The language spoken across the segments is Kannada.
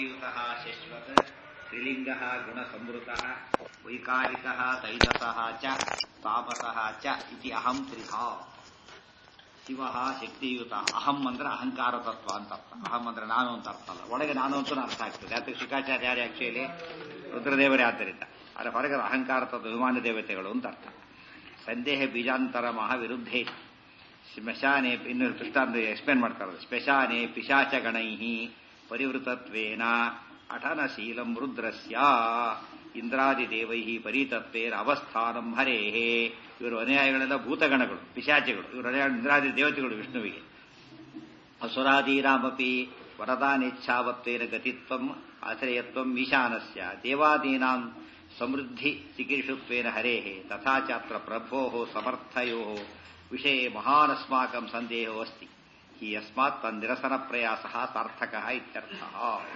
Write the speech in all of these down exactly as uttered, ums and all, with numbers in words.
ಶಕ್ತಿಯುತಃ ಶಶ್ವತ್ ತ್ರಿಲಿಂಗಃ ಗುಣಸಂವೃತಃ ವೈಕಾರಿಕಃ ತೈಜಸಃ ಚ ತಾಪಸಃ ಚ ಇತಿ ಅಹಂ ತ್ರಿಧಾ. ಶಿವ ಶಕ್ತಿಯುತ. ಅಹಂ ಅಂದ್ರೆ ಅಹಂಕಾರ ತತ್ವ ಅಂತ ಅರ್ಥ. ಅಹಂ ಅಂದ್ರೆ ನಾನು ಅಂತ ಅರ್ಥ ಅಲ್ಲ, ಒಳಗೆ ನಾನು ಅಂತ ಅರ್ಥ ಆಗ್ತದೆ. ಅದಕ್ಕೆ ಶುಕಾಚಾರ್ಯ ಯಾರು ಆಕ್ಚುಲಿ ರುದ್ರದೇವರೇ ಆದ್ದರಿಂದ. ಆದರೆ ಹೊರಗೆ ಅಹಂಕಾರ ತತ್ವ ಅಭಿಮಾನ ದೇವತೆಗಳು ಅಂತ ಅರ್ಥ. ಸಂದೇಹ ಬೀಜಾಂತರ ಮಹಾವಿರುದ್ಧೇ ಶ್ಮಶಾನೆ, ಇನ್ನು ದೃಷ್ಟಾಂತ ಎಕ್ಸ್ಪ್ಲೇನ್ ಮಾಡ್ತಾರೆ. ಶ್ಮಶಾನೆ ಪಿಶಾಚ ಗಣೈ ಪರಿವೃತತ್ವೇನ ಅಠನಶೀಲಂ ರುದ್ರಸ್ಯ ಇಂದ್ರಾದಿದೇವೈ ಪರಿತತ್ವೇನ ಅವಸ್ಥಾನಂ ಹರೇಹೇ. ಇವರು ಅನುಯಾಯಿಗಳೆಲ್ಲ ಭೂತಗಣಗಳು, ಪಿಶಾಚಿಗಳು. ಇವರು ಅನುಯಾಯಿ ಇಂದ್ರಾದಿ ದೇವತೆಗಳು ವಿಷ್ಣುವಿಗೆ. ಅಸುರಾದೀನಾಮಪಿ ವರದಾನೇಚ್ಛಾವತ್ವೇನ ಗತಿತ್ವಂ ಆಶ್ರಯತ್ವಂ ಈಶಾನಸ್ಯ ದೇವಾದೀನಾಂ ಸಮೃದ್ಧಿ ಚಿಕೀರ್ಷುತ್ವೇನ ಹರೇಹೇ ತಥಾ ಚಾತ್ರ ಪ್ರಭೋಃ ಸಮರ್ಥಯೋಃ ವಿಷಯೇ ಮಹಾನಸ್ಮಾಕಂ ಸಂದೇಹೋ ಅಸ್ತಿ. ಹಿ ಯಸ್ಮಾತ್ ತನ್ನಿರಸನ ಪ್ರಯಾಸಃ ಸಾರ್ಥಕಃ ಇತ್ಯರ್ಥಃ.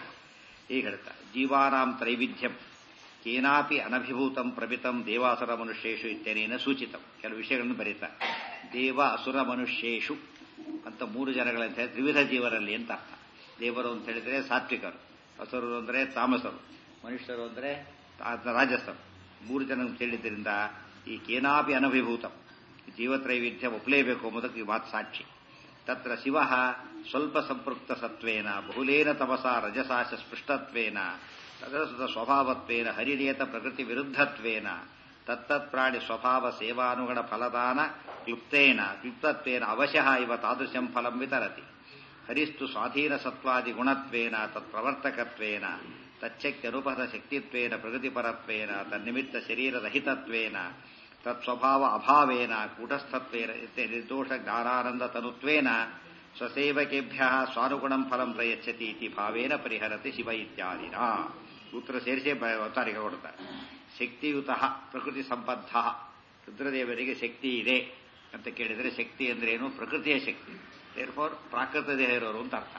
ಈಗ ಹೇಳ್ತಾರೆ, ಜೀವಾನಾಂ ತ್ರೈವಿಧ್ಯಂ ಕೇನಾಪಿ ಅನಭಿಭೂತಂ ಪ್ರಭಿತಂ ದೇವಾಸುರ ಮನುಷ್ಯೇಷು ಇತ್ಯನೇನ ಸೂಚಿತಂ. ಕೆಲವು ವಿಷಯಗಳನ್ನು ಬರೀತಾರೆ. ದೇವ ಅಸುರ ಮನುಷ್ಯೇಷು ಅಂತ ಮೂರು ಜನಗಳಂತ ಹೇಳಿ ತ್ರಿವಿಧ ಜೀವರಲ್ಲಿ ಅಂತ ಅರ್ಥ. ದೇವರು ಅಂತ ಹೇಳಿದ್ರೆ ಸಾತ್ವಿಕರು, ಅಸುರರು ಅಂದರೆ ತಾಮಸರು, ಮನುಷ್ಯರು ಅಂದರೆ ರಾಜಸರು. ಮೂರು ಜನ ಅಂತ ಹೇಳಿದ್ರಿಂದ ಈ ಕೇನಾಪಿ ಅನಭಿಭೂತಂ ಜೀವತ್ರೈವಿಧ್ಯ ಒಪ್ಪಲೇಬೇಕು ಎಂಬುದಕ್ಕೆ ಈ ಮಾತು ಸಾಕ್ಷಿ. ತತ್ರ ಶಿವ ಸ್ವಲ್ಪ ಸಂಪೃಕ್ತ ಸತ್ವೇನ ಬಹುಲೇನ ತಪಸಾ ರಜಸಾಶ ಸ್ಪೃಷ್ಟತ್ವೇನ ತದಸುತ ಸ್ವಭಾವತ್ವೇನ ಹರಿನಿಯತ ಪ್ರಕೃತಿ ವಿರುದ್ಧತ್ವೇನ ತತ್ತತ್ ಪ್ರಾಣಿ ಸ್ವಭಾವ ಸೇವಾನುಗಣ ಫಲದಾನ ಕ್ಲುಪ್ತೇನ ಕ್ಲುಪ್ತತ್ವೇನ ಅವಶಃ ಇವ ತಾದೃಶಂ ಫಲಂ ವಿತರತಿ. ಹರಿಸ್ತು ಸ್ವಾಧೀನ ಸತ್ವಾದಿ ಗುಣತ್ವೇನ ತತ್ಪ್ರವರ್ತಕತ್ವೇನ ತಚ್ಚಕ್ಯನುಪದ ಶಕ್ತಿತ್ವೇನ ಪ್ರಗತಿಪರತ್ವೇನ ತನ್ನಿಮಿತ್ತ ಶರೀರರಹಿತತ್ವೇನ ತತ್ಸ್ವಭಾವ ಅಭಾವೇನ ಕೂಟಸ್ಥತ್ವೇನ ನಿರ್ದೋಷ ಜ್ಞಾನಾನಂದ ತನುತ್ವೇನ ಸ್ವಸೇವಕೇಭ್ಯ ಸ್ವಾನುಗುಣಂ ಫಲಂ ಪ್ರಯಚ್ಛತಿ ಇತಿ ಭಾವೇನ ಪರಿಹರತಿ ಶಿವ ಇತ್ಯಾದಿನ. ಉತ್ತರ ಸೇರಿಸಿ ಅವತಾರಿಕೆ ಕೊಡ್ತಾರೆ. ಶಕ್ತಿಯುತ ಪ್ರಕೃತಿ ಸಂಬದ್ಧ. ರುದ್ರದೇವರಿಗೆ ಶಕ್ತಿ ಇದೆ ಅಂತ ಕೇಳಿದರೆ ಶಕ್ತಿ ಅಂದ್ರೇನು? ಪ್ರಕೃತಿಯ ಶಕ್ತಿ. ದೇರ್ಫೋರ್ ಪ್ರಾಕೃತ ದೇಹ ಇರೋರು ಅಂತ ಅರ್ಥ.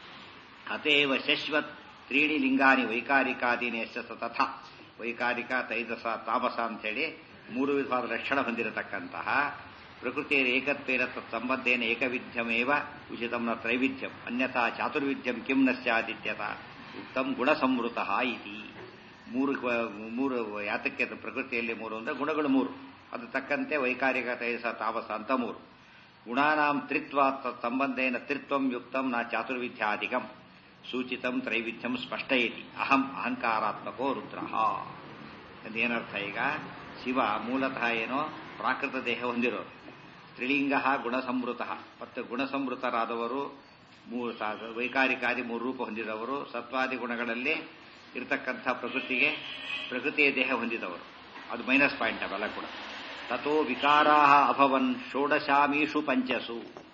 ಅತೇವ ಶಶ್ವತ್ ತ್ರೀಣಿ ಲಿಂಗಾನಿ ವೈಕಾರಿಕಾದೀನಿ ಯಶ ತಥಾ. ವೈಕಾರಿಕ, ತೈಜಸ, ತಾಮಸ ಅಂತೇಳಿ ಮೂರು ವಿಧವಾದ ಲಕ್ಷಣ ಹೊಂದಿರತಕ್ಕಂತಹ ಪ್ರಕೃತಿಯ ಏಕತ್ವೇನ ತತ್ಸಂಬಂಧೇನ ಏಕವಿಧ್ಯಮೇವ ಉಚಿತಂ ನ ತ್ರೈವಿಧ್ಯಂ ಅನ್ಯಥಾ ಚಾತುರ್ವಿಧ್ಯಂ ಕಿಂ ನ ಸ್ಯಾದಿತ್ಯತ ಉತ್ತಮ ಗುಣಸಂವೃತಃ ಇತಿ. ಮೂರು ಮೂರು ಯಾತಕ್ಕೆ ಪ್ರಕೃತಿಯಲ್ಲಿ ಮೂರು ಅಂದರೆ ಗುಣಗಳು ಮೂರು, ಅದು ತಕ್ಕಂತೆ ವೈಕಾರಿಕ, ತೈಜಸ, ತಾಮಸ ಅಂತ ಮೂರು. ಗುಣಾನಾಂ ತ್ರಿತ್ವ ತತ್ಸಂಬಂಧೇನ ತ್ರಿತ್ವಂ ಯುಕ್ತಂ ನ ಚಾತುರ್ವಿಧ್ಯಾಧಿಕಂ ಸೂಚಿತಂ ತ್ರೈವಿಧ್ಯಂ ಸ್ಪಷ್ಟ ಇತಿ. ಅಹಂ ಅಹಂಕಾರಾತ್ಮಕೋ ರುದ್ರಃ. ಅದೇನರ್ಥ? ಈಗ ಶಿವ ಮೂಲತಃ ಏನೋ ಪ್ರಾಕೃತ ದೇಹ ಹೊಂದಿರೋರು, ತ್ರಿಲಿಂಗ ಗುಣಸಂವೃತ ಮತ್ತು ಗುಣಸಂವೃತರಾದವರು, ಮೂರು ವೈಕಾರಿಕಾದಿ ಮೂರು ರೂಪ ಹೊಂದಿದವರು, ಸತ್ವಾದಿ ಗುಣಗಳಲ್ಲಿ ಇರತಕ್ಕಂಥ ಪ್ರಕೃತಿಗೆ ಪ್ರಕೃತಿಯ ದೇಹ ಹೊಂದಿದವರು. ಅದು ಮೈನಸ್ ಪಾಯಿಂಟ್ ಅವೆಲ್ಲ ಕೂಡ. ತಥೋ ವಿಕಾರಾ ಅಭವನ್ ಷೋಡಶಾಮೀಷು ಪಂಚಸು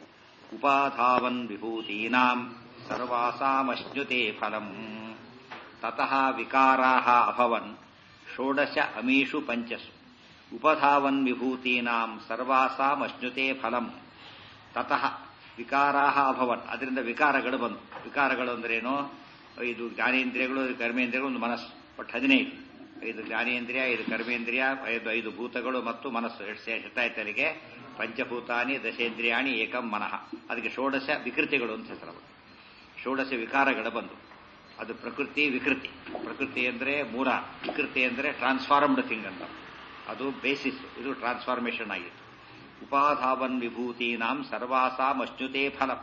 ಉಪಾಧಾವನ್ ವಿಭೂತೀನಾಂ ಸರ್ವಾಸಾಮಶ್ನುತೆ ಫಲಂ. ತತಃ ವಿಕಾರಾ ಅಭವನ್ ಷೋಡಶ ಅಮೀಷು ಪಂಚಸು ಉಪಧಾವನ್ ವಿಭೂತೀನಾಂ ಸರ್ವಾಸಾಂ ಅಶ್ನುತೆ ಫಲಂ. ತತಃ ವಿಕಾರಾಹ ಅಭವನ್. ಅದರಿಂದ ವಿಕಾರಗಳು ಬಂದು. ವಿಕಾರಗಳು ಅಂದ್ರೇನು? ಐದು ಜ್ಞಾನೇಂದ್ರಿಯಗಳು, ಐದು ಕರ್ಮೇಂದ್ರಿಯಗಳು, ಒಂದು ಮನಸ್ಸು. ಒಟ್ಟು ಹದಿನೈದು. ಐದು ಜ್ಞಾನೇಂದ್ರಿಯ, ಐದು ಕರ್ಮೇಂದ್ರಿಯ, ಐದು ಐದು ಭೂತಗಳು ಮತ್ತು ಮನಸ್ಸು. ಎಷ್ಟಾಯ್ತರಿಗೆ? ಪಂಚಭೂತಾನಿ ದಶೇಂದ್ರಿಯಾಣಿ ಏಕಂ ಮನಃ. ಅದಕ್ಕೆ ಷೋಡಶ ವಿಕೃತಿಗಳು ಅಂತ ಹೆಸರು. ಷೋಡಶ ವಿಕಾರಗಳು ಬಂದು. ಅದು ಪ್ರಕೃತಿ ವಿಕೃತಿ. ಪ್ರಕೃತಿ ಅಂದರೆ ಮೂರ, ವಿಕೃತಿ ಅಂದರೆ ಟ್ರಾನ್ಸ್ಫಾರ್ಮ್ಡ್ ಥಿಂಗ್ ಅಂತ. ಅದು ಬೇಸಿಸ್. ಇದು ಟ್ರಾನ್ಸ್ಫಾರ್ಮೇಶನ್ ಆಗಿತ್ತು. ಉಪಾಧಾವನ್ ವಿಭೂತೀನಾಂ ಸರ್ವಾಸಾಂ ಅಶ್ನುತೆ ಫಲಂ.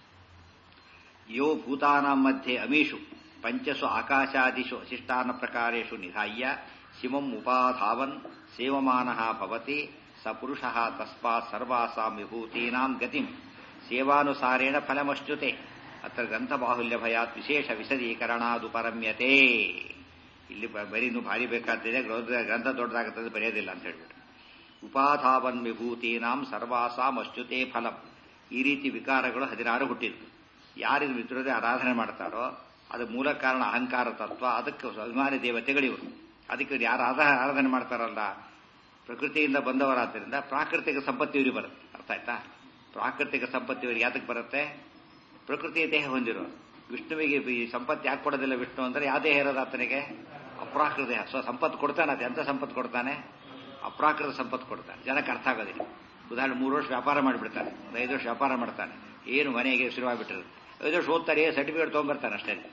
ಯೋ ಭೂತಾನಾಂ ಮಧ್ಯೆ ಅಮೀಷು ಪಂಚಸು ಆಕಾಶಾದಿಷು ಅಶಿಷ್ಟಾನ ಪ್ರಕಾರೇಷು ನಿಧಾಯ್ಯ ಶಿವಂ ಉಪಾಧಾವನ್ ಸೇವಮಾನಃ ಭವತಿ ಸ ಪುರುಷಃ ತಸ್ಮಾತ್ ಸರ್ವಾಸಾಂ ವಿಭೂತೀನಾಂ ಗತಿಂ ಸೇವಾನುಸಾರೇಣ ಫಲಮಶ್ನುತೆ. ಅತ್ರ ಗ್ರಂಥಬಾಹುಲ್ಯ ಭಯಾತ್ ವಿಶೇಷ ವಿಶದೀಕರಣಾದುಪರಮ್ಯತೆ. ಇಲ್ಲಿ ಬರೀನು ಭಾರಿ ಬೇಕಾಗ್ತದೆ, ಗ್ರಂಥ ದೊಡ್ಡದಾಗುತ್ತದೆ, ಬರೆಯೋದಿಲ್ಲ ಅಂತ ಹೇಳ್ಬಿಟ್ಟು. ಉಪಾಧಾವನ್ ವಿಭೂತೀನಾಂ ಸರ್ವಾಸಾಂ ಅಶ್ನುತೆ ಫಲಂ. ಈ ರೀತಿ ವಿಕಾರಗಳು ಹದಿನಾರು ಹುಟ್ಟಿದ್ವು. ಯಾರಿದು ಮಿತ್ರರೇ ಆರಾಧನೆ ಮಾಡ್ತಾರೋ ಅದು ಮೂಲ ಕಾರಣ ಅಹಂಕಾರ ತತ್ವ. ಅದಕ್ಕೆ ಅಭಿಮಾನಿ ದೇವತೆಗಳಿವರು. ಅದಕ್ಕೆ ಇವ್ರು ಯಾರು ಆರಾಧನೆ ಮಾಡ್ತಾರಲ್ಲ ಪ್ರಕೃತಿಯಿಂದ ಬಂದವರಾದ್ದರಿಂದ ಪ್ರಾಕೃತಿಕ ಸಂಪತ್ತಿ ಇವರಿಗೆ ಬರುತ್ತೆ. ಅರ್ಥ ಆಯ್ತಾ? ಪ್ರಾಕೃತಿಕ ಸಂಪತ್ತಿ ಇವರಿಗೆ ಯಾತಕ್ಕೆ ಬರುತ್ತೆ? ಪ್ರಕೃತಿಯ ದೇಹ ಹೊಂದಿರೋರು. ವಿಷ್ಣುವಿಗೆ ಈ ಸಂಪತ್ತು ಯಾಕೆ ಕೊಡೋದಿಲ್ಲ ವಿಷ್ಣು ಅಂದರೆ ಯಾವ ದೇಹ ಇರೋದು ಆತನಿಗೆ? ಅಪ್ರಾಕೃತ ದೇಹ. ಸೊ ಸಂಪತ್ತು ಕೊಡ್ತಾನೆ. ಅದು ಎಂಥ ಸಂಪತ್ತು ಕೊಡ್ತಾನೆ? ಅಪ್ರಾಕೃತ ಸಂಪತ್ತು ಕೊಡ್ತಾನೆ. ಜನಕ್ಕೆ ಅರ್ಥ ಆಗೋದಿಲ್ಲ. ಉದಾಹರಣೆ ಮೂರು ವರ್ಷ ವ್ಯಾಪಾರ ಮಾಡಿಬಿಡ್ತಾನೆ, ಐದು ವರ್ಷ ವ್ಯಾಪಾರ ಮಾಡ್ತಾನೆ, ಏನು ಮನೆಗೆ ಶುರುವಾಗಿಬಿಟ್ಟಿರುತ್ತೆ. ಐದು ವರ್ಷ ಓದ್ತಾರೆ, ಸರ್ಟಿಫಿಕೇಟ್ ತೊಗೊಂಡ್ಬರ್ತಾನೆ ಅಷ್ಟೇ.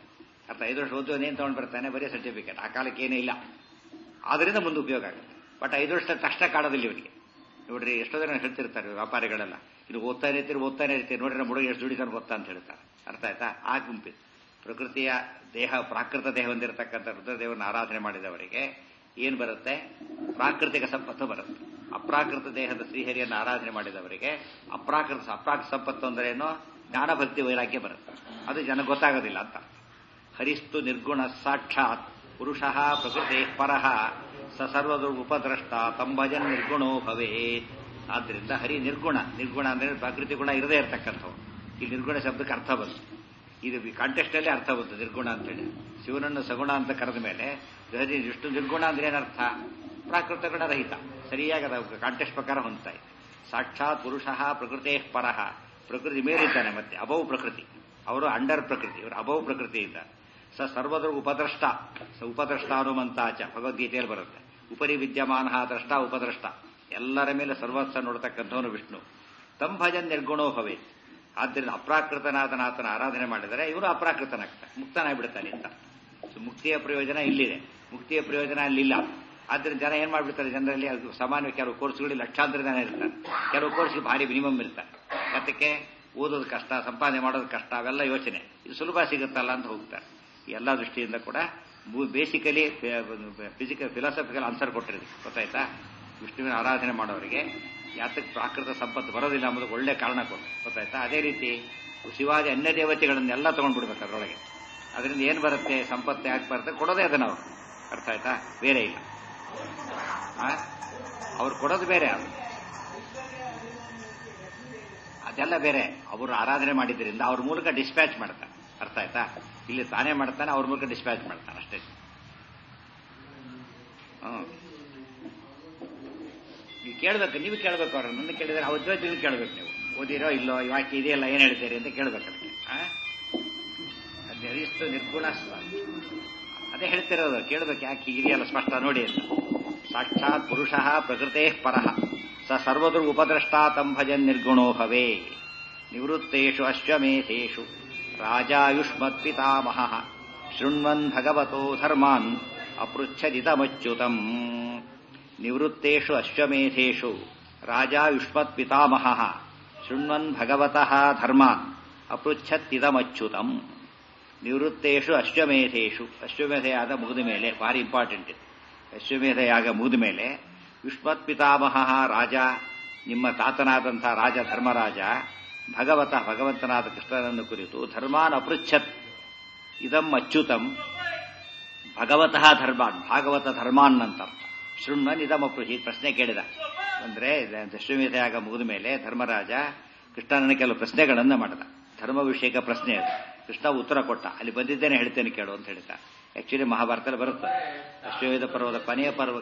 ಅರ್ಥ ಐದು ವರ್ಷ ಓದುವ ಏನು ತೊಗೊಂಡು ಬರ್ತಾನೆ, ಬರೀ ಸರ್ಟಿಫಿಕೇಟ್. ಆ ಕಾಲಕ್ಕೆ ಏನೂ ಇಲ್ಲ, ಆದ್ರಿಂದ ಮುಂದೆ ಉಪಯೋಗ ಆಗುತ್ತೆ. ಬಟ್ ಐದು ವರ್ಷ ಕಷ್ಟ ಕಾಡೋದಿಲ್ಲ ಇವರಿಗೆ. ನೋಡ್ರಿ ಎಷ್ಟೋ ಜನ ಹೇಳ್ತಿರ್ತಾರೆ ವ್ಯಾಪಾರಿಗಳೆಲ್ಲ, ಇದು ಓದ್ತಾನೆ ಇರ್ತೀರಿ ಓದ್ತಾನೆ ಇರ್ತೀರಿ ನೋಡ್ರಿ ನಮ್ಮ ಹುಡುಗ ಎಷ್ಟು ದುಡಿತಾನೆ ಗೊತ್ತಾ ಅಂತ ಹೇಳ್ತಾರೆ. ಅರ್ಥ ಆಯ್ತಾ? ಆ ಗುಂಪಿದು ಪ್ರಕೃತಿಯ ದೇಹ ಪ್ರಾಕೃತ ದೇಹ ಹೊಂದಿರತಕ್ಕಂಥ ರುದ್ರದೇವರನ್ನ ಆರಾಧನೆ ಮಾಡಿದವರಿಗೆ ಏನು ಬರುತ್ತೆ? ಪ್ರಾಕೃತಿಕ ಸಂಪತ್ತು ಬರುತ್ತೆ. ಅಪ್ರಾಕೃತ ದೇಹದ ಶ್ರೀಹರಿಯನ್ನು ಆರಾಧನೆ ಮಾಡಿದವರಿಗೆ ಅಪ್ರಾಕೃತ ಅಪ್ರಾಕೃತ ಸಂಪತ್ತು ಅಂದ್ರೆ ಏನೋ ಜ್ಞಾನಭಕ್ತಿ ವೈರಾಗ್ಯ ಬರುತ್ತೆ. ಅದು ಜನ ಗೊತ್ತಾಗೋದಿಲ್ಲ ಅಂತ. ಹರಿಸ್ತು ನಿರ್ಗುಣ ಸಾಕ್ಷಾತ್ ಪುರುಷಃ ಪ್ರಕೃತಿ ಪರಃ ಸ ಸರ್ವದ ಉಪದ್ರಷ್ಟ ತಂಭಜನ್ ನಿರ್ಗುಣೋ ಭವೇತ್. ಆದ್ರಿಂದ ಹರಿ ನಿರ್ಗುಣ. ನಿರ್ಗುಣ ಅಂದ್ರೆ ಪ್ರಕೃತಿ ಗುಣ ಇರದೇ ಇರತಕ್ಕಂಥವು. ಈ ನಿರ್ಗುಣ ಶಬ್ದಕ್ಕೆ ಅರ್ಥ ಬಂತು, ಇದು ಕಾಂಟೆಸ್ಟ್ ಅಲ್ಲಿ ಅರ್ಥ ಬಂತು ನಿರ್ಗುಣ ಅಂತೇಳಿ. ಶಿವನನ್ನು ಸಗುಣ ಅಂತ ಕರೆದ ಮೇಲೆ ವಿಷ್ಣು ನಿರ್ಗುಣ ಅಂದ್ರೆ ಏನರ್ಥ? ಪ್ರಾಕೃತ ಗುಣರಹಿತ. ಸರಿಯಾಗಿ ಅದ ಕಾಂಟೆಸ್ಟ್ ಪ್ರಕಾರ ಹೊಂದ್ತಾ ಇದೆ. ಸಾಕ್ಷಾತ್ ಪುರುಷಃ ಪ್ರಕೃತಿ ಪರಃ, ಪ್ರಕೃತಿ ಮೇಲಿದ್ದಾನೆ, ಮತ್ತೆ ಅಭವ್ ಪ್ರಕೃತಿ. ಅವರು ಅಂಡರ್ ಪ್ರಕೃತಿ, ಇವರು ಅಭವ್ ಪ್ರಕೃತಿ ಇದ್ದಾರೆ. ಸ ಸರ್ವದ್ರ ಉಪದ್ರಷ್ಟ, ಸ ಉಪದ್ರಷ್ಟ ಹನುಮಂತಾಚ ಭಗವದ್ಗೀತೆಯಲ್ಲಿ ಬರುತ್ತೆ. ಉಪರಿ ವಿದ್ಯಮಾನ ದ್ರಷ್ಟ ಉಪದ್ರಷ್ಟ, ಎಲ್ಲರ ಮೇಲೆ ಸರ್ವಸ್ವ ನೋಡ್ತಕ್ಕಂಥವನು ವಿಷ್ಣು. ತಂಭಜನ್ ನಿರ್ಗುಣೋ ಭವೇತ್. ಆದ್ದರಿಂದ ಅಪ್ರಾಕೃತನಾಥನಾಥನ ಆರಾಧನೆ ಮಾಡಿದರೆ ಇವರು ಅಪ್ರಾಕೃತನಾಗ್ತಾರೆ, ಮುಕ್ತನಾಗ್ಬಿಡ್ತಾನೆ ಅಂತ. ಮುಕ್ತಿಯ ಪ್ರಯೋಜನ ಇಲ್ಲಿದೆ, ಮುಕ್ತಿಯ ಪ್ರಯೋಜನ ಅಲ್ಲಿಲ್ಲ. ಆದ್ದರಿಂದ ಜನ ಏನ್ ಮಾಡ್ಬಿಡ್ತಾರೆ, ಜನರಲ್ಲಿ ಸಾಮಾನ್ಯ ಕೆಲವು ಕೋರ್ಸ್ಗಳಲ್ಲಿ ಲಕ್ಷಾಂತರ ಜನ ಇರ್ತಾರೆ, ಕೆಲವು ಕೋರ್ಸ್ಗೆ ಭಾರಿ ಮಿನಿಮಮ್ ಇರ್ತಾರೆ. ಅದಕ್ಕೆ ಓದೋದು ಕಷ್ಟ, ಸಂಪಾದನೆ ಮಾಡೋದು ಕಷ್ಟ, ಅವೆಲ್ಲ ಯೋಚನೆ. ಇದು ಸುಲಭ ಸಿಗುತ್ತಲ್ಲ ಅಂತ ಹೋಗ್ತಾರೆ. ಎಲ್ಲ ದೃಷ್ಟಿಯಿಂದ ಕೂಡ ಬೇಸಿಕಲಿ ಫಿಸಿಕಲ್ ಫಿಲಾಸಫಿಕಲ್ ಆನ್ಸರ್ ಕೊಟ್ಟಿರೋದು ಗೊತ್ತಾಯ್ತಾ. ವಿಷ್ಣುವಿನ ಆರಾಧನೆ ಮಾಡೋರಿಗೆ ಯಾತಕ್ಕೆ ಪ್ರಾಕೃತ ಸಂಪತ್ತು ಬರೋದಿಲ್ಲ ಅನ್ನೋದಕ್ಕೆ ಒಳ್ಳೆ ಕಾರಣ ಕೊಟ್ಟು ಗೊತ್ತಾಯ್ತಾ. ಅದೇ ರೀತಿ ಶಿವಾಜಿ ಅನ್ಯ ದೇವತೆಗಳನ್ನೆಲ್ಲ ತಗೊಂಡ್ಬಿಡ್ಬೇಕು ಅದರೊಳಗೆ. ಅದರಿಂದ ಏನು ಬರುತ್ತೆ ಸಂಪತ್ತು, ಯಾಕೆ ಬರುತ್ತೆ? ಕೊಡೋದೇ ಅದನ್ನ ಅವರು. ಅರ್ಥ ಆಯ್ತಾ? ಬೇರೆ ಇಲ್ಲ, ಅವ್ರು ಕೊಡೋದು ಬೇರೆ, ಅದು ಅದೆಲ್ಲ ಬೇರೆ. ಅವರು ಆರಾಧನೆ ಮಾಡಿದ್ರಿಂದ ಅವ್ರ ಮೂಲಕ ಡಿಸ್ಪ್ಯಾಚ್ ಮಾಡ್ತಾರೆ. ಅರ್ಥ ಆಯ್ತಾ? ಇಲ್ಲಿ ತಾನೇ ಮಾಡ್ತಾನೆ, ಅವ್ರ ಮೂಲಕ ಡಿಸ್ಪ್ಯಾಚ್ ಮಾಡ್ತಾನೆ ಅಷ್ಟೇ. ಹ್ಮ್ ನೀವು ಕೇಳ್ಬೇಕು, ನೀವು ಕೇಳ್ಬೇಕು. ಅವ್ರ ನನ್ನ ಕೇಳಿದ್ರೆ ಅವ್ರ ನೀವು ಕೇಳ್ಬೇಕು. ನೀವು ಓದಿರೋ ಇಲ್ಲೋ, ಯಾಕೆ ಇದೆಯಲ್ಲ ಏನ್ ಹೇಳ್ತೀರಿ ಅಂತ ಕೇಳ್ಬೇಕು. ಅದಕ್ಕೆ ಅದಿಷ್ಟು ನಿರ್ಗುಣ, ಅದೇ ಹೇಳ್ತಿರೋದು. ಕೇಳ್ಬೇಕು, ಯಾಕೆ ಹೀಗಿದೆಯಲ್ಲ ಸ್ಪಷ್ಟ ನೋಡಿ ಅಂತ. ಸಾಕ್ಷಾತ್ ಪುರುಷಃ ಪ್ರಕೃತೇ ಪರಃ ಸ ಸರ್ವದ್ರ ಉಪದ್ರಷ್ಟಾ ತಂಭಜನ್ ನಿರ್ಗುಣೋ ಭವೇ. ನಿವೃತ್ತೇಷು ಅಶ್ವಮೇಧೇಷು ರಾಜಾಯುಷ್ಮತ್ಪಿತಾಮಹಃ ಶೃಣ್ವನ್ ಭಗವತೋ ಧರ್ಮಾನ್ ಅಪೃಚ್ಛದಿತಮಚ್ಯುತಂ. ನಿವೃತ್ತೇಷು ಅಶ್ವಮೇಧೇಷು ರಾಜಾಯುಷ್ಮತ್ಪಿತಾಮಹಃ ಶೃಣ್ವನ್ ಭಗವತಃ ಧರ್ಮಾನ್ ಅಪೃಚ್ಛತ್ತಿದಮಚ್ಯುತಂ. ನಿವೃತ್ತೇಷು ಅಶ್ವಮೇಧೇಷು, ಅಶ್ವಮೇಧಯಾಗ ಮುಗಿದ ಮೇಲೆ, ಭಾರಿ ಇಂಪಾರ್ಟೆಂಟ್ ಇದು. ಅಶ್ವಮೇಧಯಾಗ ಮುಗಿದ ಮೇಲೆ ಯುಷ್ಮತ್ ಪಿತಾಮಹ ರಾಜ, ನಿಮ್ಮ ತಾತನಾದಂಥ ರಾಜ ಧರ್ಮರಾಜ, ಭಗವತ ಭಗವಂತನಾದ ಕೃಷ್ಣನನ್ನು ಕುರಿತು ಧರ್ಮಾನ್ ಅಪೃಚ್ಛತ್ ಇದಂ ಅಚ್ಯುತಂ. ಭಗವತಃ ಧರ್ಮಾನ್, ಭಾಗವತ ಧರ್ಮಾನ್ ಅಂತ ಶೃಣ್ವನ್ ಇದಂ ಅಪೃಹಿ. ಪ್ರಶ್ನೆ ಕೇಳಿದ ಅಂದ್ರೆ ಅಶ್ವಮೇಧಯಾಗ ಮುಗಿದ ಮೇಲೆ ಧರ್ಮರಾಜ ಕೃಷ್ಣನ ಕೆಲವು ಪ್ರಶ್ನೆಗಳನ್ನು ಮಾಡಿದ. ಧರ್ಮ ವಿಷಯಕ ಪ್ರಶ್ನೆ ಅದು. ಕೃಷ್ಣ ಉತ್ತರ ಕೊಟ್ಟ. ಅಲ್ಲಿ ಬಂದಿದ್ದೇನೆ ಹೇಳ್ತೇನೆ ಕೇಳು ಅಂತ ಹೇಳ್ತಾ. ಆಕ್ಚುಲಿ ಮಹಾಭಾರತದಲ್ಲಿ ಬರುತ್ತೆ. ಅಶ್ವಮೇಧ ಪರ್ವದ ಕೊನೆಯ ಪರ್ವ.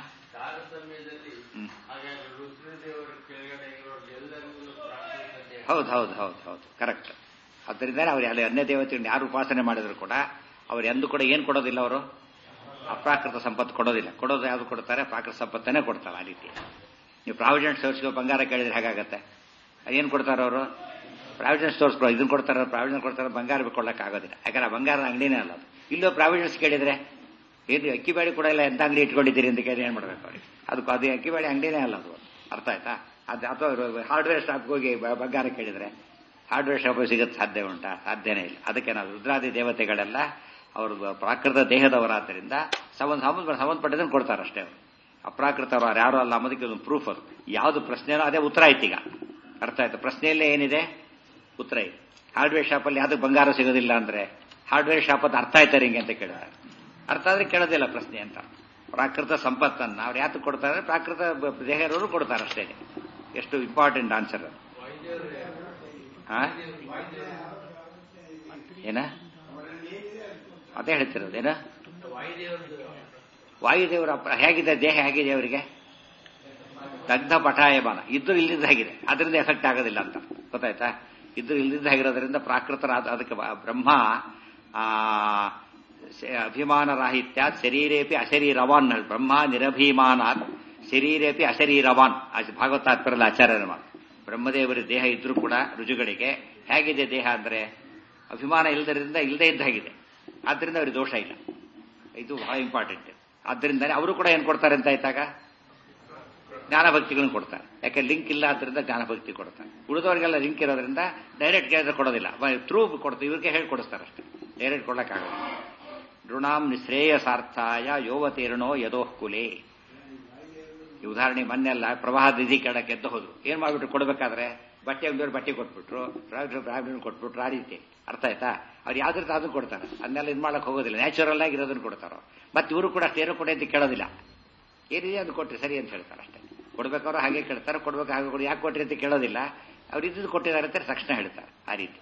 ಹೌದು ಹೌದು ಹೌದು ಹೌದು ಕರೆಕ್ಟ್. ಅದರಿಂದ ಅವ್ರು ಅಲ್ಲಿ ಅನ್ಯ ದೇವತೆಗಳನ್ನ ಯಾರು ಉಪಾಸನೆ ಮಾಡಿದ್ರು ಕೂಡ ಅವ್ರು ಎಂದೂ ಕೂಡ ಏನ್ ಕೊಡೋದಿಲ್ಲ, ಅವರು ಅಪ್ರಾಕೃತ ಸಂಪತ್ತು ಕೊಡೋದಿಲ್ಲ. ಕೊಡೋದು ಯಾವ್ದು ಕೊಡ್ತಾರೆ? ಪ್ರಾಕೃತ ಸಂಪತ್ತನ್ನೇ ಕೊಡ್ತಾರೆ. ಆ ರೀತಿ ನೀವು ಪ್ರಾವಿಡೆಂಟ್ ಸ್ಟೋರ್ಸ್ಗೆ ಬಂಗಾರ ಕೇಳಿದ್ರೆ ಹೇಗಾಗತ್ತೆ? ಏನ್ ಕೊಡ್ತಾರ ಅವರು? ಪ್ರಾವಿಡೆಂಟ್ ಸ್ಟೋರ್ಸ್ ಇದನ್ನ ಕೊಡ್ತಾರ, ಪ್ರಾವಿಡೆಂಟ್ ಕೊಡ್ತಾರೆ, ಬಂಗಾರ ಕೊಡ್ಲಕ್ಕೆ ಆಗೋದಿಲ್ಲ. ಯಾಕಂದ್ರೆ ಬಂಗಾರದ ಅಂಗಡಿನೇ ಅಲ್ಲ ಅದು. ಇಲ್ಲೋ ಪ್ರಾವಿಡೆಂಟ್ಸ್ ಕೇಳಿದ್ರೆ ಏನು ಅಕ್ಕಿ ಬೇಳೆ ಕೂಡ ಇಲ್ಲ, ಎಂತ ಅಂಗಡಿ ಇಟ್ಕೊಂಡಿದ್ದೀರಿ ಅಂತ ಕೇಳಿ ಏನ್ ಮಾಡ್ಬೇಕು ಅವ್ರಿಗೆ? ಅದಕ್ಕೆ ಅದು ಅಕ್ಕಿ ಬೇಳೆ ಅಂಗಡಿನೇ ಅಲ್ಲ ಅದು. ಅರ್ಥ ಆಯ್ತಾ? ಅದು ಅಥವಾ ಹಾರ್ಡ್ವೇರ್ ಶಾಪ್ಗೆ ಹೋಗಿ ಬಂಗಾರ ಕೇಳಿದ್ರೆ ಹಾರ್ಡ್ವೇರ್ ಶಾಪ್ ಸಿಗತ್ತೆ ಸಾಧ್ಯ ಉಂಟಾ? ಸಾಧ್ಯನೇ ಇಲ್ಲ. ಅದಕ್ಕೆ ನಾವು ರುದ್ರಾದಿ ದೇವತೆಗಳೆಲ್ಲ ಅವರು ಪ್ರಾಕೃತ ದೇಹದವರಾದ್ದರಿಂದ ಸಂಬಂಧ ಸಂಬಂಧಪಟ್ಟದನ್ನು ಕೊಡ್ತಾರೆ ಅಷ್ಟೇ. ಅವರು ಅಪ್ರಾಕೃತವರು ಯಾರು ಅಲ್ಲ ಅನ್ನೋದಕ್ಕೆ ಒಂದು ಪ್ರೂಫ್. ಅದು ಯಾವುದು ಪ್ರಶ್ನೆನೋ ಅದೇ ಉತ್ತರ ಆಯ್ತು. ಈಗ ಅರ್ಥ ಆಯ್ತು? ಪ್ರಶ್ನೆಯಲ್ಲೇ ಏನಿದೆ? ಉತ್ತರ ಇದೆ. ಹಾರ್ಡ್ವೇರ್ ಶಾಪಲ್ಲಿ ಯಾವ್ದಕ್ಕೆ ಬಂಗಾರ ಸಿಗೋದಿಲ್ಲ ಅಂದ್ರೆ ಹಾರ್ಡ್ವೇರ್ ಶಾಪ್ ಅಂತ ಅರ್ಥ ಆಯ್ತಾರೆ ಹಿಂಗೆ ಅಂತ ಕೇಳಿದ್ದಾರೆ. ಅರ್ಥ ಆದ್ರೆ ಕೇಳೋದಿಲ್ಲ ಪ್ರಶ್ನೆ ಅಂತ. ಪ್ರಾಕೃತ ಸಂಪತ್ತನ್ನು ಅವ್ರು ಯಾತಕ್ಕೆ ಕೊಡ್ತಾರೆ? ಪ್ರಾಕೃತ ದೇಹದವರು ಕೊಡ್ತಾರೆ ಅಷ್ಟೇ. ಎಷ್ಟು ಇಂಪಾರ್ಟೆಂಟ್ ಆನ್ಸರ್ ಅದು. ಏನ ಅದೇ ಹೇಳ್ತಿರೋದೇನ? ವಾಯುದೇವರ ಹೇಗಿದೆ ದೇಹ? ಹೇಗಿದೆ ಅವರಿಗೆ? ದಗ್ಧ ಪಟಾಯಮಾನ. ಇದ್ದು ಇಲ್ಲಿದ್ದ ಹೇಗಿದೆ, ಅದರಿಂದ ಎಫೆಕ್ಟ್ ಆಗೋದಿಲ್ಲ ಅಂತ ಗೊತ್ತಾಯ್ತಾ? ಇದ್ದು ಇಲ್ಲಿದ್ದ ಆಗಿರೋದ್ರಿಂದ ಪ್ರಾಕೃತರಾದ ಅದಕ್ಕೆ ಬ್ರಹ್ಮ ಆ ಅಭಿಮಾನರಾಹಿತ್ಯ ಶರೀರೇಪಿ ಅಶರೀರವಾನ್. ಬ್ರಹ್ಮ ನಿರಭಿಮಾನಾತ್ ಶರೀರೇಪಿ ಅಶರೀರವಾನ್. ಭಾಗವತಾತ್ಪರಲ್ಲಿ ಆಚಾರ್ಯರ ಮಾತು. ಬ್ರಹ್ಮದೇವರ ದೇಹ ಇದ್ರೂ ಕೂಡ ರುಜುಗಳಿಗೆ ಹೇಗಿದೆ ದೇಹ ಅಂದ್ರೆ ಅಭಿಮಾನ ಇಲ್ಲದರಿಂದ ಇಲ್ಲದೇ ಇದ್ದಾಗಿದೆ. ಆದ್ದರಿಂದ ಅವ್ರಿಗೆ ದೋಷ ಇಲ್ಲ. ಇದು ಬಹಳ ಇಂಪಾರ್ಟೆಂಟ್. ಆದ್ದರಿಂದನೇ ಅವರು ಕೂಡ ಏನು ಕೊಡ್ತಾರೆ ಅಂತ ಆಯ್ತಾಗ ಜ್ಞಾನಭಕ್ತಿಗಳನ್ನು ಕೊಡ್ತಾರೆ. ಯಾಕೆ ಲಿಂಕ್ ಇಲ್ಲ ಆದ್ದರಿಂದ ಜ್ಞಾನಭಕ್ತಿ ಕೊಡ್ತಾರೆ. ಉಳಿದವರಿಗೆಲ್ಲ ಲಿಂಕ್ ಇರೋದ್ರಿಂದ ಡೈರೆಕ್ಟ್ ಕೇಳಿದ್ರೆ ಕೊಡೋದಿಲ್ಲ, ಥ್ರೂ ಕೊಡ್ತೀವಿ, ಇವ್ರಿಗೆ ಹೇಳಿ ಕೊಡಿಸ್ತಾರೆ ಅಷ್ಟೇ, ಡೈರೆಕ್ಟ್ ಕೊಡಕ್ಕಾಗಲ್ಲ. ಋಣಾಂ ನಿಶ್ರೇಯಸಾರ್ಥಾಯ ಯೋವತೀರ್ಣೋ ಯದೋಃ ಕುಲೇ. ಈ ಉದಾಹರಣೆ ಮೊನ್ನೆಲ್ಲ ಪ್ರವಾಹ ನಿಧಿ ಕೆಳಕ್ಕೆ ಎದ್ದು ಹೋದ್ರು. ಏನ್ ಮಾಡ್ಬಿಟ್ರು ಕೊಡ್ಬೇಕಾದ್ರೆ ಬಟ್ಟೆ ಒಂದೂರು ಬಟ್ಟೆ ಕೊಟ್ಬಿಟ್ರು, ಕೊಟ್ಬಿಟ್ರು, ಆ ರೀತಿ ಅರ್ಥ ಆಯ್ತಾ. ಅವ್ರು ಯಾವ್ದ್ರದ್ದು ಅದನ್ನು ಕೊಡ್ತಾರೆ, ಅದನ್ನೆಲ್ಲ ಇದು ಮಾಡಕ್ ಹೋಗೋದಿಲ್ಲ, ನ್ಯಾಚುರಲ್ ಆಗಿ ಇರೋದನ್ನು ಕೊಡ್ತಾರೋ. ಮತ್ತೆ ಇವರು ಕೂಡ ಅಷ್ಟೇನು ಕೊಡಿ ಅಂತ ಕೇಳೋದಿಲ್ಲ, ಏನಿದೆ ಅದು ಕೊಟ್ರಿ ಸರಿ ಅಂತ ಹೇಳ್ತಾರೆ ಅಷ್ಟೇ. ಕೊಡ್ಬೇಕಾದ್ರು ಹಾಗೆ ಕೇಳ್ತಾರೆ, ಕೊಡ್ಬೇಕು ಹಾಗೆ ಕೊಡಿ, ಯಾಕೆ ಕೊಟ್ರಿ ಅಂತ ಕೇಳೋದಿಲ್ಲ, ಅವ್ರು ಇದ್ದು ಕೊಟ್ಟಿದ್ದಾರೆ ಅಂತ ತಕ್ಷಣ ಹೇಳ್ತಾರೆ. ಆ ರೀತಿ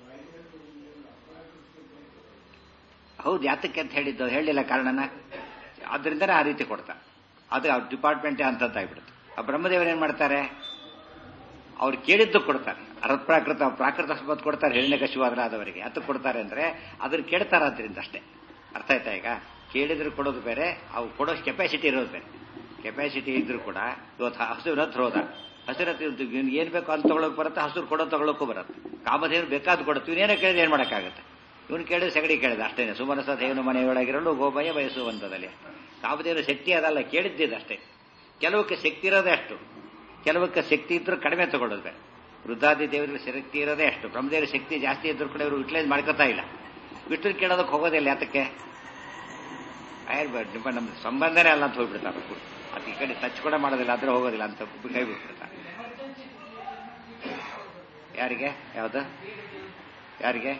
ಹೌದು, ಯಾತಕ್ಕೆ ಅಂತ ಹೇಳಿದ್ದು ಹೇಳಿಲ್ಲ ಕಾರಣನ, ಆದ್ರಿಂದನೇ ಆ ರೀತಿ ಕೊಡ್ತಾರೆ. ಅದು ಅವ್ರ ಡಿಪಾರ್ಟ್ಮೆಂಟೇ ಅಂತದ್ದಾಗ್ಬಿಡುತ್ತೆ. ಆ ಬ್ರಹ್ಮದೇವರು ಏನ್ ಮಾಡ್ತಾರೆ, ಅವ್ರು ಕೇಳಿದ್ದು ಕೊಡ್ತಾರೆ. ಅರ್ಧಪ್ರಾಕೃತ ಪ್ರಾಕೃತ ಸಂಪತ್ತು ಕೊಡ್ತಾರೆ, ಹಿರಣ್ಯಕಶಿಪು ಆದವರಿಗೆ. ಅದು ಕೊಡ್ತಾರೆ ಅಂದ್ರೆ ಅದನ್ನ ಕೇಳ್ತಾರೆ, ಅದರಿಂದ ಅಷ್ಟೇ. ಅರ್ಥ ಆಯ್ತಾ? ಈಗ ಕೇಳಿದ್ರು ಕೊಡೋದು ಬೇರೆ, ಅವು ಕೊಡೋ ಕೆಪಾಸಿಟಿ ಇರೋದು ಬೇರೆ. ಕೆಪಾಸಿಟಿ ಇದ್ರು ಕೂಡ ಇವತ್ತು ಹಸಿರು ಹತ್ರ ಹೋದ, ಹಸಿರು ಹತ್ರ ಏನ್ ಬೇಕೋ ಅಂತ ತಗೊಳಕ್ ಬರುತ್ತೆ, ಹಸಿರು ಕೊಡೋ ತಗೊಳಕ್ಕೂ ಬರುತ್ತೆ. ಕಾಮಧೇನು ಬೇಕಾದ್ ಕೊಡುತ್ತೆ, ಇವನೇನೋ ಕೇಳಿದ್ರೆ ಏನ್ ಮಾಡಕ್ಕಾಗತ್ತೆ. ಇವನು ಕೇಳಿದ್ರೆ ಸಗಡಿ ಕೇಳಿದ ಅಷ್ಟೇನೆ. ಸುಮನಸ ದೇವನು ಮನೆಯೊಳಗಿರಲು ಗೋಭಯ ಬಯಸುವಂತದಲ್ಲಿ ಕಾಮಧೇನು ಶಕ್ತಿ ಅದಲ್ಲ, ಕೇಳಿದ್ದಿದ್ದು ಅಷ್ಟೇ. ಕೆಲವಕ್ಕೆ ಶಕ್ತಿ ಇರೋದೇ ಅಷ್ಟು, ಕೆಲವಕ್ಕೆ ಶಕ್ತಿ ಇದ್ರೂ ಕಡಿಮೆ ತಗೊಳ್ಳೋದು ಬೇರೆ. ವೃದ್ಧಾದಿ ದೇವರಿಗೆ ಶಕ್ತಿ ಇರೋದೇ ಅಷ್ಟು, ಬ್ರಹ್ಮದೇವರ ಶಕ್ತಿ ಜಾಸ್ತಿ ಇದ್ರು ಕೂಡ ಇವರು ಯುಟಿಲೈಸ್ ಮಾಡ್ಕೋತಾ ಇಲ್ಲ. ವಿಷ್ಣು ಕೇಳೋದಕ್ಕೆ ಹೋಗೋದಿಲ್ಲ, ಯಾತಕ್ಕೆ? ನಿಮ್ಮ ನಮ್ಮ ಸಂಬಂಧನೇ ಅಲ್ಲ ಅಂತ ಹೋಗ್ಬಿಡ್ತಾರೆ. ಅದು ಈ ಕಡೆ ಟಚ್ ಕೂಡ ಮಾಡೋದಿಲ್ಲ, ಆದ್ರೆ ಹೋಗೋದಿಲ್ಲ ಅಂತ ಕೈ ಬಿಟ್ಬಿಡ್ತಾರೆ. ಯಾರಿಗೆ? ಯಾವ್ದು? ಯಾರಿಗೆ?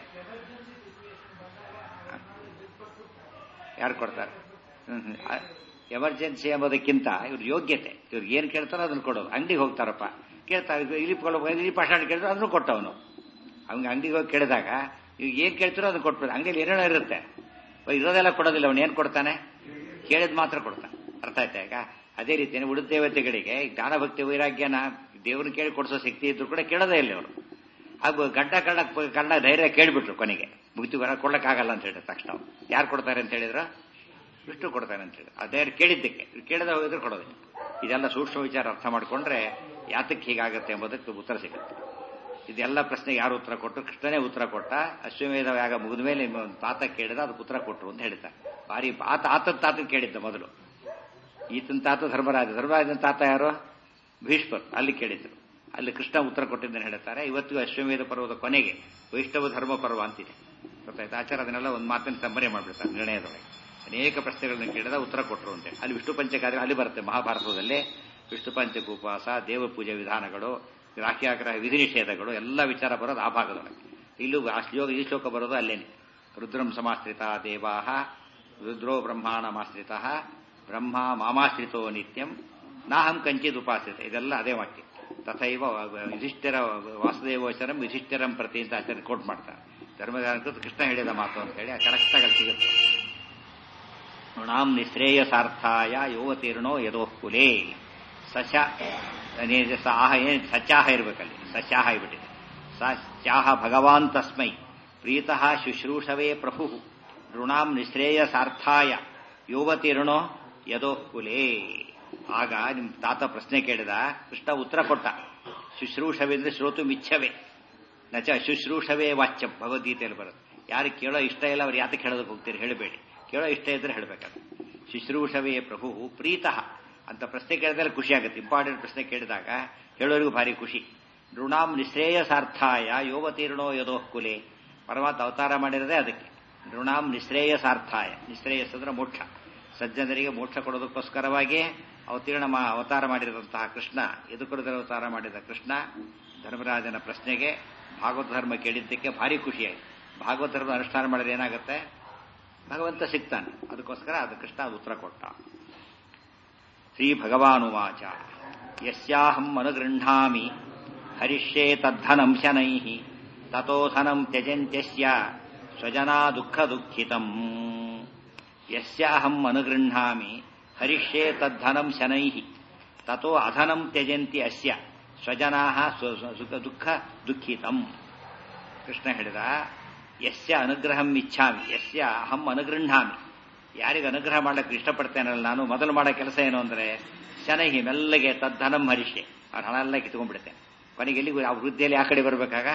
ಯಾರು ಕೊಡ್ತಾರೆ? ಹ್ಮ್ ಹ್ಮ್ ಎಮರ್ಜೆನ್ಸಿ ಎಂಬುದಕ್ಕಿಂತ ಇವ್ರ ಯೋಗ್ಯತೆ, ಇವ್ರಿಗೆ ಏನ್ ಕೇಳ್ತಾರೋ ಅದನ್ನ ಕೊಡೋದು. ಅಂಗಡಿಗೆ ಹೋಗ್ತಾರಪ್ಪ, ಕೇಳ್ತಾರೆ, ಇಲಿಪ್ಕೊಳ್ಳೋ ಇಲಿ ಪಾಷಾಣ ಕೇಳಿದ್ರು ಅದನ್ನು ಕೊಟ್ಟವನು. ಅವ್ನಿಗೆ ಅಂಗಡಿಗೆ ಹೋಗಿ ಕೇಳಿದಾಗ ಇವ್ರಿಗೆ ಏನ್ ಕೇಳ್ತಾರೋ ಅದನ್ನ ಕೊಟ್ಬಿಡ. ಅಂಗಡಿಯಲ್ಲಿ ಏನೇನೋ ಇರುತ್ತೆ, ಇರೋದೆಲ್ಲ ಕೊಡೋದಿಲ್ಲ. ಅವನು ಏನ್ ಕೊಡ್ತಾನೆ? ಕೇಳಿದ್ ಮಾತ್ರ ಕೊಡ್ತಾನೆ. ಅರ್ಥ ಆಯ್ತಾ? ಈಗ ಅದೇ ರೀತಿಯಲ್ಲಿ ಉಳಿದ ದೇವತೆಗಳಿಗೆ ಜ್ಞಾನಭಕ್ತಿ ವೈರಾಗ್ಯನ ದೇವ್ರನ್ನ ಕೇಳಿ ಕೊಡಿಸೋ ಶಕ್ತಿ ಇದ್ರು ಕೂಡ ಕೇಳೋದೇ ಇಲ್ಲ ಅವರು. ಹಾಗೂ ಗಡ್ಡ ಕಳ್ಳ ಕಣ್ಣ ಧೈರ್ಯ ಕೇಳಿಬಿಟ್ರು, ಕೊನೆಗೆ ಮುಕ್ತಿ ಬರ ಕೊಡ್ಲಕ್ಕಾಗಲ್ಲ ಅಂತ ಹೇಳಿದ್ರು ತಕ್ಷಣ. ಯಾರು ಕೊಡ್ತಾರೆ ಅಂತ ಹೇಳಿದ್ರು? ವಿಷ್ಣು ಕೊಡ್ತಾರೆ ಅಂತ ಹೇಳಿ. ಅದೇ ಕೇಳಿದ್ದಕ್ಕೆ ಕೇಳದ ಹೋಗಿದ್ರೆ ಕೊಡೋದಿಲ್ಲ. ಇದೆಲ್ಲ ಸೂಕ್ಷ್ಮ ವಿಚಾರ ಅರ್ಥ ಮಾಡ್ಕೊಂಡ್ರೆ ಯಾತಕ್ಕೆ ಹೀಗಾಗುತ್ತೆ ಎಂಬುದಕ್ಕೆ ಉತ್ತರ ಸಿಗುತ್ತೆ. ಇದೆಲ್ಲ ಪ್ರಶ್ನೆಗೆ ಯಾರು ಉತ್ತರ ಕೊಟ್ಟು? ಕೃಷ್ಣನೇ ಉತ್ತರ ಕೊಟ್ಟ. ಅಶ್ವಮೇಧ ಯಾಗ ಮುಗಿದ ಮೇಲೆ ತಾತ ಕೇಳಿದ, ಅದಕ್ಕೆ ಉತ್ತರ ಕೊಟ್ಟರು ಅಂತ ಹೇಳ್ತಾರೆ. ಭಾರಿ ಆತ ಆತನ ತಾತನ ಕೇಳಿದ್ದ ಮೊದಲು. ಈತನ ತಾತ ಧರ್ಮರಾಜ, ಧರ್ಮರಾಜನ ತಾತ ಯಾರು? ಭೀಷ್ಮರು. ಅಲ್ಲಿ ಕೇಳಿದ್ರು, ಅಲ್ಲಿ ಕೃಷ್ಣ ಉತ್ತರ ಕೊಟ್ಟಿದ್ದನ್ನು ಹೇಳ್ತಾರೆ. ಇವತ್ತಿಗೂ ಅಶ್ವಮೇಧ ಪರ್ವದ ಕೊನೆಗೆ ವೈಷ್ಣವ ಧರ್ಮ ಪರ್ವ ಅಂತಿದೆ, ಗೊತ್ತಾಯ್ತು. ಆಚಾರ ಅದನ್ನೆಲ್ಲ ಒಂದು ಮಾತಿನ ಸಂಬರೆ ಮಾಡ್ಬಿಡ್ತಾರೆ ನಿರ್ಣಯದೊಳಗೆ. ಅನೇಕ ಪ್ರಶ್ನೆಗಳನ್ನ ಕೇಳಿದ ಉತ್ತರ ಕೊಟ್ಟರು ಅಂತೇಳಿ. ಅಲ್ಲಿ ವಿಷ್ಣು ಪಂಚಕಾರ್ಯ ಅಲ್ಲಿ ಬರುತ್ತೆ ಮಹಾಭಾರತದಲ್ಲಿ. ವಿಷ್ಣು ಪಂಚಕ ಉಪವಾಸ, ದೇವ ಪೂಜೆ ವಿಧಾನಗಳು, ರಾಖ್ಯಾಗ್ರಹ ವಿಧಿ ನಿಷೇಧಗಳು ಎಲ್ಲ ವಿಚಾರ ಬರೋದು ಆ ಭಾಗದೊಳಗೆ. ಇಲ್ಲೂ ಆ ಶ್ಲೋಕ ಈ ಶ್ಲೋಕ ಬರೋದು ಅಲ್ಲೇನೆ. ರುದ್ರಂ ಸಮಾಶ್ರಿತ ದೇವಾಹ ರುದ್ರೋ ಬ್ರಹ್ಮಾಣಮಾಶ್ರಿತ ಬ್ರಹ್ಮ ಮಾಮಾಶ್ರಿತೋ ನಿತ್ಯಂ ನಾಹಂ ಕಂಚಿದ್ ಉಪಾಶ್ರಿತ. ಇದೆಲ್ಲ ಅದೇ ವಾಕ್ಯ. ತಥೈವ ಯುಧಿಷ್ಠಿರ ವಾಸುದೇವೋಚರಂ ಯುಧಿಷ್ಠಿರಂ ಪ್ರತಿ ಅಂತ ಆಚಾರ್ಯ ಕೋಟ್ ಮಾಡ್ತಾರೆ. ಧರ್ಮದಾನ ಕೃಷ್ಣ ಹೇಳಿದ ಮಾತು ಅಂತ ಹೇಳಿ ಕರೆಕ್ಟಾಗಿ ಅಲ್ಲಿ ಸಿಗುತ್ತೆ. ನೃಣಾಂ ನಿಶ್ರೇಯಸಾರ್ಥಾಯ ಯೋವತೀರ್ಣೋ ಯದೋಃ ಕುಲೇ ಸಶ ಸಾಹ ಏನ್ ಸಚಾಹ ಇರ್ಬೇಕಲ್ಲಿ, ಸಚಾಹ ಇಬಿಟ್ಟಿದೆ. ಸಚಾಹ ಭಗವಾನ್ ತಸ್ಮೈ ಪ್ರೀತಃ ಶುಶ್ರೂಷವೇ ಪ್ರಭು ನೃಣಾಂ ನಿಶ್ರೇಯಸಾರ್ಥಾಯ ಯೋವತೀರ್ಣೋ ಯದೋಃ ಕುಲೇ. ಆಗ ನಿಮ್ ತಾತ ಪ್ರಶ್ನೆ ಕೇಳಿದ, ಕೃಷ್ಣ ಉತ್ತರ ಕೊಟ್ಟ. ಶುಶ್ರೂಷವೇ ಅಂದ್ರೆ ಶ್ರೋತು ಮಿಚ್ಛವೇ ನಚ ಶುಶ್ರೂಷವೇ ವಾಚ್ಯಂ, ಭಗವದ್ಗೀತೆಯಲ್ಲಿ ಬರುತ್ತೆ. ಯಾರು ಕೇಳೋ ಇಷ್ಟ ಇಲ್ಲ ಅವ್ರು ಯಾತಕ್ಕೆ ಹೇಳೋದಕ್ಕೆ ಹೋಗ್ತೀರಿ? ಹೇಳಬೇಡಿ. ಕೇಳೋ ಇಷ್ಟ ಇದ್ರೆ ಹೇಳ್ಬೇಕಾದ್ರೆ. ಶುಶ್ರೂಷವೇ ಪ್ರಭು ಪ್ರೀತಃ ಅಂತ ಪ್ರಶ್ನೆ ಕೇಳಿದ್ರೆ ಖುಷಿ ಆಗುತ್ತೆ. ಇಂಪಾರ್ಟೆಂಟ್ ಪ್ರಶ್ನೆ ಕೇಳಿದಾಗ ಹೇಳೋರಿಗೂ ಭಾರಿ ಖುಷಿ. ನೃಣಾಂ ನಿಶ್ರೇಯಸಾರ್ಥಾಯ ಯೋವತೀರ್ಣೋ ಯದೋಃ ಕುಲೇ. ಪರಮಾತ್ಮ ಅವತಾರ ಮಾಡಿರೋದೇ ಅದಕ್ಕೆ. ನೃಣಾಂ ನಿಶ್ರೇಯಸಾರ್ಥಾಯ, ನಿಶ್ರೇಯಸ್ ಅಂದ್ರೆ ಮೋಕ್ಷ, ಸಜ್ಜನರಿಗೆ ಮೋಕ್ಷ ಕೊಡೋದಕ್ಕೋಸ್ಕರವಾಗಿ ಅವತೀರ್ಣ ಅವತಾರ ಮಾಡಿದಂತಹ ಕೃಷ್ಣ, ಎದುಕುರದಲ್ಲಿ ಅವತಾರ ಮಾಡಿದ ಕೃಷ್ಣ ಧರ್ಮರಾಜನ ಪ್ರಶ್ನೆಗೆ ಭಾಗವತ ಧರ್ಮ ಕೇಳಿದ್ದಕ್ಕೆ ಭಾರಿ ಖುಷಿಯಾಯಿತು. ಭಾಗವತ ಧರ್ಮ ಅನುಷ್ಠಾನ ಮಾಡಿದ್ರೆ ಏನಾಗುತ್ತೆ? ಭಗವಂತ ಸಿಗ್ತಾನೆ. ಅದಕ್ಕೋಸ್ಕರ ಅದು ಕೃಷ್ಣ ಅದು ಉತ್ತರ ಕೊಟ್ಟ. ಶ್ರೀ ಭಗವಾನುವಾಚ ಯಸ್ಯಾಹಂ ಅನುಗೃಹ್ಣಾಮಿ ಹರಿಷ್ಯೇ ತದ್ಧನಂ ಶನೈಃ ತತೋ ಧನಂ ತ್ಯಜಂತ್ಯಸ್ಯ ಸ್ವಜನಾ ದುಃಖ ದುಃಖಿತಂ. ಯಸ್ಯಾಹಂ ಅನುಗೃಹ್ಣಾಮಿ ಹರಿಷ್ಯೇ ತದ್ಧನಂ ಶನೈಃ ತತೋ ಅಧನಂ ತ್ಯಜಂತಿ ಅಸ್ಯ ಸ್ವಜನಾಃ ದುಃಖ ದುಃಖಿತಂ. ಕೃಷ್ಣ ಹೇಳಿದ, ಯಸ್ಯ ಅನುಗ್ರಹಂ ಇಚ್ಛಾಮಿ ಯಸ್ಯ ಅಹಂ ಅನುಗೃಹ್ಣಾಮಿ. ಯಾರಿಗೆ ಅನುಗ್ರಹ ಮಾಡಕ್ಕೆ ಇಷ್ಟಪಡ್ತೇನಲ್ಲ ನಾನು, ಮೊದಲು ಮಾಡೋ ಕೆಲಸ ಏನು ಅಂದ್ರೆ ಶನೈಹಿ ಮೆಲ್ಲಗೆ ತದ್ಧನಂ ಹರಿಷ್ಯೆ, ಅವ್ರ ಹಣ ಎಲ್ಲ ಕಿತ್ಕೊಂಡ್ಬಿಡ್ತೇನೆ. ಕೊನೆಗೆ ಎಲ್ಲಿಗೂ ಆ ವೃದ್ಧಿಯಲ್ಲಿ ಆ ಕಡೆ ಬರ್ಬೇಕಾಗ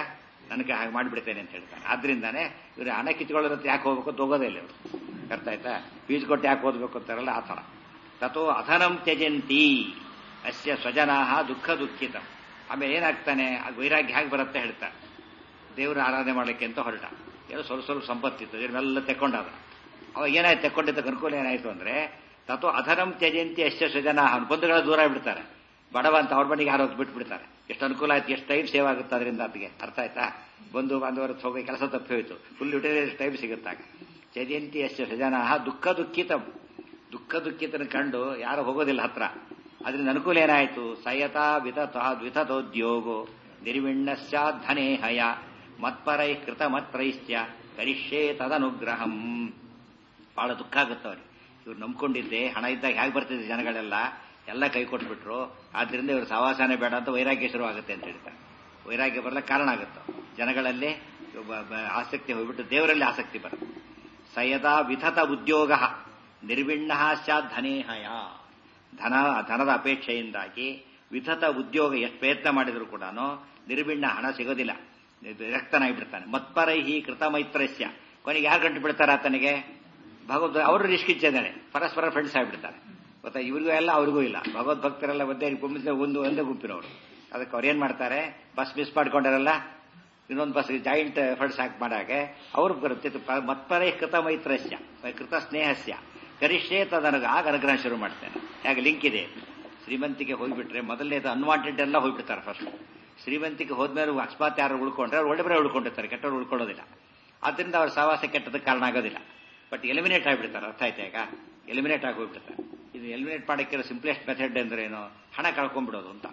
ನನಗೆ ಹಾಗೆ ಮಾಡಿಬಿಡ್ತೇನೆ ಅಂತ ಹೇಳ್ತಾನೆ. ಆದ್ರಿಂದಾನೆ ಇವರು ಹಣ ಕಿತ್ಕೊಳ್ಳೋದಂತ ಯಾಕೆ ಹೋಗ್ಬೇಕು ಅಂತ ಹೋಗೋದೇ ಇಲ್ಲ ಇವರು. ಅರ್ಥ ಆಯ್ತಾ? ಫೀಸ್ ಕೊಟ್ಟು ಯಾಕೆ ಓದಬೇಕು ಅಂತಾರಲ್ಲ ಆ ಥರ. ತಥೋ ಅಧನಂ ತ್ಯಜಂತಿ ಅಸ್ಯ ಸ್ವಜನಾಹ ದುಃಖ ದುಃಖಿತ. ಆಮೇಲೆ ಏನಾಗ್ತಾನೆ, ಆ ವೈರಾಗ್ಯ ಹೇಗೆ ಬರುತ್ತೆ ಹೇಳ್ತಾರೆ. ದೇವರ ಆರಾಧನೆ ಮಾಡಲಿಕ್ಕೆ ಅಂತ ಹೊರಟ, ಏನೋ ಸ್ವಲ್ಪ ಸ್ವಲ್ಪ ಸಂಪತ್ತಿತ್ತು, ಇದನ್ನೆಲ್ಲ ತೆಕ್ಕೊಂಡಾದ. ಅವಾಗ ಏನಾಯ್ತು, ತೆಕ್ಕೊಂಡಿದ್ದಕ್ಕೆ ಅನುಕೂಲ ಏನಾಯ್ತು ಅಂದ್ರೆ ತಥೋ ಅಧನಂ ತ್ಯಜಂತಿ ಅಸ್ಯ ಸ್ವಜನಾಹ. ಬಂಧುಗಳ ದೂರ ಬಿಡ್ತಾರೆ, ಬಡವ ಅಂತ ಅವ್ರ ಮನೆಗೆ ಯಾರೋ ಬಿಟ್ಬಿಡ್ತಾರೆ. ಎಷ್ಟು ಅನುಕೂಲ ಆಯ್ತು, ಎಷ್ಟು ಟೈಮ್ ಸೇವ್ ಆಗುತ್ತೆ ಅದರಿಂದ ಅದಕ್ಕೆ. ಅರ್ಥ ಆಯ್ತಾ? ಬಂಧು ಬಾಂಧವರ ಹೋಗಿ ಕೆಲಸ ತಪ್ಪಿ ಹೋಯ್ತು, ಫುಲ್ ಯುಟಿಲೈಸ್ ಟೈಮ್ ಸಿಗುತ್ತಾಗ. ತ್ಯಜಂತಿ ಅಸ್ಯ ಸ್ವಜನಾಹ ದುಃಖ ದುಃಖಿತಂ. ದುಃಖ ದುಃಖಿತನ ಕಂಡು ಯಾರು ಹೋಗೋದಿಲ್ಲ ಹತ್ರ. ಅದರಿಂದ ಅನುಕೂಲ ಏನಾಯಿತು, ಸಯತಾ ವಿತತ ದ್ವಿತತೋದ್ಯೋಗೋ ನಿರ್ವಿಣ್ಣಸ್ಯಾಧನೇ ಹಯ ಮತ್ಪರೈ ಕೃತ ಮತ್ರೈಶ್ಚ ಕರಿಷ್ಯೇ ತದನುಗ್ರಹಂ. ಬಹಳ ದುಃಖ ಆಗುತ್ತವ್ರಿಗೆ. ಇವ್ರು ನಂಬ್ಕೊಂಡಿದ್ದೆ, ಹಣ ಇದ್ದಾಗ ಹೇಗೆ ಬರ್ತಿದ್ದೆ ಜನಗಳೆಲ್ಲ ಎಲ್ಲ ಕೈ ಕೊಟ್ಬಿಟ್ರು. ಆದ್ರಿಂದ ಇವ್ರು ಸವಾಸನೆ ಬೇಡ ಅಂತ ವೈರಾಗ್ಯ ಶುರುವಾಗುತ್ತೆ ಅಂತ ಹೇಳ್ತಾರೆ. ವೈರಾಗ್ಯ ಬರಲಿಕ್ಕೆ ಕಾರಣ ಆಗುತ್ತೆ. ಜನಗಳಲ್ಲಿ ಆಸಕ್ತಿ ಹೋಗ್ಬಿಟ್ಟು ದೇವರಲ್ಲಿ ಆಸಕ್ತಿ ಬರುತ್ತೆ. ಸಯದಾ ವಿಧತ ಉದ್ಯೋಗ ನಿರ್ವಿಣ್ಣ ಸ್ಯಾಧನೇಹಯ. ಧನ ಧನದ ಅಪೇಕ್ಷೆಯಿಂದಾಗಿ ವಿಧತ ಉದ್ಯೋಗ ಎಷ್ಟು ಪ್ರಯತ್ನ ಮಾಡಿದ್ರು ಕೂಡ ನಿರ್ವಿಣ್ಣ, ಹಣ ಸಿಗೋದಿಲ್ಲ, ವಿರಕ್ತನಾಗಿಬಿಡ್ತಾನೆ. ಮತ್ಪರೈಹಿ ಕೃತ ಮೈತ್ರಸ್ಯ. ಕೊನೆಗೆ ಯಾರು ಗಂಟು ಬಿಡ್ತಾರೆ ಆತನಿಗೆ? ಭಗವದ್ ಅವರು ರಿಸ್ಕಿಚ್ಚಿದ್ದಾನೆ, ಪರಸ್ಪರ ಫ್ರೆಂಡ್ಸ್ ಆಗಿಬಿಡ್ತಾರೆ. ಗೊತ್ತಾ? ಇವ್ರಿಗೂ ಎಲ್ಲ ಅವ್ರಿಗೂ ಇಲ್ಲ. ಭಗವದ್ ಭಕ್ತರೆಲ್ಲ ಒಂದೇ ಗುಂಪಿನ ಒಂದು ಒಂದೇ ಗುಂಪಿನವರು. ಅದಕ್ಕೆ ಅವ್ರು ಏನ್ ಮಾಡ್ತಾರೆ, ಬಸ್ ಮಿಸ್ ಮಾಡ್ಕೊಂಡಾರಲ್ಲ, ಇನ್ನೊಂದು ಬಸ್ ಜಾಯಿಂಟ್ ಎಫರ್ಟ್ಸ್ ಹಾಕಿ ಮಾಡಾಗೆ ಅವ್ರು ಬರುತ್ತೆ. ಮತ್ಪರೈ ಕೃತ ಮೈತ್ರಸ್ಯ ಕೃತ ಸ್ನೇಹಸ್ಯ ಕರಿಷ್ಯೇ ತದನಗ. ಆಗ ಅನುಗ್ರಹ ಶುರು ಮಾಡ್ತೇನೆ. ಯಾಕೆ ಲಿಂಕ್ ಇದೆ. ಶ್ರೀಮಂತಿಗೆ ಹೋಗ್ಬಿಟ್ರೆ ಮೊದಲನೇದು ಅನ್ವಾಂಟೆಡ್ ಎಲ್ಲ ಹೋಗ್ಬಿಡ್ತಾರೆ ಫಸ್ಟ್. ಶ್ರೀಮಂತಿಗೆ ಹೋದ್ಮೇಲೆ ಅಕಸ್ಮಾತ್ ಯಾರು ಉಳ್ಕೊಂಡ್ರೆ ಅವ್ರು ಒಳ್ಳೆ ಬರೇ ಉಳ್ಕೊಂಡಿರ್ತಾರೆ, ಕೆಟ್ಟವ್ರು ಉಳ್ಕೊಳ್ಳೋದಿಲ್ಲ. ಆದ್ರಿಂದ ಅವ್ರ ಸಹವಾಸ ಕೆಟ್ಟದಕ್ಕೆ ಕಾರಣ ಆಗೋದಿಲ್ಲ. ಬಟ್ ಎಲಿಮಿನೇಟ್ ಆಗಿಬಿಡ್ತಾರೆ. ಅರ್ಥ ಆಯ್ತಾ? ಈಗ ಎಲಿಮಿನೇಟ್ ಆಗಿ ಹೋಗ್ಬಿಡ್ತಾರೆ. ಇದು ಎಲಿಮಿನೇಟ್ ಮಾಡಕ್ಕಿರೋ ಸಿಂಪ್ಲೆಸ್ಟ್ ಮೆಥಡ್ ಅಂದ್ರೆ ಏನು, ಹಣ ಕಳ್ಕೊಂಡ್ಬಿಡೋದು ಅಂತ.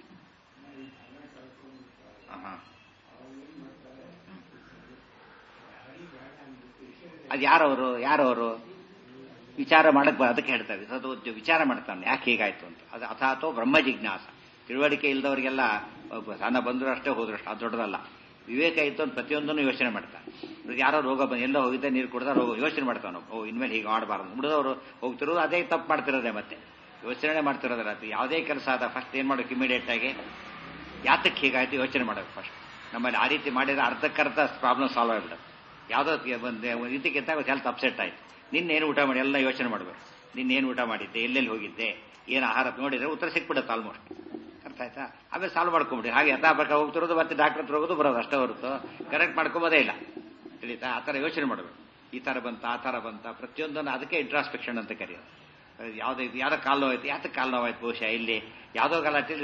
ಅದು ಯಾರವರು ಯಾರವರು ವಿಚಾರ ಮಾಡಕ್ ಅದಕ್ಕೆ ಹೇಳ್ತಾರೆ. ಅದು ವಿಚಾರ ಮಾಡ್ತಾನೆ ಯಾಕೆ ಹೀಗಾಯ್ತು ಅಂತ. ಅದು ಅಥಾತೋ ಬ್ರಹ್ಮ ಜಿಜ್ಞಾಸ. ತಿಳುವಳಿಕೆ ಇಲ್ದವರಿಗೆಲ್ಲ ಸಣ್ಣ ಬಂದ್ರು ಅಷ್ಟೇ ಹೋದ್ರು ಅಷ್ಟೇ, ಅದು ದೊಡ್ಡದಲ್ಲ. ವಿವೇಕ ಇತ್ತು ಅಂತ ಪ್ರತಿಯೊಂದನ್ನು ಯೋಚನೆ ಮಾಡ್ತಾನೆ. ಯಾರೋ ರೋಗ ಬಂದು ಎಲ್ಲ ಹೋಗಿದ್ದೆ, ನೀರು ಕುಡ್ದ ರೋಗ ಯೋಚನೆ ಮಾಡ್ತಾನೆ. ಓ ಇನ್ಮೇಲೆ ಹೀಗೆ ಮಾಡಬಾರ್ದು. ಮುಡಿದವರು ಹೋಗ್ತಿರೋದು ಅದೇ ತಪ್ಪು ಮಾಡ್ತಿರೋದೇ. ಮತ್ತೆ ಯೋಚನೆ ಮಾಡ್ತಿರೋದ್ರ ಯಾವುದೇ ಕೆಲಸ ಆದ ಫಸ್ಟ್ ಏನ್ ಮಾಡೋಕೆ, ಇಮಿಡಿಯೇಟ್ ಆಗಿ ಯಾತಕ್ಕೆ ಹೀಗಾಯ್ತು ಯೋಚನೆ ಮಾಡೋದು ಫಸ್ಟ್. ನಮ್ಮಲ್ಲಿ ಆ ರೀತಿ ಮಾಡಿದ್ರೆ ಅರ್ಧಕ್ಕರ್ಧ ಪ್ರಾಬ್ಲಮ್ ಸಾಲ್ವ್ ಆಗಿಬಿಡುತ್ತೆ. ಯಾವುದೋ ಒಂದು ಇದಕ್ಕಿಂತ ಹೆಲ್ತ್ ಅಪ್ಸೆಟ್ ಆಯ್ತು. ನಿನ್ನೇನು ಊಟ ಮಾಡಿ ಎಲ್ಲ ಯೋಚನೆ ಮಾಡಬೇಕು. ನಿನ್ನೇನು ಊಟ ಮಾಡಿದ್ದೆ, ಎಲ್ಲೆಲ್ಲಿ ಹೋಗಿದ್ದೆ, ಏನು ಆಹಾರ ನೋಡಿದ್ರೆ ಉತ್ತರ ಸಿಕ್ಬಿಡುತ್ತೆ ಆಲ್ಮೋಸ್ಟ್. ಅರ್ಥ ಆಯ್ತಾ? ಆಮೇಲೆ ಸಾಲ್ವ್ ಮಾಡ್ಕೊಂಬಿಡಿ. ಹಾಗೆ ಯಥಾ ಪ್ರಕಾರ ಹೋಗ್ತಿರೋದು ಮತ್ತೆ ಡಾಕ್ಟರ್ ಹತ್ರ ಹೋಗೋದು ಬರೋದು ಅಷ್ಟೇ ಹೊರತು ಕರೆಕ್ಟ್ ಮಾಡ್ಕೊಂಬೋದೇ ಇಲ್ಲ. ತಿಳಿತಾ? ಆ ಥರ ಯೋಚನೆ ಮಾಡಬೇಕು. ಈ ಥರ ಬಂತ ಆ ಥರ ಬಂತ ಪ್ರತಿಯೊಂದನ್ನು ಅದಕ್ಕೆ ಇಂಟ್ರಾಸ್ಪೆಕ್ಷನ್ ಅಂತ ಕರೆಯೋದು. ಯಾವುದೋ ಯಾವ್ದೋ ಕಾಲು ನೋವಾಯ್ತು, ಯಾತಕ್ಕೆ ಕಾಲು ನೋವಾಯ್ತು ಬಹುಶಃ ಇಲ್ಲಿ ಯಾವುದೋ ಗಲಾಟೆಯಲ್ಲಿ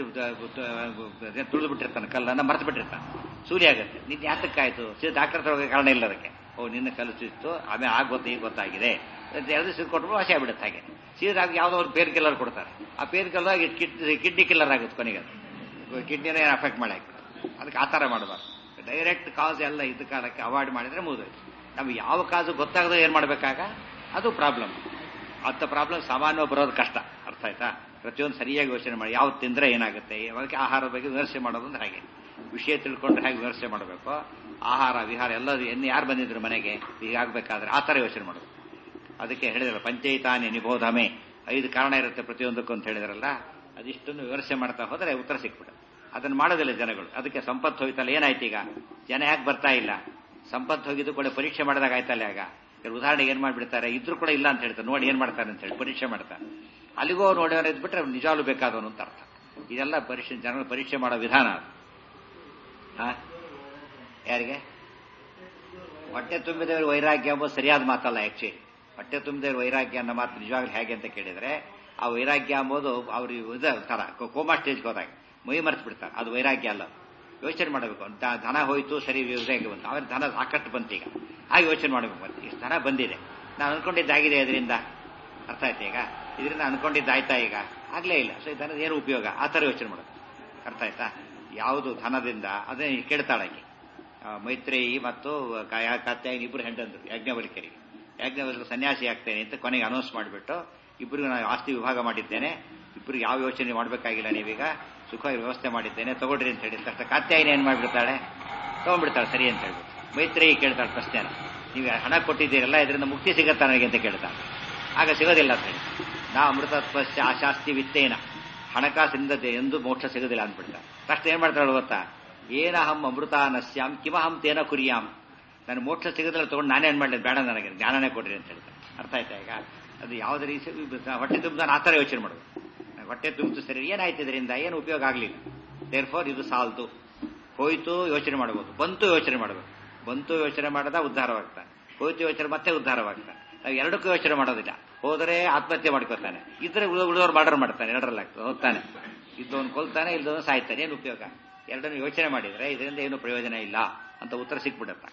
ತುಳಿದು ಬಿಟ್ಟಿರ್ತಾನೆ, ಕಲ್ಲನ್ನು ಮರೆತು ಬಿಟ್ಟಿರ್ತಾನೆ, ಸೂಲಿ ಆಗುತ್ತೆ. ನಿನ್ನ ಯಾತಕ್ಕಾಯ್ತು? ಸೀದಾ ಡಾಕ್ಟರ್ ಹತ್ರ ಹೋಗೋ ಕಾರಣ ಇಲ್ಲ ಅದಕ್ಕೆ. ಓ ನಿನ್ನ ಕಲಿಸಿತ್ತು, ಆಮೇಲೆ ಆಗ ಗೊತ್ತು ಈಗ ಗೊತ್ತಾಗಿದೆ ಅಂತ ಎರಡು ಸಿದ್ದು ಕೊಟ್ಟರು ವಾಸಿ ಆಗ್ಬಿಡುತ್ತೆ. ಹಾಗೆ ಸೀದಾ ಯಾವುದೋ ಒಂದು ಪೇನ್ ಕಿಲ್ಲರ್ ಕೊಡ್ತಾರೆ. ಆ painkiller kidney kidney killer ಆಗುತ್ತೆ ಕೊನೆಗೆ. ಅದು ಕಿಡ್ನಿನ ಏನು ಅಫೆಕ್ಟ್ ಮಾಡಿ ಹಾಕ್ತಾರೆ. ಅದಕ್ಕೆ ಆ ಥರ ಮಾಡಬಾರ್ದು. ಡೈರೆಕ್ಟ್ ಕಾಸ್ ಎಲ್ಲ ಇದು ಕಾಲಕ್ಕೆ ಅವಾಯ್ಡ್ ಮಾಡಿದ್ರೆ ಮುಗಿದೋಯ್ತು. ನಮ್ಗೆ ಯಾವ ಕಾಸು ಗೊತ್ತಾಗದೆ ಏನು ಮಾಡಬೇಕಾಗ ಅದು ಪ್ರಾಬ್ಲಮ್. ಅಂಥ ಪ್ರಾಬ್ಲಮ್ ಸಾಮಾನ್ಯವಾಗಿ ಬರೋದು ಕಷ್ಟ. ಅರ್ಥ ಆಯ್ತಾ? ಪ್ರತಿಯೊಂದು ಸರಿಯಾಗಿ ಯೋಚನೆ ಮಾಡಿ ಯಾವತ್ತು ತಿಂದರೆ ಏನಾಗುತ್ತೆ, ಅದಕ್ಕೆ ಆಹಾರದ ಬಗ್ಗೆ ವಿಮರ್ಶೆ ಮಾಡೋದು ಅಂದ್ರೆ ಹಾಗೆ. ವಿಷಯ ತಿಳ್ಕೊಂಡ್ರೆ ಹೇಗೆ ವಿಮರ್ಶೆ ಮಾಡಬೇಕು, ಆಹಾರ ವಿಹಾರ ಎಲ್ಲ ಎನ್ನು ಯಾರು ಬಂದಿದ್ರು ಮನೆಗೆ ಹೀಗಾಗಬೇಕಾದ್ರೆ ಆ ಥರ ಯೋಚನೆ ಮಾಡೋದು. ಅದಕ್ಕೆ ಹೇಳಿದ್ರಲ್ಲ ಪಂಚೈತಾನಿ ನಿಬೋಧಮೆ, ಐದು ಕಾರಣ ಇರುತ್ತೆ ಪ್ರತಿಯೊಂದಕ್ಕೂ ಅಂತ ಹೇಳಿದ್ರಲ್ಲ. ಅದಿಷ್ಟನ್ನು ವಿಮರ್ಶೆ ಮಾಡ್ತಾ ಹೋದರೆ ಉತ್ತರ ಸಿಕ್ಬಿಡು. ಅದನ್ನು ಮಾಡೋದಿಲ್ಲ ಜನಗಳು. ಅದಕ್ಕೆ ಸಂಪತ್ತು ಹೋಯ್ತಲ್ಲ, ಏನಾಯ್ತು ಈಗ ಜನ ಯಾಕೆ ಬರ್ತಾ ಇಲ್ಲ? ಸಂಪತ್ತು ಹೋಗಿದ್ದು ಕೂಡ ಪರೀಕ್ಷೆ ಮಾಡಿದಾಗ ಆಯ್ತಲ್ಲ. ಆಗ ಉದಾಹರಣೆಗೆ ಏನ್ ಮಾಡ್ಬಿಡ್ತಾರೆ, ಇದ್ರು ಕೂಡ ಇಲ್ಲ ಅಂತ ಹೇಳ್ತಾರೆ. ನೋಡಿ ಏನ್ ಮಾಡ್ತಾರೆ ಅಂತ ಹೇಳಿ ಪರೀಕ್ಷೆ ಮಾಡ್ತಾರೆ. ಅಲ್ಲಿಗೂ ನೋಡಿದ್ರೆ ಇದ್ಬಿಟ್ರೆ ನಿಜವಾಗ್ಲೂ ಬೇಕಾದವನು ಅಂತ ಅರ್ಥ. ಇದೆಲ್ಲ ಪರೀಕ್ಷೆ ಜನಗಳು ಪರೀಕ್ಷೆ ಮಾಡೋ ವಿಧಾನ ಅದು. ಹಾ ಯಾರಿಗೆ ಹೊಟ್ಟೆ ತುಂಬಿದವರು ವೈರಾಗ್ಯ ಎಂಬುದು ಸರಿಯಾದ ಮಾತಲ್ಲ. ಆಕ್ಚುಲಿ ಹೊಟ್ಟೆ ತುಂಬಿದವರು ವೈರಾಗ್ಯ ಅನ್ನೋ ಮಾತು ನಿಜವಾಗ್ಲೂ ಹೇಗೆ ಅಂತ ಕೇಳಿದ್ರೆ, ಆ ವೈರಾಗ್ಯ ಎಂಬುದು ಅವ್ರಿಗೆ ಇದ ತರ ಕೋಮಾ ಸ್ಟೇಜ್ಗೆ ಹೋದಾಗ ಮೈ ಮರೆತು ಬಿಡ್ತಾರೆ. ಅದು ವೈರಾಗ್ಯ ಅಲ್ಲ. ಯೋಚನೆ ಮಾಡಬೇಕು. ಧನ ಹೋಯ್ತು ಸರಿ, ವೈರಾಗ್ಯ ಬಂತು. ಆಮೇಲೆ ಧನ ಸಾಕಷ್ಟು ಬಂತು. ಈಗ ಹಾಗೆ ಯೋಚನೆ ಮಾಡಬೇಕು. ಮತ್ತೆ ಇಷ್ಟು ಧನ ಬಂದಿದೆ, ನಾನು ಅನ್ಕೊಂಡಿದ್ದಾಗಿದೆ ಅದರಿಂದ. ಅರ್ಥ ಆಯ್ತು? ಈಗ ಇದರಿಂದ ಅನ್ಕೊಂಡಿದ್ದಾಯ್ತಾ? ಈಗ ಆಗ್ಲೇ ಇಲ್ಲ. ಸೊ ಧನದ ಏನು ಉಪಯೋಗ? ಆ ಥರ ಯೋಚನೆ ಮಾಡೋದು. ಅರ್ಥ ಆಯ್ತಾ? ಯಾವುದು ಧನದಿಂದ ಅದೇ ಕೇಳ್ತಾಳಾಗಿ ಮೈತ್ರೇಯಿ ಮತ್ತು ಕಾತ್ಯಾಯಿನಿ ಇಬ್ಬರು ಹೆಂಡಂದ್ರು ಯಾಜ್ಞವಲ್ಕ್ಯರಿಗೆ. ಯಾಜ್ಞವಲ್ಕ್ಯ ಸನ್ಯಾಸಿ ಆಗ್ತೇನೆ ಅಂತ ಕೊನೆಗೆ ಅನೌನ್ಸ್ ಮಾಡಿಬಿಟ್ಟು ಇಬ್ಬರಿಗೂ ನಾನು ಆಸ್ತಿ ವಿಭಾಗ ಮಾಡಿದ್ದೇನೆ, ಇಬ್ಬರಿಗೆ ಯಾವ ಯೋಚನೆ ಮಾಡಬೇಕಾಗಿಲ್ಲ, ನೀವೀಗ ಸುಖ ವ್ಯವಸ್ಥೆ ಮಾಡಿದ್ದೇನೆ ತಗೊಳ್ರಿ ಅಂತ ಹೇಳಿದ ತಕ್ಷಣ ಕಾತ್ಯಾಯಿನಿ ಏನ್ ಮಾಡ್ಬಿಡ್ತಾಳೆ, ತಗೊಂಡ್ಬಿಡ್ತಾಳೆ ಸರಿ ಅಂತ ಹೇಳ್ಬಿಟ್ಟು. ಮೈತ್ರೇಯಿ ಕೇಳ್ತಾಳೆ ಪ್ರಶ್ನೆನ, ನೀವು ಹಣ ಕೊಟ್ಟಿದ್ದೀರಲ್ಲ ಇದರಿಂದ ಮುಕ್ತಿ ಸಿಗತ್ತಾ ನನಗೆ ಅಂತ ಕೇಳ್ತಾಳೆ. ಆಗ ಸಿಗೋದಿಲ್ಲ ಅಂತ ಹೇಳಿ. ನಾ ಅಮೃತತ್ವಸ್ಯ ಆಶಾಸ್ತಿ ವಿತ್ತೇನ, ಹಣಕಾಸಿನಿಂದ ಎಂದು ಮೋಕ್ಷ ಸಿಗೋದಿಲ್ಲ ಅಂದ್ಬಿಡ್ತಾರೆ. ತಕ್ಷಣ ಏನ್ ಮಾಡ್ತಾಳೆ ಗೊತ್ತಾ, ಏನಹಂ ಅಮೃತಾನಸ್ಯಾಂ ಕಿಮಹಂ ತೇನ ಕುರಿಯಾಂ. ನಾನು ಮೋಕ್ಷ ಸಿಗೋದ್ರಲ್ಲಿ ತೊಗೊಂಡು ನಾನೇನು ಮಾಡಲಿ, ಬೇಡ ನನಗೆ ಜ್ಞಾನನೇ ಕೊಡ್ರಿ ಅಂತ ಹೇಳ್ತಾರೆ. ಅರ್ಥ ಆಯ್ತಾ ಈಗ? ಅದು ಯಾವುದೇ ರೀತಿ ಹೊಟ್ಟೆ ತುಂಬ ನಾನು ಆ ಥರ ಯೋಚನೆ ಮಾಡೋದು. ಹೊಟ್ಟೆ ತುಂಬಿತು ಸರಿ, ಏನಾಯ್ತು ಇದರಿಂದ, ಏನು ಉಪಯೋಗ ಆಗಲಿಲ್ಲ, ದೇರ್ ಫೋರ್ ಇದು ಸಾಲ್ತು, ಹೋಯ್ತು ಯೋಚನೆ ಮಾಡ್ಬೋದು, ಬಂತು ಯೋಚನೆ ಮಾಡಬೇಕು. ಬಂತು ಯೋಚನೆ ಮಾಡದ ಉದ್ಧಾರವಾಗ್ತಾನೆ, ಹೋಯ್ತು ಯೋಚನೆ ಮತ್ತೆ ಉದ್ಧಾರವಾಗ್ತಾನೆ. ನಾವು ಎರಡಕ್ಕೂ ಯೋಚನೆ ಮಾಡೋದಿಲ್ಲ. ಹೋದರೆ ಆತ್ಮಹತ್ಯೆ ಮಾಡ್ಕೊತಾನೆ, ಇದ್ರೆ ಉಳಿದವ್ರು ಮರ್ಡರ್ ಮಾಡ್ತಾನೆ, ಎರಡರಲ್ಲಾಗ್ತದೆ, ಹೋಗ್ತಾನೆ, ಇದ್ದವನು ಕೊಲ್ತಾನೆ, ಇಲ್ದವನು ಸಾಯ್ತಾನೆ. ಏನು ಉಪಯೋಗ? ಎರಡನ್ನು ಯೋಚನೆ ಮಾಡಿದರೆ ಇದರಿಂದ ಏನು ಪ್ರಯೋಜನ ಇಲ್ಲ ಅಂತ ಉತ್ತರ ಸಿಕ್ಬಿಡುತ್ತೆ.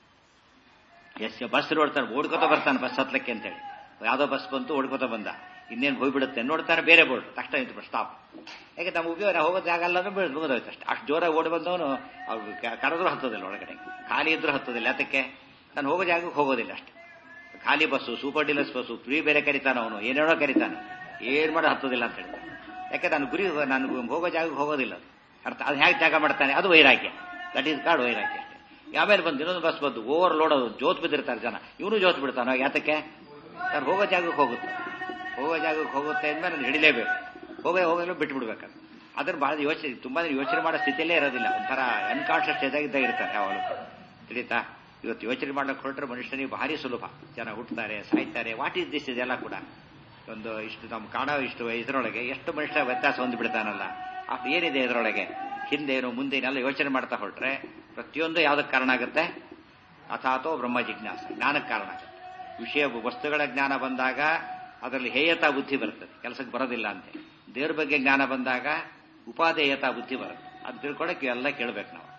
ಎಸ್ ಬಸ್ ನೋಡ್ತಾನೆ, ಓಡ್ಕೋತ ಬರ್ತಾನೆ ಬಸ್ ಹತ್ಲಕ್ಕೆ ಅಂತೇಳಿ. ಯಾವುದೋ ಬಸ್ ಬಂತು, ಓಡ್ಕೋತ ಬಂದ, ಇನ್ನೇನು ಹೋಗ್ಬಿಡುತ್ತೆ ನೋಡ್ತಾನೆ, ಬೇರೆ ಬೋರ್ಡ್ ತಕ್ಷಣ ನಿಂತು ಸ್ಟಾಪ್. ಯಾಕೆ ನಮ್ಮ ಉಪಯೋಗ ಹೋಗೋ ಜಾಗ ಅಲ್ಲ ಅಂದ್ರೆ ಮುಗಿದೋಯ್ತು ಅಷ್ಟೇ. ಅಷ್ಟು ಜೋರಾಗಿ ಓಡಿ ಬಂದವನು ಅವ್ರು ಕರೆದ್ರೂ ಹತ್ತೋದಿಲ್ಲ, ಒಳಗಡೆ ಖಾಲಿ ಇದ್ರೂ ಹತ್ತೋದಿಲ್ಲ. ಅದಕ್ಕೆ ನಾನು ಹೋಗೋ ಜಾಗಕ್ಕೆ ಹೋಗೋದಿಲ್ಲ ಅಷ್ಟೇ. ಖಾಲಿ bus, super deluxe bus, free ಬೇರೆ ಕರಿತಾನೆ, ಅವನು ಏನೇನೋ ಕರಿತಾನೆ, ಏನು ಮಾಡೋ ಹತ್ತೋದಿಲ್ಲ ಅಂತ ಹೇಳ್ತಾನೆ. ಯಾಕೆ ನಾನು ಗುರಿ, ನಾನು ಹೋಗೋ ಜಾಗಕ್ಕೆ ಹೋಗೋದಿಲ್ಲ. ಅರ್ಥ ಅದು ಹೇಗೆ ಜಾಗ ಮಾಡ್ತಾನೆ, ಅದು ವೈರಾಗ್ಯ. ದಟ್ ಈಸ್ ಕಾಲ್ಡ್ ವೈರಾಗ್ಯ ಅಷ್ಟೇ. ಆಮೇಲೆ ಬಂದು ಇನ್ನೊಂದು ಬಸ್ ಬಂದು ಓವರ್ ಲೋಡ್, ಅದು ಜೋತ್ ಬಿದ್ದಿರ್ತಾರೆ ಜನ, ಇವನು ಜೋತ್ ಬಿಡ್ತಾನೆ. ಯಾತಕ್ಕೆ? ನಾನು ಹೋಗೋ ಜಾಗಕ್ಕೆ ಹೋಗುತ್ತೆ, ಹೋಗೋ ಜಾಗಕ್ಕೆ ಹೋಗುತ್ತೆ ಅಂದ್ಮೇಲೆ ನಾನು ಹಿಡಿಲೇಬೇಕು, ಹೋಗೋ ಹೋಗಲು ಬಿಟ್ಟು ಬಿಡ್ಬೇಕಂತ. ಅದ್ರ ಬಹಳ ಯೋಚನೆ, ತುಂಬಾ ಯೋಚನೆ ಮಾಡೋ ಸ್ಥಿತಿಯಲ್ಲೇ ಇರೋದಿಲ್ಲ, ಒಂಥರ ಅನ್ಕಾನ್ಶಿಯಸ್ ಸ್ಟೇಜಾಗಿದ್ದಾಗ ಇರ್ತಾರೆ ಯಾವಾಗಲೂ. ತಿಳಿತಾ? ಇವತ್ತು ಯೋಚನೆ ಮಾಡ್ಲಿಕ್ಕೆ ಹೊರಟ್ರೆ ಮನುಷ್ಯನಿಗೆ ಭಾರಿ ಸುಲಭ. ಜನ ಹುಟ್ಟುತ್ತಾರೆ, ಸಾಯ್ತಾರೆ, ವಾಟ್ ಈಸ್ ದಿಸ್ ಇದೆಲ್ಲ ಕೂಡ ಒಂದು ಇಷ್ಟು ನಮ್ಮ ಕಾಣೋ ಇಷ್ಟು ಇದರೊಳಗೆ ಎಷ್ಟು ಮನುಷ್ಯ ವ್ಯತ್ಯಾಸ ಹೊಂದಿಬಿಡ್ತಾನಲ್ಲ. ಅದು ಏನಿದೆ ಇದರೊಳಗೆ, ಹಿಂದೇನು ಮುಂದೇನೆಲ್ಲ ಯೋಚನೆ ಮಾಡ್ತಾ ಹೊರಟ್ರೆ ಪ್ರತಿಯೊಂದು ಯಾವುದಕ್ಕೆ ಕಾರಣ ಆಗುತ್ತೆ? ಅಥಾತೋ ಬ್ರಹ್ಮ ಜಿಜ್ಞಾಸ, ಜ್ಞಾನಕ್ಕೆ ಕಾರಣ ಆಗುತ್ತೆ. ವಿಷಯ ವಸ್ತುಗಳ ಜ್ಞಾನ ಬಂದಾಗ ಅದರಲ್ಲಿ ಹೇಯತಾ ಬುದ್ಧಿ ಬರ್ತದೆ, ಕೆಲಸಕ್ಕೆ ಬರೋದಿಲ್ಲ ಅಂತೆ. ದೇವ್ರ ಬಗ್ಗೆ ಜ್ಞಾನ ಬಂದಾಗ ಉಪಾದೇಯತಾ ಬುದ್ಧಿ ಬರುತ್ತೆ. ಅದು ತಿಳ್ಕೊಳಕ್ಕೆ ಎಲ್ಲ ಕೇಳಬೇಕು ನಾವು.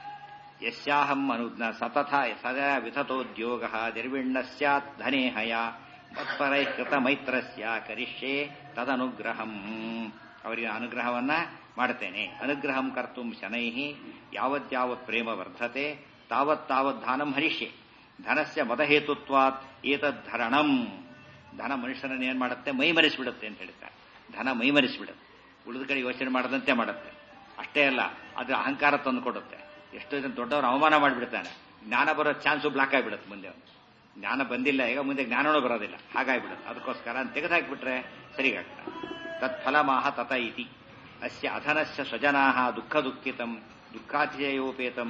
ಯಸ್ಯಾಹಂ ಅನುಜ್ಞ ಸತತ ಸದಾ ವಿತತೋದ್ಯೋಗ ನಿರ್ವಿಣ್ಣ ಸ್ಯಾತ್ ಧನೇಹಯ ಮತ್ಪರೈಕೃತ ಮೈತ್ರಸ್ಯ ಕರಿಷ್ಯೆ ತದನುಗ್ರಹಂ. ಅವರಿಗೆ ಅನುಗ್ರಹವನ್ನ ಮಾಡ್ತೇನೆ. ಅನುಗ್ರಹಂ ಕರ್ತುಂ ಶನೈಃ ಯಾವತ್ಯಾವತ್ ಪ್ರೇಮ ವರ್ಧತೆ ತಾವತ್ ತಾವತ್ ದಾನಂ ಹರಿಷ್ಯೆ. ಧನಸ್ಯ ಮದಹೇತುತ್ವಾತ್ ಏತದ್ಧರಣಂ. ಧನ ಮನುಷ್ಯನನ್ನು ಏನ್ ಮಾಡುತ್ತೆ? ಮೈಮರೆಸಿಬಿಡುತ್ತೆ ಅಂತ ಹೇಳ್ತಾರೆ. ಧನ ಮೈಮರೆಸಿಬಿಡುತ್ತೆ, ಉಳಿದ ಕಡೆ ಯೋಚನೆ ಮಾಡದಂತೆ ಮಾಡುತ್ತೆ. ಅಷ್ಟೇ ಅಲ್ಲ, ಅದು ಅಹಂಕಾರ ತಂದುಕೊಡುತ್ತೆ. ಎಷ್ಟೋ ಜನ ದೊಡ್ಡವರು ಅವಮಾನ ಮಾಡಿಬಿಡ್ತಾನೆ, ಜ್ಞಾನ ಬರೋ ಚಾನ್ಸು ಬ್ಲಾಕ್ ಆಗಿಬಿಡುತ್ತೆ. ಮುಂದೆ ಅವನು ಜ್ಞಾನ ಬಂದಿಲ್ಲ, ಈಗ ಮುಂದೆ ಜ್ಞಾನವೂ ಬರೋದಿಲ್ಲ, ಹಾಗಾಗಿಬಿಡುತ್ತೆ. ಅದಕ್ಕೋಸ್ಕರ ತೆಗೆದುಹಾಕಿಬಿಟ್ರೆ ಸರಿಗಾಗ್ತದೆ. ತತ್ಫಲಮಾಹ ತತ ಇತಿ ಅಸ್ಯ ಅಧನಸ್ಯ ಸ್ವಜನಾಃ ದುಃಖ ದುಃಖಿತಂ ದುಃಖಾತಿಶಯೋಪೇತಂ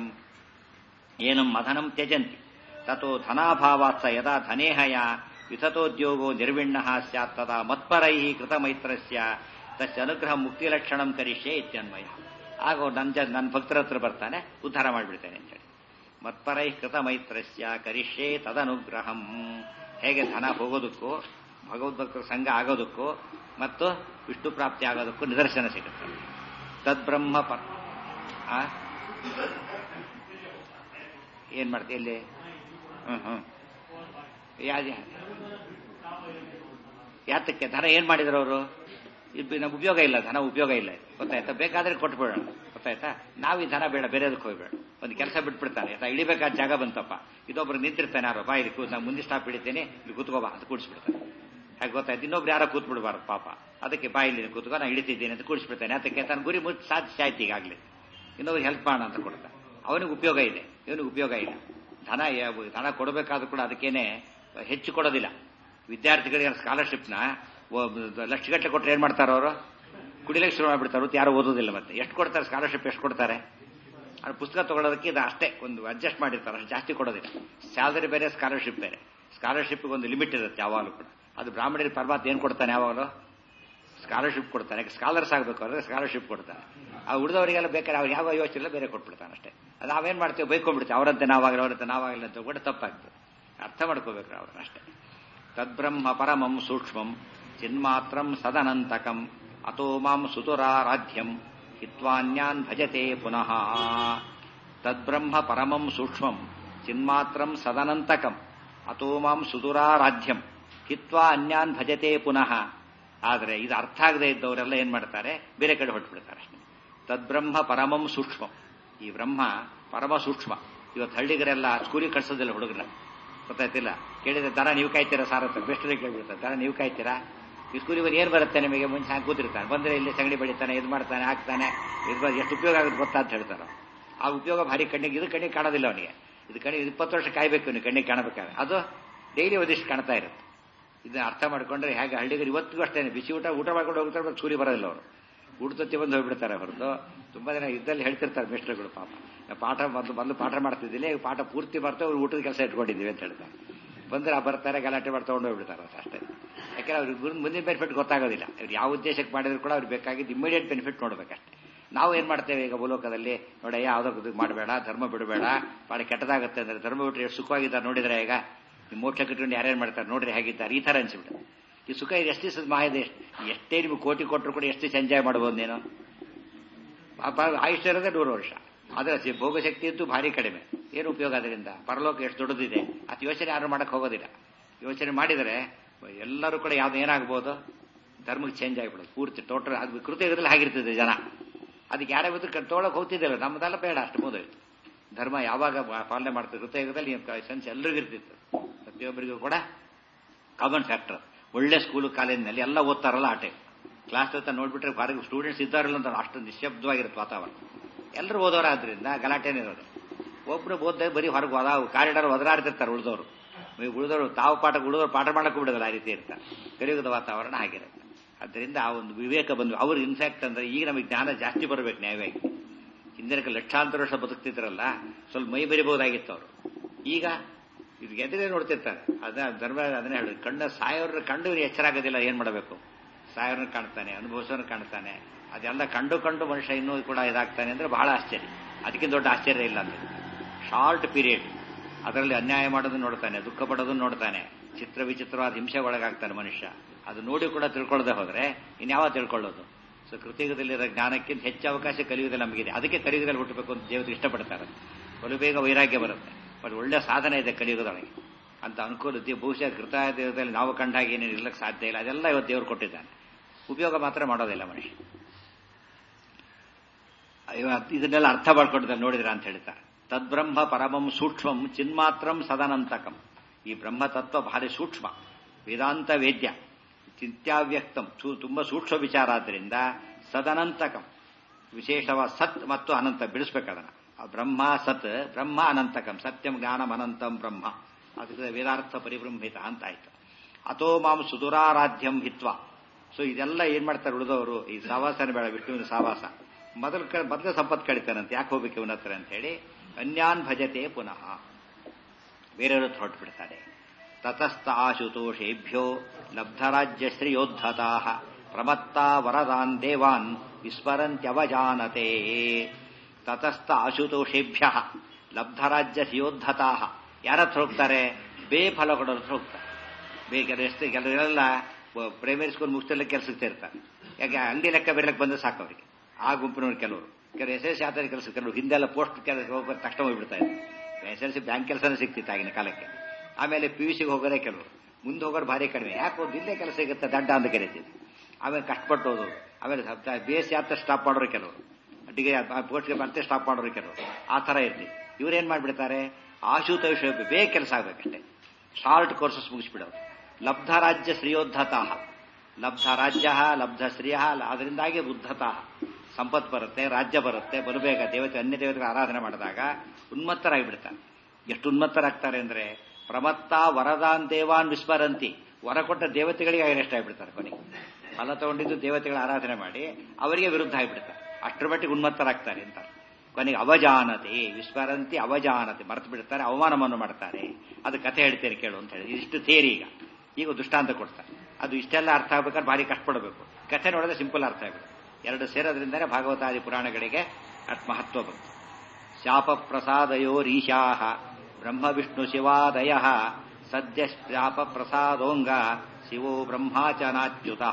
ಏನಂ ಅಧನಂ ತ್ಯಜಂತಿ ತತೋ ಧನಾಭಾವಾತ್ಸ ಯದಾ ಧನೇಹಯ ವಿತತೋದ್ಯೋಗೋ ನಿರ್ವಿಣ್ಣಃ ಸ್ಯಾತ್ ತದಾ ಮತ್ಪರೈಃ ಕೃತಮೈತ್ರಸ್ಯ ತಸ್ಯ ಅನುಗ್ರಹ ಮುಕ್ತಿಲಕ್ಷಣಂ ಕರಿಷ್ಯೆ ಇತ್ಯನ್ವಯ. ಆಗ ನನ್ನ ಜ ನನ್ನ ಭಕ್ತರ ಹತ್ರ ಬರ್ತಾನೆ, ಉದ್ಧಾರ ಮಾಡಿಬಿಡ್ತೇನೆ ಅಂತೇಳಿ. ಮತ್ಪರೈಃ ಕೃತಮೈತ್ರಸ್ಯ ಕರಿಷ್ಯೆ ತದನುಗ್ರಹಂ. ಹೇಗೆ ಧನ ಹೋಗೋದಕ್ಕೂ ಭಗವದ್ಭಕ್ತರ ಸಂಘ ಆಗೋದಕ್ಕೂ ಮತ್ತು ವಿಷ್ಣು ಪ್ರಾಪ್ತಿ ಆಗೋದಕ್ಕೂ ನಿದರ್ಶನ ಸಿಗುತ್ತೆ. ತದ್ಬ್ರಹ್ಮ ಪ ಏನ್ ಮಾಡ್ತೀವಿ ಇಲ್ಲಿ? ಹ್ಮ್ ಹ್ಮ್ ಯಾವ್ದು ಯಾತಕ್ಕೆ ಧನ ಏನ್ ಮಾಡಿದ್ರು ಅವರು? ಇದು ನಮ್ಗೆ ಉಪಯೋಗ ಇಲ್ಲ, ಧನ ಉಪಯೋಗ ಇಲ್ಲ, ಗೊತ್ತಾಯ್ತಾ? ಬೇಕಾದ್ರೆ ಕೊಟ್ಬಿಡೋಣ, ಗೊತ್ತಾಯ್ತಾ? ನಾವು ಈ ಧನ ಬೇಡ, ಬೇರೆದಕ್ಕೆ ಹೋಗ್ಬೇಡ. ಒಂದು ಕೆಲಸ ಬಿಟ್ಬಿಡ್ತಾನೆ, ಆಯ್ತಾ? ಇಳಿಬೇಕಾದ ಜಾಗ ಬಂತಪ್ಪ, ಇದೊಬ್ರು ನಿಂತಿರ್ತಾನೆ, ಯಾರೋ ಬಾ ಇಲ್ಲಿ ಕೂತ್, ನಾನು ಮುಂದೆ ಸ್ಟಾಪ್ ಹಿಡಿತೇನೆ, ಇಲ್ಲಿ ಕೂತ್ಕೋಬಾ ಅಂತ ಕೂಡಿಸ್ಬಿಡ್ತಾನೆ. ಹಾಗೆ ಗೊತ್ತಾಯ್ತು, ಇನ್ನೊಬ್ರು ಯಾರೋ ಕೂತ್ ಬಿಡಬಾರ್ದು ಪಾಪ, ಅದಕ್ಕೆ ಬಾ ಇಲ್ಲಿ ಕೂತ್ಕೋ, ನಾನು ಇಳಿತಿದ್ದೇನೆ ಅಂತ ಕೂಡಿಸ್ಬಿಡ್ತಾನೆ. ಅದಕ್ಕೆ ತನ್ನ ಗುರಿ ಮುಚ್ಚಿ ಸಾಧಿಸಿ ಆಯ್ತು ಈಗಾಗಲೇ, ಇನ್ನೊಬ್ರು ಹೆಲ್ಪ್ ಮಾಡೋಣ ಅಂತ ಕೊಡ್ತಾನೆ. ಅವನಿಗೆ ಉಪಯೋಗ ಇದೆ, ಇವನಿಗೆ ಉಪಯೋಗ ಇಲ್ಲ. ಧನ ಧನ ಕೊಡಬೇಕಾದ್ರೂ ಕೂಡ ಅದಕ್ಕೇನೆ ಹೆಚ್ಚು ಕೊಡೋದಿಲ್ಲ. ವಿದ್ಯಾರ್ಥಿಗಳಿಗೆ ಸ್ಕಾಲರ್ಶಿಪ್ನ ಲಕ್ಷಗಟ್ಟಲೆ ಕೊಟ್ಟರೆ ಏನ್ ಮಾಡ್ತಾರೆ ಅವರು? ಕುಡಿಲಿಕ್ಕೆ ಶುರು ಮಾಡಿಬಿಡ್ತಾರೆ, ಯಾರು ಓದೋದಿಲ್ಲ. ಮತ್ತೆ ಎಷ್ಟು ಕೊಡ್ತಾರೆ ಸ್ಕಾಲರ್ಶಿಪ್? ಎಷ್ಟು ಕೊಡ್ತಾರೆ? ಅದು ಪುಸ್ತಕ ತಗೊಳ್ಳೋದಕ್ಕೆ ಇದು ಅಷ್ಟೇ, ಒಂದು ಅಡ್ಜಸ್ಟ್ ಮಾಡಿರ್ತಾರೆ, ಅಷ್ಟು ಜಾಸ್ತಿ ಕೊಡೋದಿಲ್ಲ. ಸ್ಯಾಲರಿ ಬೇರೆ, ಸ್ಕಾಲರ್ಶಿಪ್ ಬೇರೆ. ಸ್ಕಾಲರ್ಶಿಪ್ಗೆ ಒಂದು ಲಿಮಿಟ್ ಇರುತ್ತೆ ಯಾವಾಗಲೂ ಕೂಡ. ಅದು ಬ್ರಾಹ್ಮಣರಿಗೆ ಪರಮಾತ್ಮ ಏನು ಕೊಡ್ತಾನೆ? ಯಾವಾಗಲೂ ಸ್ಕಾಲರ್ಶಿಪ್ ಕೊಡ್ತಾನೆ. ಯಾಕೆ ಸ್ಕಾಲರ್ಸ್ ಆಗಬೇಕು ಅವ್ರಿಗೆ ಸ್ಕಾಲರ್ಶಿಪ್ ಕೊಡ್ತಾನೆ. ಆ ಉಳಿದವರಿಗೆಲ್ಲ ಬೇಕಾದ್ರೆ ಅವ್ರು ಯಾವ ಯೋಚನೆ ಇಲ್ಲ, ಬೇರೆ ಕೊಟ್ಬಿಡ್ತಾನೆ ಅಷ್ಟೇ. ಅದು ನಾವೇನು ಮಾಡ್ತೀವಿ? ಬೈಕೊಂಡ್ಬಿಡ್ತೀವಿ, ಅವರಂತೆ ನಾವಾಗಲಿ ಅವರಂತೆ ನಾವಾಗಲಿ ಅಂತ ಕೂಡ ತಪ್ಪಾಗ್ತದೆ. ಅರ್ಥ ಮಾಡ್ಕೋಬೇಕು ಅವ್ರನ್ನ ಅಷ್ಟೇ. ತದ್ಬ್ರಹ್ಮ ಪರಮಂ ಸೂಕ್ಷ್ಮಂ ಚಿನ್ಮಾತ್ರಂ ಸದನಂತಕಂ ಅತೋ ಮಾಂ ಸುತುರಾರಾಧ್ಯಂ ಹಿತ್ವಾನ್ಯಾನ್ ಭಜತೆ ಪುನಃ. ತದ್ಬ್ರಹ್ಮ ಪರಮಂ ಸೂಕ್ಷ್ಮಂ ಚಿನ್ಮಾತ್ರಂ ಸದನಂತಕಂ ಅತೋ ಮಾಂ ಸುತುರಾರಾಧ್ಯಂ ಹಿತ್ವಾ ಅನ್ಯಾನ್ ಭಜತೆ ಪುನಃ. ಆದರೆ ಇದು ಅರ್ಥ ಆಗದೆ ಇದ್ದವರೆಲ್ಲ ಏನ್ ಮಾಡ್ತಾರೆ? ಬೇರೆ ಕಡೆ ಹೊರಟ್ಬಿಡ್ತಾರೆ ಅಷ್ಟೇ. ತದ್ಬ್ರಹ್ಮ ಪರಮಂ ಸೂಕ್ಷ್ಮಂ. ಈ ಬ್ರಹ್ಮ ಪರಮ ಸೂಕ್ಷ್ಮ. ಇವತ್ತು ಹಳ್ಳಿಗರೆಲ್ಲ ಸ್ಕೂಲಿಗೆ ಕಳ್ಸೋದಿಲ್ಲ ಹುಡುಗನ, ಗೊತ್ತಾಯ್ತಿಲ್ಲ? ಕೇಳಿದ್ರೆ ದನ ನೀವು ಕಾಯ್ತೀರಾ ಸಾರ್ ಅಂತ ಬೆಸ್ಟ್ರಿಗೆ ಕೇಳ್ಬಿಡ್ತಾರೆ. ದನ ನೀವು ಕಾಯ್ತೀರಾ? ಈ ಸ್ಕೂಲಿಗೆ ಏನು ಬರುತ್ತೆ ನಿಮಗೆ? ಮುಂಚೆ ಹಾಕಿ ಕೂತಿರ್ತಾನೆ, ಬಂದರೆ ಇಲ್ಲಿ ಸಗಣಿ ಬೆಳಿತಾನೆ, ಇದು ಮಾಡ್ತಾನೆ, ಹಾಕ್ತಾನೆ, ಇದು ಎಷ್ಟು ಉಪಯೋಗ ಆಗುತ್ತೆ ಗೊತ್ತಾ ಅಂತ ಹೇಳ್ತಾರೆ. ಆ ಉಪಯೋಗ ಭಾರಿ ಕಣ್ಣಿಗೆ, ಇದು ಕಣ್ಣಿಗೆ ಕಾಣೋದಿಲ್ಲ ಅವನಿಗೆ. ಇದು ಕಣ್ಣಿಗೆ ಇಪ್ಪತ್ತು ವರ್ಷ ಕಾಯ್ಬೇಕು ನೀವು ಕಣ್ಣಿಗೆ ಕಾಣಬೇಕಾದ್ರೆ, ಅದು ಡೈಲಿ ಒಂದಿಷ್ಟು ಕಾಣ್ತಾ ಇರುತ್ತೆ. ಇದನ್ನ ಅರ್ಥ ಮಾಡ್ಕೊಂಡ್ರೆ ಹೇಗೆ ಹಳ್ಳಿಗರು ಇವತ್ತಿಗೂ ಅಷ್ಟೇ ಬಿಸಿ ಊಟ ಊಟ ಮಾಡ್ಕೊಂಡು ಹೋಗ್ತಾರೆ, ಸ್ಕೂಲಿಗೆ ಬರೋದಿಲ್ಲ ಅವರು. ಊಟದತ್ತಿ ಬಂದು ಹೋಗ್ಬಿಡ್ತಾರೆ ಹೊರತು ತುಂಬಾ ಜನ ಇದ್ದಲ್ಲಿ ಹೇಳ್ತಿರ್ತಾರೆ ಮೇಸ್ಟ್ರುಗಳು ಪಾಪ ಪಾಠ ಮೊದಲು ಮೊದಲು ಪಾಠ ಮಾಡ್ತಿದ್ದಿಲ್ಲ ಈಗ ಪಾಠ ಪೂರ್ತಿ ಬರ್ತಾ ಅವ್ರು ಊಟದ ಕೆಲಸ ಇಟ್ಕೊಂಡಿದ್ದೀವಿ ಅಂತ ಹೇಳ್ತಾರೆ. ಬಂದ್ರೆ ಬರ್ತಾರೆ ಗಲಾಟೆ ಮಾಡಿ ತಗೊಂಡು ಹೋಗ್ಬಿಡ್ತಾರೆ ಅಷ್ಟೇ. ಯಾಕಂದ್ರೆ ಅವ್ರಿಗೆ ಮುಂದಿನ ಬೆನಿಫಿಟ್ ಗೊತ್ತಾಗೋದಿಲ್ಲ. ಅವ್ರು ಯಾವ ಉದ್ದೇಶಕ್ಕೆ ಮಾಡಿದ್ರು ಕೂಡ ಅವ್ರಿಗೆ ಬೇಕಾಗಿದ್ದು ಇಮಿಡಿಯೇಟ್ ಬೆನಿಫಿಟ್ ನೋಡ್ಬೇಕಷ್ಟೇ. ನಾವು ಏನ್ ಮಾಡ್ತೇವೆ ಈಗ ಭೂಲೋಕದಲ್ಲಿ ನೋಡಿ ಯಾವುದೋ ಮಾಡಬೇಡ, ಧರ್ಮ ಬಿಡಬೇಡ, ಭಾಳ ಕೆಟ್ಟದಾಗುತ್ತೆ ಅಂದ್ರೆ ಧರ್ಮ ಬಿಟ್ಟರೆ ಎಷ್ಟು ಸುಖವಾಗಿದ್ದಾರೆ ನೋಡಿದ್ರೆ ಈಗ ಈ ಮೋಕ್ಷ ಕಟ್ಕೊಂಡು ಯಾರ್ಯಾರು ಮಾಡ್ತಾರೆ ನೋಡ್ರಿ ಹೇಗಿದ್ದಾರೆ ಈ ತರ ಅನ್ಸಿಬಿಟ್ಟು. ಈ ಸುಖ ಇದು ಎಷ್ಟು ದಿವಸದ ಮಾಹಿತಿ ಎಷ್ಟು ಎಷ್ಟೇ ನಿಮ್ಗೆ ಕೋಟಿ ಕೊಟ್ಟರು ಕೂಡ ಎಷ್ಟು ದಿವಸ ಎಂಜಾಯ್ ಮಾಡ್ಬೋದು ನೀನು. ಆಯುಷ್ಯ ಇರೋದೇ ನೂರು ವರ್ಷ, ಆದರೆ ಭೋಗಶಕ್ತಿ ಅಂತೂ ಭಾರಿ ಕಡಿಮೆ. ಏನು ಉಪಯೋಗ ಅದರಿಂದ? ಪರಲೋಕ ಎಷ್ಟು ದೊಡ್ಡದಿದೆ, ಅದು ಯೋಚನೆ ಯಾರು ಮಾಡಕ್ಕೆ ಹೋಗೋದಿಲ್ಲ. ಯೋಚನೆ ಮಾಡಿದರೆ ಎಲ್ಲರೂ ಕೂಡ ಯಾವ್ದು ಏನಾಗ್ಬೋದು, ಧರ್ಮಕ್ಕೆ ಚೇಂಜ್ ಆಗಿಬಿಡೋದು ಪೂರ್ತಿ ಟೋಟಲ್. ಅದು ಕೃತಯುಗದಲ್ಲಿ ಆಗಿರ್ತದೆ ಜನ, ಅದಕ್ಕೆ ಯಾರೇ ಬಂದು ತೊಗೊಳಕ್ ಹೋಗ್ತಿದ್ದಿಲ್ಲ. ನಮ್ಮದೆಲ್ಲ ಬೇಡ ಅಷ್ಟು ಮುಗಿದೋಯ್ತು. ಧರ್ಮ ಯಾವಾಗ ಪಾಲನೆ ಮಾಡ್ತದೆ ಕೃತಯುಗದಲ್ಲಿ ಸೆನ್ಸ್ ಎಲ್ರಿಗೂ ಇರ್ತಿತ್ತು. ಪ್ರತಿಯೊಬ್ಬರಿಗೂ ಕೂಡ ಕಾಮನ್ ಫ್ಯಾಕ್ಟರ್. ಒಳ್ಳೆ ಸ್ಕೂಲು ಕಾಲೇಜಿನಲ್ಲಿ ಎಲ್ಲ ಓದ್ತಾರಲ್ಲ ಆಟೆ ಕ್ಲಾಸ್ ಅಂತ ನೋಡ್ಬಿಟ್ರೆ ಹೊರಗೆ ಸ್ಟೂಡೆಂಟ್ಸ್ ಇದ್ದಾರಲ್ಲ ಅಂತ ಅಷ್ಟು ನಿಶ್ಶಬ್ದವಾಗಿರುತ್ತೆ ವಾತಾವರಣ. ಎಲ್ಲರೂ ಓದೋರಾದ್ರಿಂದ ಗಲಾಟೆನೇ ಇರೋದು. ಒಬ್ರು ಓದ್ದಾಗ ಬರೀ ಹೊರಗೆ ಹೋದ ಕಾರಿಡಾರ್ ಒದರಾಡ್ತಿರ್ತಾರೆ ಉಳಿದವರು. ಉಳಿದವರು ತಾವು ಪಾಠ ಉಳಿದವರು ಪಾಠ ಮಾಡಕ್ಕೂ ಬಿಡೋದಿಲ್ಲ, ಆ ರೀತಿ ಇರ್ತಾರೆ. ಕಲಿಯುಗದ ವಾತಾವರಣ ಆಗಿರುತ್ತೆ. ಅದರಿಂದ ಆ ಒಂದು ವಿವೇಕ ಬಂದು ಅವ್ರು ಇನ್ಫ್ಯಾಕ್ಟ್ ಅಂದ್ರೆ ಈಗ ನಮಗೆ ಜ್ಞಾನ ಜಾಸ್ತಿ ಬರಬೇಕು ನ್ಯಾಯವಾಗಿ. ಹಿಂದಿನ ಲಕ್ಷಾಂತರ ವರ್ಷ ಬದುಕ್ತಿದ್ರಲ್ಲ, ಸ್ವಲ್ಪ ಮೈ ಬೆರಿಬಹುದಾಗಿತ್ತು ಅವರು. ಈಗ ಇದು ಎದುರೇ ನೋಡ್ತಿರ್ತಾರೆ. ಅದ ಧರ್ಮ ಅದನ್ನೇ ಹೇಳಿ, ಕಣ್ಣ ಸಾಯೋರ ಕಂಡು ಇವ್ರು ಎಚ್ಚರ ಆಗೋದಿಲ್ಲ. ಏನ್ ಮಾಡಬೇಕು? ಸಾಯೋರ್ನ ಕಾಣ್ತಾನೆ, ಅನುಭವಿಸೋರ್ನ ಕಾಣ್ತಾನೆ. ಅದೆಲ್ಲ ಕಂಡು ಕಂಡು ಮನುಷ್ಯ ಇನ್ನೂ ಕೂಡ ಇದಾಗ್ತಾನೆ ಅಂದ್ರೆ ಬಹಳ ಆಶ್ಚರ್ಯ. ಅದಕ್ಕಿಂತ ದೊಡ್ಡ ಆಶ್ಚರ್ಯ ಇಲ್ಲ ಅಂದ್ರೆ ಶಾರ್ಟ್ ಪೀರಿಯಡ್ ಅದರಲ್ಲಿ ಅನ್ಯಾಯ ಮಾಡೋದನ್ನ ನೋಡ್ತಾನೆ, ದುಃಖ ಪಡೋದನ್ನ ನೋಡ್ತಾನೆ, ಚಿತ್ರ ವಿಚಿತ್ರವಾದ ಹಿಂಸೆ ಒಳಗಾಗ್ತಾನೆ ಮನುಷ್ಯ. ಅದು ನೋಡಿ ಕೂಡ ತಿಳ್ಕೊಳ್ಳದೆ ಹೋದ್ರೆ ಇನ್ಯಾವ ತಿಳ್ಕೊಳ್ಳೋದು? ಸೊ ಕೃತಿಯುಗದಲ್ಲಿರೋ ಜ್ಞಾನಕ್ಕಿಂತ ಹೆಚ್ಚು ಅವಕಾಶ ಕಲಿಯುಗದಲ್ಲಿ ನಮಗಿದೆ. ಅದಕ್ಕೆ ಕಲಿಯುಗದಲ್ಲಿ ಹುಟ್ಟಬೇಕು ಅಂತ ದೇವತೆ ಇಷ್ಟಪಡ್ತಾರೆ. ಬಲು ಬೇಗ ವೈರಾಗ್ಯ ಬರುತ್ತೆ. ಬಟ್ ಒಳ್ಳೆ ಸಾಧನೆ ಇದೆ ಕಲಿಯುಗದೊಳಗೆ ಅಂತ ಅನುಕೂಲ. ಬಹುಶಃ ಕೃತಯುಗದಲ್ಲಿ ನಾವು ಕಂಡಾಗ ಏನೇನು ಇರ್ಲಕ್ಕೆ ಸಾಧ್ಯ ಇಲ್ಲ. ಅದೆಲ್ಲ ಇವತ್ತು ದೇವರು ಕೊಟ್ಟಿದ್ದಾನೆ. ಉಪಯೋಗ ಮಾತ್ರ ಮಾಡೋದಿಲ್ಲ ಮನುಷ್ಯ. ಇದನ್ನೆಲ್ಲ ಅರ್ಥ ಮಾಡ್ಕೊಂಡಿದ್ದಾರೆ ನೋಡಿದ್ರ ಅಂತ ಹೇಳ್ತಾರೆ. ತದ್ಬ್ರಹ್ಮ ಪರಮಂ ಸೂಕ್ಷ್ಮಂ ಚಿನ್ಮಾತ್ರಂ ಸದನಂತಕಂ. ಈ ಬ್ರಹ್ಮತತ್ವ ಭಾರಿ ಸೂಕ್ಷ್ಮ, ವೇದಾಂತ ವೇದ್ಯ, ಚಿಂತ್ಯಾವ್ಯಕ್ತಂ, ತುಂಬಾ ಸೂಕ್ಷ್ಮ ವಿಚಾರ. ಆದ್ದರಿಂದ ಸದನಂತಕಂ, ವಿಶೇಷವಾದ ಸತ್ ಮತ್ತು ಅನಂತ ಬಿಡಿಸ್ಬೇಕದನ್ನ. ಬ್ರಹ್ಮ ಸತ್, ಬ್ರಹ್ಮ ಅನಂತಕಂ, ಸತ್ಯಂ ಜ್ಞಾನಂ ಅನಂತಂ ಬ್ರಹ್ಮ. ಅದಕ್ಕೆ ವೇದಾರ್ಥ ಪರಿಬ್ರಹ್ಮಿತ ಅಂತ ಆಯ್ತು. ಅಥೋ ಮಾಂ ಸುದುರಾರಾಧ್ಯಂ ಹಿತ್ವ. ಸೊ ಇದೆಲ್ಲ ಏನ್ ಮಾಡ್ತಾರೆ ಉಳಿದವರು? ಈ ಸಾವಾಸನ ಬೇಡ, ವಿಷ್ಣುವಿನ ಸಾವಾಸ. ಮೊದಲು ಮೊದಲು ಸಂಪತ್ತು ಕಳಿತಾನಂತೆ, ಯಾಕೆ ಹೋಗ್ಬೇಕು ಇವನ ಹತ್ರ ಅಂತ ಹೇಳಿ ಅನ್ಯಾನ್ ಭಜತೆ ಪುನಃ, ಬೇರೆಯವರು ಹೊರಟು ಬಿಡ್ತಾರೆ. ತತಸ್ಥ ಆಶುತೋಷೇಭ್ಯೋ ಲಬ್ಧರಾಜ್ಯ ಶ್ರೀಯೋದ್ಧತಾ ಪ್ರಮತ್ತಾ ವರದಾನ್ ದೇವಾನ್ ವಿಸ್ಮರಂತ್ಯವಜಾನತೆ. ತತಸ್ಥ ಆಶುತೋಷೇಭ್ಯ ಲಬ್ಧರಾಜ್ಯ ಶ್ರೀಯೋದ್ಧತಾ. ಯಾರತ್ರ ಹೋಗ್ತಾರೆ? ಬೇಫಲ ಕೊಡೋರ ಹತ್ರ ಹೋಗ್ತಾರೆ. ಬೇಗ ಎಷ್ಟು ಕೆಲವರೆಲ್ಲ ಪ್ರೈಮರಿ ಸ್ಕೂಲ್ ಮುಗಿಸ್ತೆಲ್ಲ ಕೆಲಸಕ್ಕೆ ಇರ್ತಾರೆ. ಯಾಕೆ ಅಂಗಡಿ ಲೆಕ್ಕ ಬೇರೆಕ್ಕೆ ಬಂದ್ರೆ ಸಾಕು ಅವರಿಗೆ. ಆ ಗುಂಪಿನವ್ರು ಕೆಲವರು ಕೆಲವರು ಎಸ್ ಎಸ್ ಸಿ ಆತರ ಕೆಲಸ, ಕೆಲವರು ಹಿಂದೆಲ್ಲ ಪೋಸ್ಟ್ ಕೆಲಸ ಹೋಗ್ಬೇಕು ತಕ್ಷಣ ಹೋಗ್ಬಿಡ್ತಾ ಇದ್ರು. ಎಸ್ ಎಲ್ ಸಿ ಬ್ಯಾಂಕ್ ಕೆಲಸನೇ ಸಿಗ್ತಿತ್ತು ಆಗಿನ ಕಾಲಕ್ಕೆ. ಆಮೇಲೆ ಪಿ ಯು ಸಿಗೆ ಹೋಗೋದೇ ಕೆಲವರು, ಮುಂದೆ ಹೋಗೋರು ಭಾರಿ ಕಡಿಮೆ. ಯಾಕೆ ಒಂದು ಇಲ್ಲೇ ಕೆಲಸ ಸಿಗುತ್ತೆ ದಡ್ಡ ಅಂತ ಕರೀತಿದ್ರು. ಆಮೇಲೆ ಕಷ್ಟಪಟ್ಟು ಹೋದ್ರು. ಆಮೇಲೆ ಬಿ ಎಸ್ ಸಿ ಆತ ಸ್ಟಾಪ್ ಮಾಡೋರು ಕೆಲವರು, ಡಿಗ್ರಿ ಪೋಸ್ಟ್ಗೆ ಮತ್ತೆ ಸ್ಟಾಪ್ ಮಾಡೋರು ಕೆಲವರು. ಆ ತರ ಇರ್ಲಿ. ಇವ್ರೇನ್ ಮಾಡ್ಬಿಡ್ತಾರೆ? ಆಶುತೋಷ ಬೇಗ ಕೆಲಸ ಆಗ್ಬೇಕಷ್ಟೇ, ಶಾರ್ಟ್ ಕೋರ್ಸಸ್ ಮುಗಿಸ್ಬಿಡೋರು. ಲಬ್ಧ ರಾಜ್ಯ ಶ್ರೀಯೋದ್ಧತಾ, ಲಬ್ಧ ರಾಜ್ಯ ಲಬ್ಧ ಶ್ರೀಯ, ಅದರಿಂದಾಗಿ ಉದ್ಧತಾ, ಸಂಪತ್ ಬರುತ್ತೆ, ರಾಜ್ಯ ಬರುತ್ತೆ. ಬಲಬೇಗ ದೇವತೆ ಅನ್ಯ ದೇವತೆಗಳ ಆರಾಧನೆ ಮಾಡಿದಾಗ ಉನ್ಮತ್ತರಾಗಿಬಿಡ್ತಾರೆ. ಎಷ್ಟು ಉನ್ಮತ್ತರಾಗ್ತಾರೆ ಅಂದ್ರೆ ಪ್ರಮತ್ತ ವರದಾನ್ ದೇವಾನ್ ವಿಸ್ಮರಂತಿ. ವರ ಕೊಟ್ಟ ದೇವತೆಗಳಿಗೆ ಅಗೇನೆಸ್ಟ್ ಆಗಿಬಿಡ್ತಾರೆ. ಕೊನೆಗೆ ಫಲ ತಗೊಂಡಿದ್ದು ದೇವತೆಗಳ ಆರಾಧನೆ ಮಾಡಿ ಅವರಿಗೆ ವಿರುದ್ಧ ಆಗಿಬಿಡ್ತಾರೆ. ಅಷ್ಟರ ಮಟ್ಟಿಗೆ ಉನ್ಮತ್ತರಾಗ್ತಾರೆ ಅಂತ. ಕೊನೆಗೆ ಅವಜಾನತೆ, ವಿಸ್ಮರಂತಿ ಅವಜಾನತೆ, ಮರೆತು ಬಿಡ್ತಾರೆ, ಅವಮಾನವನ್ನು ಮಾಡ್ತಾರೆ. ಅದು ಕಥೆ ಹೇಳ್ತೇನೆ ಕೇಳು ಅಂತ ಹೇಳಿ. ಇಷ್ಟು ಥಿಯರಿ. ಈಗ ಈಗ ದೃಷ್ಟಾಂತ ಕೊಡ್ತಾರೆ. ಅದು ಇಷ್ಟೆಲ್ಲ ಅರ್ಥ ಆಗ್ಬೇಕಾದ್ರೆ ಭಾರಿ ಕಷ್ಟಪಡಬೇಕು. ಕಥೆ ನೋಡಿದ್ರೆ ಸಿಂಪಲ್ ಅರ್ಥ ಆಗ್ಬೇಕು. ಎರಡು ಸೇರೋದ್ರಿಂದಲೇ ಭಾಗವತಾದಿ ಪುರಾಣಗಳಿಗೆ ಅಟ್ ಮಹತ್ವ ಬಂತು. ಶಾಪ ಪ್ರಸಾದಯೋರೀಶಾ ಬ್ರಹ್ಮ ವಿಷ್ಣು ಶಿವಾದಯ ಸದ್ಯ ಶಾಪ ಪ್ರಸಾದೋಂಗ ಶಿವೋ ಬ್ರಹ್ಮಾಚನಾಚ್ಯುತ.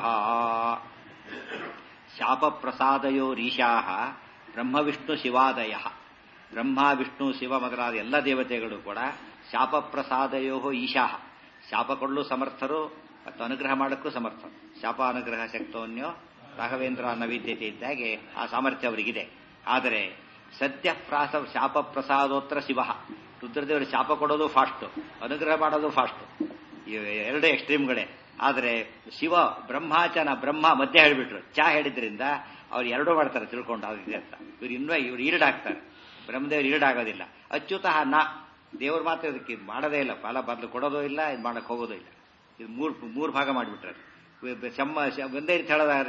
ಶಾಪ ಪ್ರಸಾದಯೋರೀಶಾ ಬ್ರಹ್ಮ ವಿಷ್ಣು ಶಿವಾದಯ. ಬ್ರಹ್ಮ ವಿಷ್ಣು ಶಿವ ಮೊದಲಾದ ಎಲ್ಲ ದೇವತೆಗಳು ಕೂಡ ಶಾಪ ಪ್ರಸಾದಯೋ ಈಶಾ, ಶಾಪ ಕೊಡಲು ಸಮರ್ಥರು ಮತ್ತು ಅನುಗ್ರಹ ಮಾಡಕ್ಕೂ ಸಮರ್ಥರು. ಶಾಪ ಅನುಗ್ರಹ ಶಕ್ತೋನ್ಯೋ ರಾಘವೇಂದ್ರ ನವಿದ್ಯತೆ ಇದ್ದಾಗೆ ಆ ಸಾಮರ್ಥ್ಯ ಅವರಿಗಿದೆ. ಆದರೆ ಸದ್ಯ ಪ್ರಾಸ ಶಾಪ ಪ್ರಸಾದೋತ್ರ ಶಿವ. ರುದ್ರದೇವರು ಶಾಪ ಕೊಡೋದು ಫಾಸ್ಟು, ಅನುಗ್ರಹ ಮಾಡೋದು ಫಾಸ್ಟು, ಎರಡು ಎಕ್ಸ್ಟ್ರೀಮ್ಗಳೇ. ಆದರೆ ಶಿವ ಬ್ರಹ್ಮಾಚನ, ಬ್ರಹ್ಮ ಮಧ್ಯ ಹೇಳಿಬಿಟ್ರು. ಚಾ ಹೇಳಿದ್ರಿಂದ ಅವ್ರು ಎರಡೂ ಮಾಡ್ತಾರೆ ತಿಳ್ಕೊಂಡು ಆಗಿದೆ ಅಂತ. ಇವ್ರು ಇನ್ನೂ ಇವ್ರು ಈರಡಾಗ್ತಾರೆ. ಬ್ರಹ್ಮದೇವರು ಈರಡಾಗೋದಿಲ್ಲ. ಅಚ್ಯುತಃ ನಾ, ದೇವ್ರು ಮಾತ್ರ ಇದಕ್ಕೆ ಇದು ಮಾಡೋದೇ ಇಲ್ಲ, ಫಲ ಬದಲು ಕೊಡೋದೂ ಇಲ್ಲ, ಇದು ಮಾಡಕ್ಕೆ ಹೋಗೋದೂ ಇಲ್ಲ. ಇದು ಮೂರು ಮೂರು ಭಾಗ ಮಾಡಿಬಿಟ್ರೆ. ಶಮ್ಮ ಒಂದೇ ರೀತಿ ಹೇಳೋದಾದ್ರೆ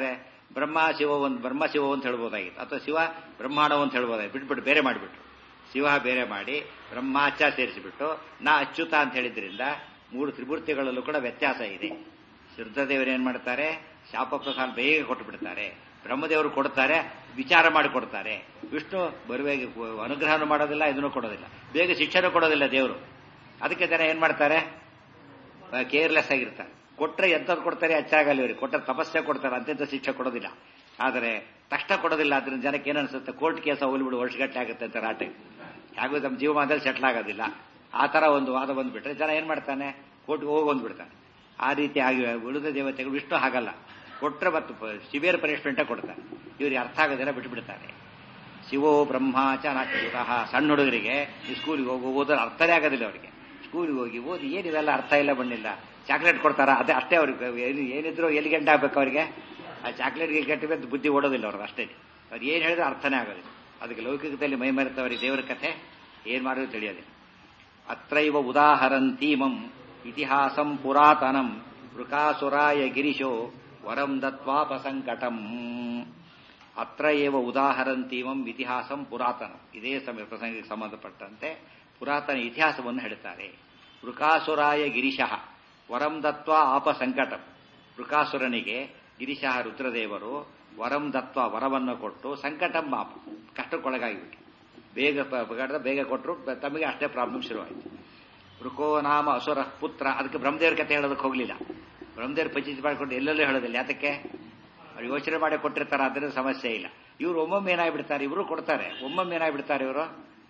ಬ್ರಹ್ಮ ಶಿವ ಒಂದು ಬ್ರಹ್ಮ ಶಿವ ಅಂತ ಹೇಳ್ಬೋದಾಗಿತ್ತು, ಅಥವಾ ಶಿವ ಬ್ರಹ್ಮಾಂಡ ಅಂತ ಹೇಳ್ಬೋದಾಗಿತ್ತು. ಬಿಟ್ಬಿಟ್ಟು ಬೇರೆ ಮಾಡಿಬಿಟ್ರು. ಶಿವ ಬೇರೆ ಮಾಡಿ ಬ್ರಹ್ಮಾಚ ಸೇರಿಸಿಬಿಟ್ಟು ನಾ ಅಚ್ಯುತ ಅಂತ ಹೇಳಿದ್ರಿಂದ ಮೂರು ತ್ರಿಮೂರ್ತಿಗಳಲ್ಲೂ ಕೂಡ ವ್ಯತ್ಯಾಸ ಇದೆ. ರುದ್ರದೇವರು ಏನ್ ಮಾಡ್ತಾರೆ, ಶಾಪ ಪ್ರಸಾದ ಬೇಗ ಕೊಟ್ಟು ಬಿಡ್ತಾರೆ. ಬ್ರಹ್ಮದೇವರು ಕೊಡ್ತಾರೆ, ವಿಚಾರ ಮಾಡಿ ಕೊಡ್ತಾರೆ. ವಿಷ್ಣು ಬರುವೇಗ ಅನುಗ್ರಹನೂ ಮಾಡೋದಿಲ್ಲ, ಇದನ್ನು ಕೊಡೋದಿಲ್ಲ, ಬೇಗ ಶಿಕ್ಷಣ ಕೊಡೋದಿಲ್ಲ ದೇವರು. ಅದಕ್ಕೆ ಜನ ಏನ್ ಮಾಡ್ತಾರೆ, ಕೇರ್ಲೆಸ್ ಆಗಿರ್ತಾರೆ. ಕೊಟ್ರೆ ಎಂಥದ್ದು ಕೊಡ್ತಾರೆ ಹೆಚ್ಚಾಗಲ್ಲ, ಇವ್ರಿಗೆ ಕೊಟ್ಟರೆ ತಪಸ್ಸೆ ಕೊಡ್ತಾರೆ, ಅಂತಿಂತ ಶಿಕ್ಷೆ ಕೊಡೋದಿಲ್ಲ. ಆದರೆ ತಕ್ಷಣ ಕೊಡೋದಿಲ್ಲ. ಅದರಿಂದ ಜನಕ್ಕೆ ಏನನ್ಸುತ್ತೆ, ಕೋರ್ಟ್ ಕೇಸ ಹೋಗ್ಬಿಡು ವರ್ಷಗಟ್ಟಲೆ ಆಗುತ್ತೆ ಅಂತ ರಾಟೆ, ಹಾಗೂ ನಮ್ಮ ಜೀವಮಾನದಲ್ಲಿ ಸೆಟ್ಲ್ ಆಗೋದಿಲ್ಲ. ಆ ತರ ಒಂದು ವಾದ ಬಂದ್ಬಿಟ್ರೆ ಜನ ಏನ್ ಮಾಡ್ತಾನೆ, ಕೋರ್ಟ್ಗೆ ಹೋಗಿ ಬಂದ್ಬಿಡ್ತಾನೆ. ಆ ರೀತಿ ಆಗಿ ಉಳಿದ ದೇವತೆಗಳು ವಿಷ್ಣು ಹಾಗಲ್ಲ, ಕೊಟ್ರೆ ಮತ್ತು ಸಿವಿಯರ್ ಪನಿಷ್ಮೆಂಟೇ ಕೊಡ್ತಾರೆ. ಇವ್ರಿಗೆ ಅರ್ಥ ಆಗೋದಿಲ್ಲ, ಬಿಟ್ಟುಬಿಡ್ತಾರೆ. ಶಿವೋ ಬ್ರಹ್ಮಾಚ ನಾಚ್ಯುತಃ. ಸಣ್ಣ ಹುಡುಗರಿಗೆ ಈ ಸ್ಕೂಲಿಗೆ ಹೋಗಿ ಓದೋದು ಅರ್ಥನೇ ಆಗೋದಿಲ್ಲ. ಅವರಿಗೆ ಸ್ಕೂಲಿಗೆ ಹೋಗಿ ಓದಿ ಏನಿದೆಲ್ಲ ಅರ್ಥ ಇಲ್ಲ, ಬಣ್ಣಿಲ್ಲ. ಚಾಕ್ಲೇಟ್ ಕೊಡ್ತಾರ, ಅದೇ ಅಷ್ಟೇ ಅವ್ರಿಗೆ ಏನಿದ್ರು ಎಲ್ಲಿ ಗಂಟೆ ಆಗ್ಬೇಕು ಅವರಿಗೆ. ಆ ಚಾಕ್ಲೇಟ್ಗೆ ಗಂಟೆ ಬುದ್ಧಿ ಓಡೋದಿಲ್ಲ ಅವ್ರದ್ದು ಅಷ್ಟೇ. ಅವ್ರು ಏನು ಹೇಳಿದ್ರು ಅರ್ಥನೇ ಆಗೋದಿಲ್ಲ. ಅದಕ್ಕೆ ಲೌಕಿಕದಲ್ಲಿ ಮೈ ಮರೆತವರಿಗೆ ದೇವರ ಕಥೆ ಏನ್ ಮಾಡೋದು ತಿಳಿಯೋದಿಲ್ಲ. ಅತ್ರೈವ ಉದಾಹರಂತೀಮಂ ಇತಿಹಾಸಂ ಪುರಾತನಂ ವೃಕಾಸುರಾಯ ಗಿರಿಶೋ ವರಂ ದತ್ವಾಪಸಂಕಟಂ. ಅತ್ರ ಏವ ಉದಾಹರಂತೀಮಂ ಇತಿಹಾಸಂ ಪುರಾತನ. ಇದೇ ಸಮಯ ಪ್ರಸಂಗಕ್ಕೆ ಸಂಬಂಧಪಟ್ಟಂತೆ ಪುರಾತನ ಇತಿಹಾಸವನ್ನು ಹೇಳುತ್ತಾರೆ. ವೃಕಾಸುರಾಯ ಗಿರಿಶಃ ವರಂ ದತ್ವ ಆಪ ಸಂಕಟಂ. ವೃಕಾಸುರನಿಗೆ ಗಿರಿಶಃ ರುದ್ರದೇವರು ವರಂ ದತ್ವ ವರವನ್ನು ಕೊಟ್ಟು ಸಂಕಟಂ ಆಪ ಕಷ್ಟಕ್ಕೊಳಗಾಗಿಬಿಟ್ಟು ಬೇಗ ಬೇಗ ಕೊಟ್ಟರು, ತಮಗೆ ಅಷ್ಟೇ ಪ್ರಾಬ್ಲಮ್ ಶುರುವಾಯಿತು. ವೃಕೋ ನಾಮ ಅಸುರ ಪುತ್ರ. ಅದಕ್ಕೆ ಬ್ರಹ್ಮದೇವ್ರ ಕಥೆ ಹೇಳೋದಕ್ಕೆ ಹೋಗ್ಲಿಲ್ಲ. ಬ್ರಹ್ಮದೇವ್ರ ಪಚಿತ್ ಮಾಡಿಕೊಂಡು ಎಲ್ಲೆಲ್ಲೂ ಹೇಳೋದಿಲ್ಲ. ಯಾತಕ್ಕೆ, ಅವ್ರು ಯೋಚನೆ ಮಾಡಿ ಕೊಟ್ಟಿರ್ತಾರೆ, ಅದರಿಂದ ಸಮಸ್ಯೆ ಇಲ್ಲ. ಇವ್ರು ಒಮ್ಮೊಮ್ಮೆ ಏನಾಗ್ಬಿಡ್ತಾರೆ, ಇವರು ಕೊಡ್ತಾರೆ, ಒಮ್ಮೊಮ್ಮೆ ಏನಾಗ್ಬಿಡ್ತಾರೆ, ಇವರು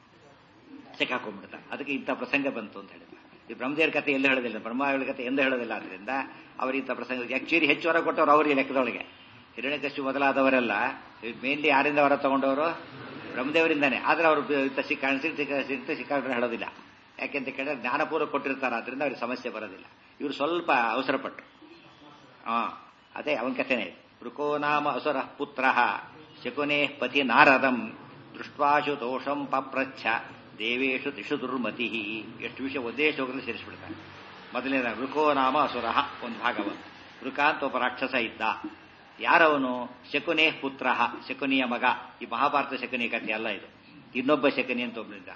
ಸಿಕ್ಕಾಕೊಂಡ್ಬಿಡ್ತಾರೆ. ಅದಕ್ಕೆ ಇಂಥ ಪ್ರಸಂಗ ಬಂತು ಅಂತ ಹೇಳಿದ್ರು. ಈ ಬ್ರಹ್ಮದೇವ್ರ ಕಥೆ ಎಲ್ಲೂ ಹೇಳೋದಿಲ್ಲ, ಬ್ರಹ್ಮದೇವ್ರ ಕಥೆ ಎಂದು ಹೇಳೋದಿಲ್ಲ. ಆದ್ರಿಂದ ಅವರು ಇಂಥ ಪ್ರಸಂಗ ಆಕ್ಚುಲಿ ಹೆಚ್ಚು ಹೊರ ಕೊಟ್ಟವ್ರು ಅವರಿಗೆ ಲೆಕ್ಕದೊಳಗೆ. ಹಿರಣ್ಯಕಶಿಪು ಮೊದಲಾದವರೆಲ್ಲ ಮೇನ್ಲಿ ಯಾರಿಂದ ಹೊರ ತಗೊಂಡವರು, ಬ್ರಹ್ಮದೇವರಿಂದಾನೆ. ಆದ್ರೆ ಅವರು ಸಿಕ್ಕ ಸಿಕ್ಕ ಸಿಕ್ಕಾಡ್ರೆ ಹೇಳೋದಿಲ್ಲ. ಯಾಕೆಂತ ಕೇಳಿದ್ರೆ ಜ್ಞಾನಪೂರ್ವ ಕೊಟ್ಟಿರ್ತಾರೆ, ಆದ್ರಿಂದ ಅವ್ರಿಗೆ ಸಮಸ್ಯೆ ಬರೋದಿಲ್ಲ. ಇವರು ಸ್ವಲ್ಪ ಅವಸರಪಟ್ಟರು. ಹಾ ಅದೇ ಅವನ ಕಥೆನೇ. ವೃಕೋ ನಾಮ ಅಸುರ ಪುತ್ರ ಶಕುನೇ ಪತಿ ನಾರದಂ ದೃಷ್ಟ್ವಾಶು ದೋಷಂ ಪಪ್ರಚ್ಛ ದೇವೇಶು ತಿಷು ದುರ್ಮತಿ. ಎಷ್ಟು ವಿಷಯ ಒಂದೇ ಶ್ಲೋಕದಲ್ಲಿ ಸೇರಿಸ್ಬಿಡ್ತಾರೆ. ಮೊದಲನೇ ವೃಕೋ ನಾಮ ಅಸುರ ಒಂದು ಭಾಗ ಬಂತು. ವೃಕ ಅಂತ ಒಬ್ಬ ರಾಕ್ಷಸ ಇದ್ದ. ಯಾರವನು? ಶಕುನೇ ಪುತ್ರ, ಶಕುನಿಯ ಮಗ. ಈ ಮಹಾಭಾರತ ಶಕುನಿ ಕಥೆ ಅಲ್ಲ ಇದು, ಇನ್ನೊಬ್ಬ ಶಕುನಿ ಅಂತ ಒಬ್ಬನಿದ್ದ.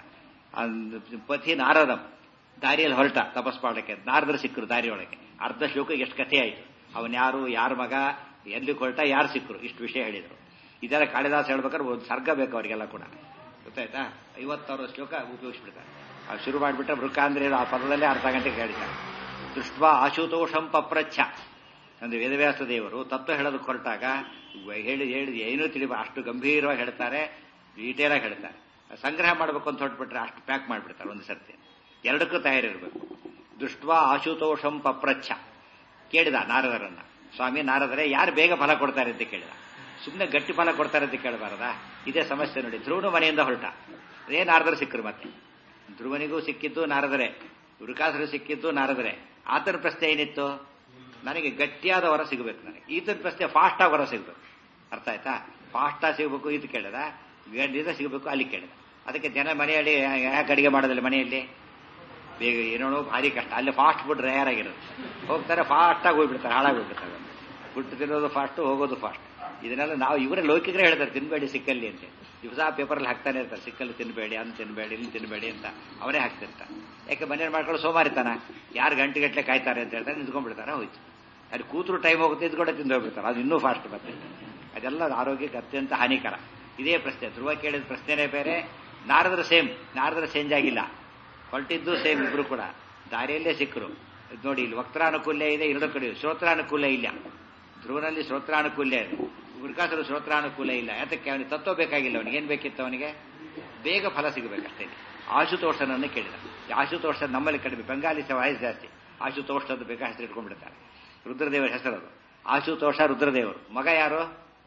ಪತಿ ನಾರದಂ, ದಾರಿಯಲ್ಲಿ ಹೊರಟ ತಪಸ್ ಮಾಡಲಿಕ್ಕೆ. ನಾರದರು ಸಿಕ್ಕರು ದಾರಿಯೊಳಗೆ. ಅರ್ಧ ಶ್ಲೋಕ ಎಷ್ಟು ಕಥೆ ಆಯಿತು. ಅವನ್ ಯಾರು, ಯಾರ ಮಗ, ಎಲ್ಲಿ ಹೊರಟ, ಯಾರು ಸಿಕ್ಕರು, ಇಷ್ಟು ವಿಷಯ ಹೇಳಿದರು. ಇದೆಲ್ಲ ಕಾಳಿದಾಸ ಹೇಳ್ಬೇಕಾದ್ರೆ ಒಂದು ಸರ್ಗ ಬೇಕು ಅವರಿಗೆಲ್ಲ ಕೂಡ, ಗೊತ್ತಾಯ್ತಾ? ಐವತ್ತಾರು ಶ್ಲೋಕ ಉಪಯೋಗಿಸ್ಬಿಡ್ತಾರೆ. ಅವ್ರು ಶುರು ಮಾಡಿಬಿಟ್ರೆ ವೃಕ ಅಂದ್ರೆ ಆ ಪದದಲ್ಲೇ ಅರ್ಧ ಗಂಟೆಗೆ ಹೇಳಿದ್ದಾರೆ. ದೃಷ್ಟ ಆಶುತೋಷಂ ಪಪ್ರಚ್ಛ ಅಂದ್ರೆ ವೇದವ್ಯಾಸ ದೇವರು ತತ್ವ ಹೇಳೋದಕ್ಕೆ ಹೊರಟಾಗ ಹೇಳಿ ಹೇಳಿ ಏನೂ ತಿಳಿಬ ಅಷ್ಟು ಗಂಭೀರವಾಗಿ ಹೇಳ್ತಾರೆ, ಡೀಟೇಲ್ ಆಗಿ ಹೇಳ್ತಾರೆ. ಸಂಗ್ರಹ ಮಾಡಬೇಕು ಅಂತ ಹೊರಟ್ಬಿಟ್ರೆ ಅಷ್ಟು ಪ್ಯಾಕ್ ಮಾಡಿಬಿಡ್ತಾರೆ ಒಂದು ಸರ್ತಿ. ಎರಡಕ್ಕೂ ತಯಾರಿರಬೇಕು. ದೃಷ್ಟ್ವಾ ಆಶುತೋಷಂ ಪಪ್ರಚ್ಛ ಕೇಳಿದ ನಾರದರನ್ನ, ಸ್ವಾಮಿ ನಾರದರೇ ಯಾರು ಬೇಗ ಫಲ ಕೊಡ್ತಾರೆ ಅಂತ ಕೇಳಿದ. ಸುಮ್ಮನೆ ಗಟ್ಟಿ ಫಲ ಕೊಡ್ತಾರೆ ಅಂತ ಕೇಳಬಾರದಾ? ಇದೇ ಸಮಸ್ಯೆ ನೋಡಿ. ಧ್ರುವನು ಮನೆಯಿಂದ ಹೊರಟ, ಅದೇ ನಾರದರು ಸಿಕ್ಕರು. ಮತ್ತೆ ಧ್ರುವನಿಗೂ ಸಿಕ್ಕಿದ್ದು ನಾರದರೇ, ವೃಕಾಸುರು ಸಿಕ್ಕಿದ್ದು ನಾರದರೇ. ಆತನ ಪ್ರಶ್ನೆ ಏನಿತ್ತು? ನನಗೆ ಗಟ್ಟಿಯಾದ ವರ ಸಿಗಬೇಕು, ನನಗೆ. ಈತನ ಪ್ರಶ್ನೆ ಫಾಸ್ಟ್ ಆಗಿ ವರ ಸಿಗಬೇಕು. ಅರ್ಥ ಆಯ್ತಾ? ಫಾಸ್ಟ್ ಆಗಿ ಸಿಗಬೇಕು ಇದು ಕೇಳಿದ, ಗಂಡಿದ ಸಿಗಬೇಕು ಅಲ್ಲಿ ಕೇಳಿದ. ಅದಕ್ಕೆ ಜನ ಮನೆಯಲ್ಲಿ ಯಾಕೆ ಅಡಿಗೆ ಮಾಡೋದಿಲ್ಲ ಮನೆಯಲ್ಲಿ? ಬೇಗ ಏನೋ ಭಾರಿ ಕಷ್ಟ. ಅಲ್ಲಿ ಫಾಸ್ಟ್ ಫುಡ್ ರೇರ್ ಆಗಿರೋದು. ಹೋಗ್ತಾರೆ ಫಾಸ್ಟ್ ಆಗಿ ಹೋಗ್ಬಿಡ್ತಾರೆ, ಹಾಳಾಗಿ ಹೋಗ್ಬಿಡ್ತಾರೆ. ಗುಟ್ಟು ತಿನ್ನೋದು ಫಾಸ್ಟ್, ಹೋಗೋದು ಫಾಸ್ಟ್. ಇದನ್ನೆಲ್ಲ ನಾವು ಇವರೇ ಲೌಕಿಕರೇ ಹೇಳ್ತಾರೆ, ತಿನ್ಬೇಡಿ ಸಿಕ್ಕಲ್ಲಿ ಅಂತ. ದಿವಸ ಪೇಪರಲ್ಲಿ ಹಾಕ್ತಾನೆ ಇರ್ತಾರೆ, ಸಿಕ್ಕಲ್ಲಿ ತಿನ್ಬೇಡಿ, ಅಂತ ತಿನ್ಬೇಡಿ, ಇಲ್ಲಿ ತಿನ್ಬೇಡಿ ಅಂತ ಅವರೇ ಹಾಕ್ತಿರ್ತಾರೆ. ಯಾಕೆ ಮನೇಲಿ ಮಾಡ್ಕೊಂಡು ಸೋಮಾರಿತಾನ. ಯಾರು ಗಂಟೆ ಗಟ್ಟಲೆ ಕಾಯ್ತಾರೆ ಅಂತ ಹೇಳ್ತಾರೆ, ನಿಂತ್ಕೊಂಡ್ಬಿಡ್ತಾರೆ, ಹೋಯ್ತು. ಅಲ್ಲಿ ಕೂತರು ಟೈಮ್ ಹೋಗುತ್ತೆ, ಇದ್ಕೊಂಡೆ ತಿಂದು ಹೋಗ್ಬಿಡ್ತಾರೆ. ಅದು ಇನ್ನೂ ಫಾಸ್ಟ್ ಮತ್ತೆ. ಅದೆಲ್ಲ ಆರೋಗ್ಯಕ್ಕೆ ಅತ್ಯಂತ ಹಾನಿಕರ. ಇದೇ ಪ್ರಶ್ನೆ ಧ್ರುವ ಕೇಳಿದ ಪ್ರಶ್ನೆನೇ ಬೇರೆ, ನಾರದ್ರ ಸೇಮ್, ನಾರದ್ರ ಚೇಂಜ್ ಆಗಿಲ್ಲ. ಹೊರಟಿದ್ದು ಸೇಮ್, ಇಬ್ರು ಕೂಡ ದಾರಿಯಲ್ಲೇ ಸಿಕ್ಕರು. ನೋಡಿ, ಇಲ್ಲಿ ವಕ್ತಾನುಕೂಲ್ಯ ಇದೆ, ಎರಡು ಕಡೆ ಶ್ರೋತ್ರಾನುಕೂಲ್ಯ ಇಲ್ಲ. ಧ್ರುವನಲ್ಲಿ ಶ್ರೋತ್ರಾನುಕೂಲ್ಯ ಇದೆ, ವೃಕಾಸುರ ಶ್ರೋತ್ರಾನುಕೂಲ ಇಲ್ಲ. ಯಾತಕ್ಕೆ? ಅವನಿಗೆ ತತ್ವ ಬೇಕಾಗಿಲ್ಲ. ಅವನಿಗೆ ಏನ್ ಬೇಕಿತ್ತು? ಅವನಿಗೆ ಬೇಗ ಫಲ ಸಿಗಬೇಕಷ್ಟೇ. ಆಶುತೋಷನನ್ನು ಕೇಳಿದ. ಆಶುತೋಷ ನಮ್ಮಲ್ಲಿ ಕಡಿಮೆ, ಬೆಂಗಾಲಿ ವಾಯ್ಸ್ ಜಾಸ್ತಿ. ಆಶುತೋಷ ಅಂತ ಬೇಕಾ ಹೆಸರು ಇಟ್ಕೊಂಡ್ಬಿಡ್ತಾರೆ. ರುದ್ರದೇವರ ಹೆಸರದು ಆಶುತೋಷ. ರುದ್ರದೇವರು ಮಗ ಯಾರು?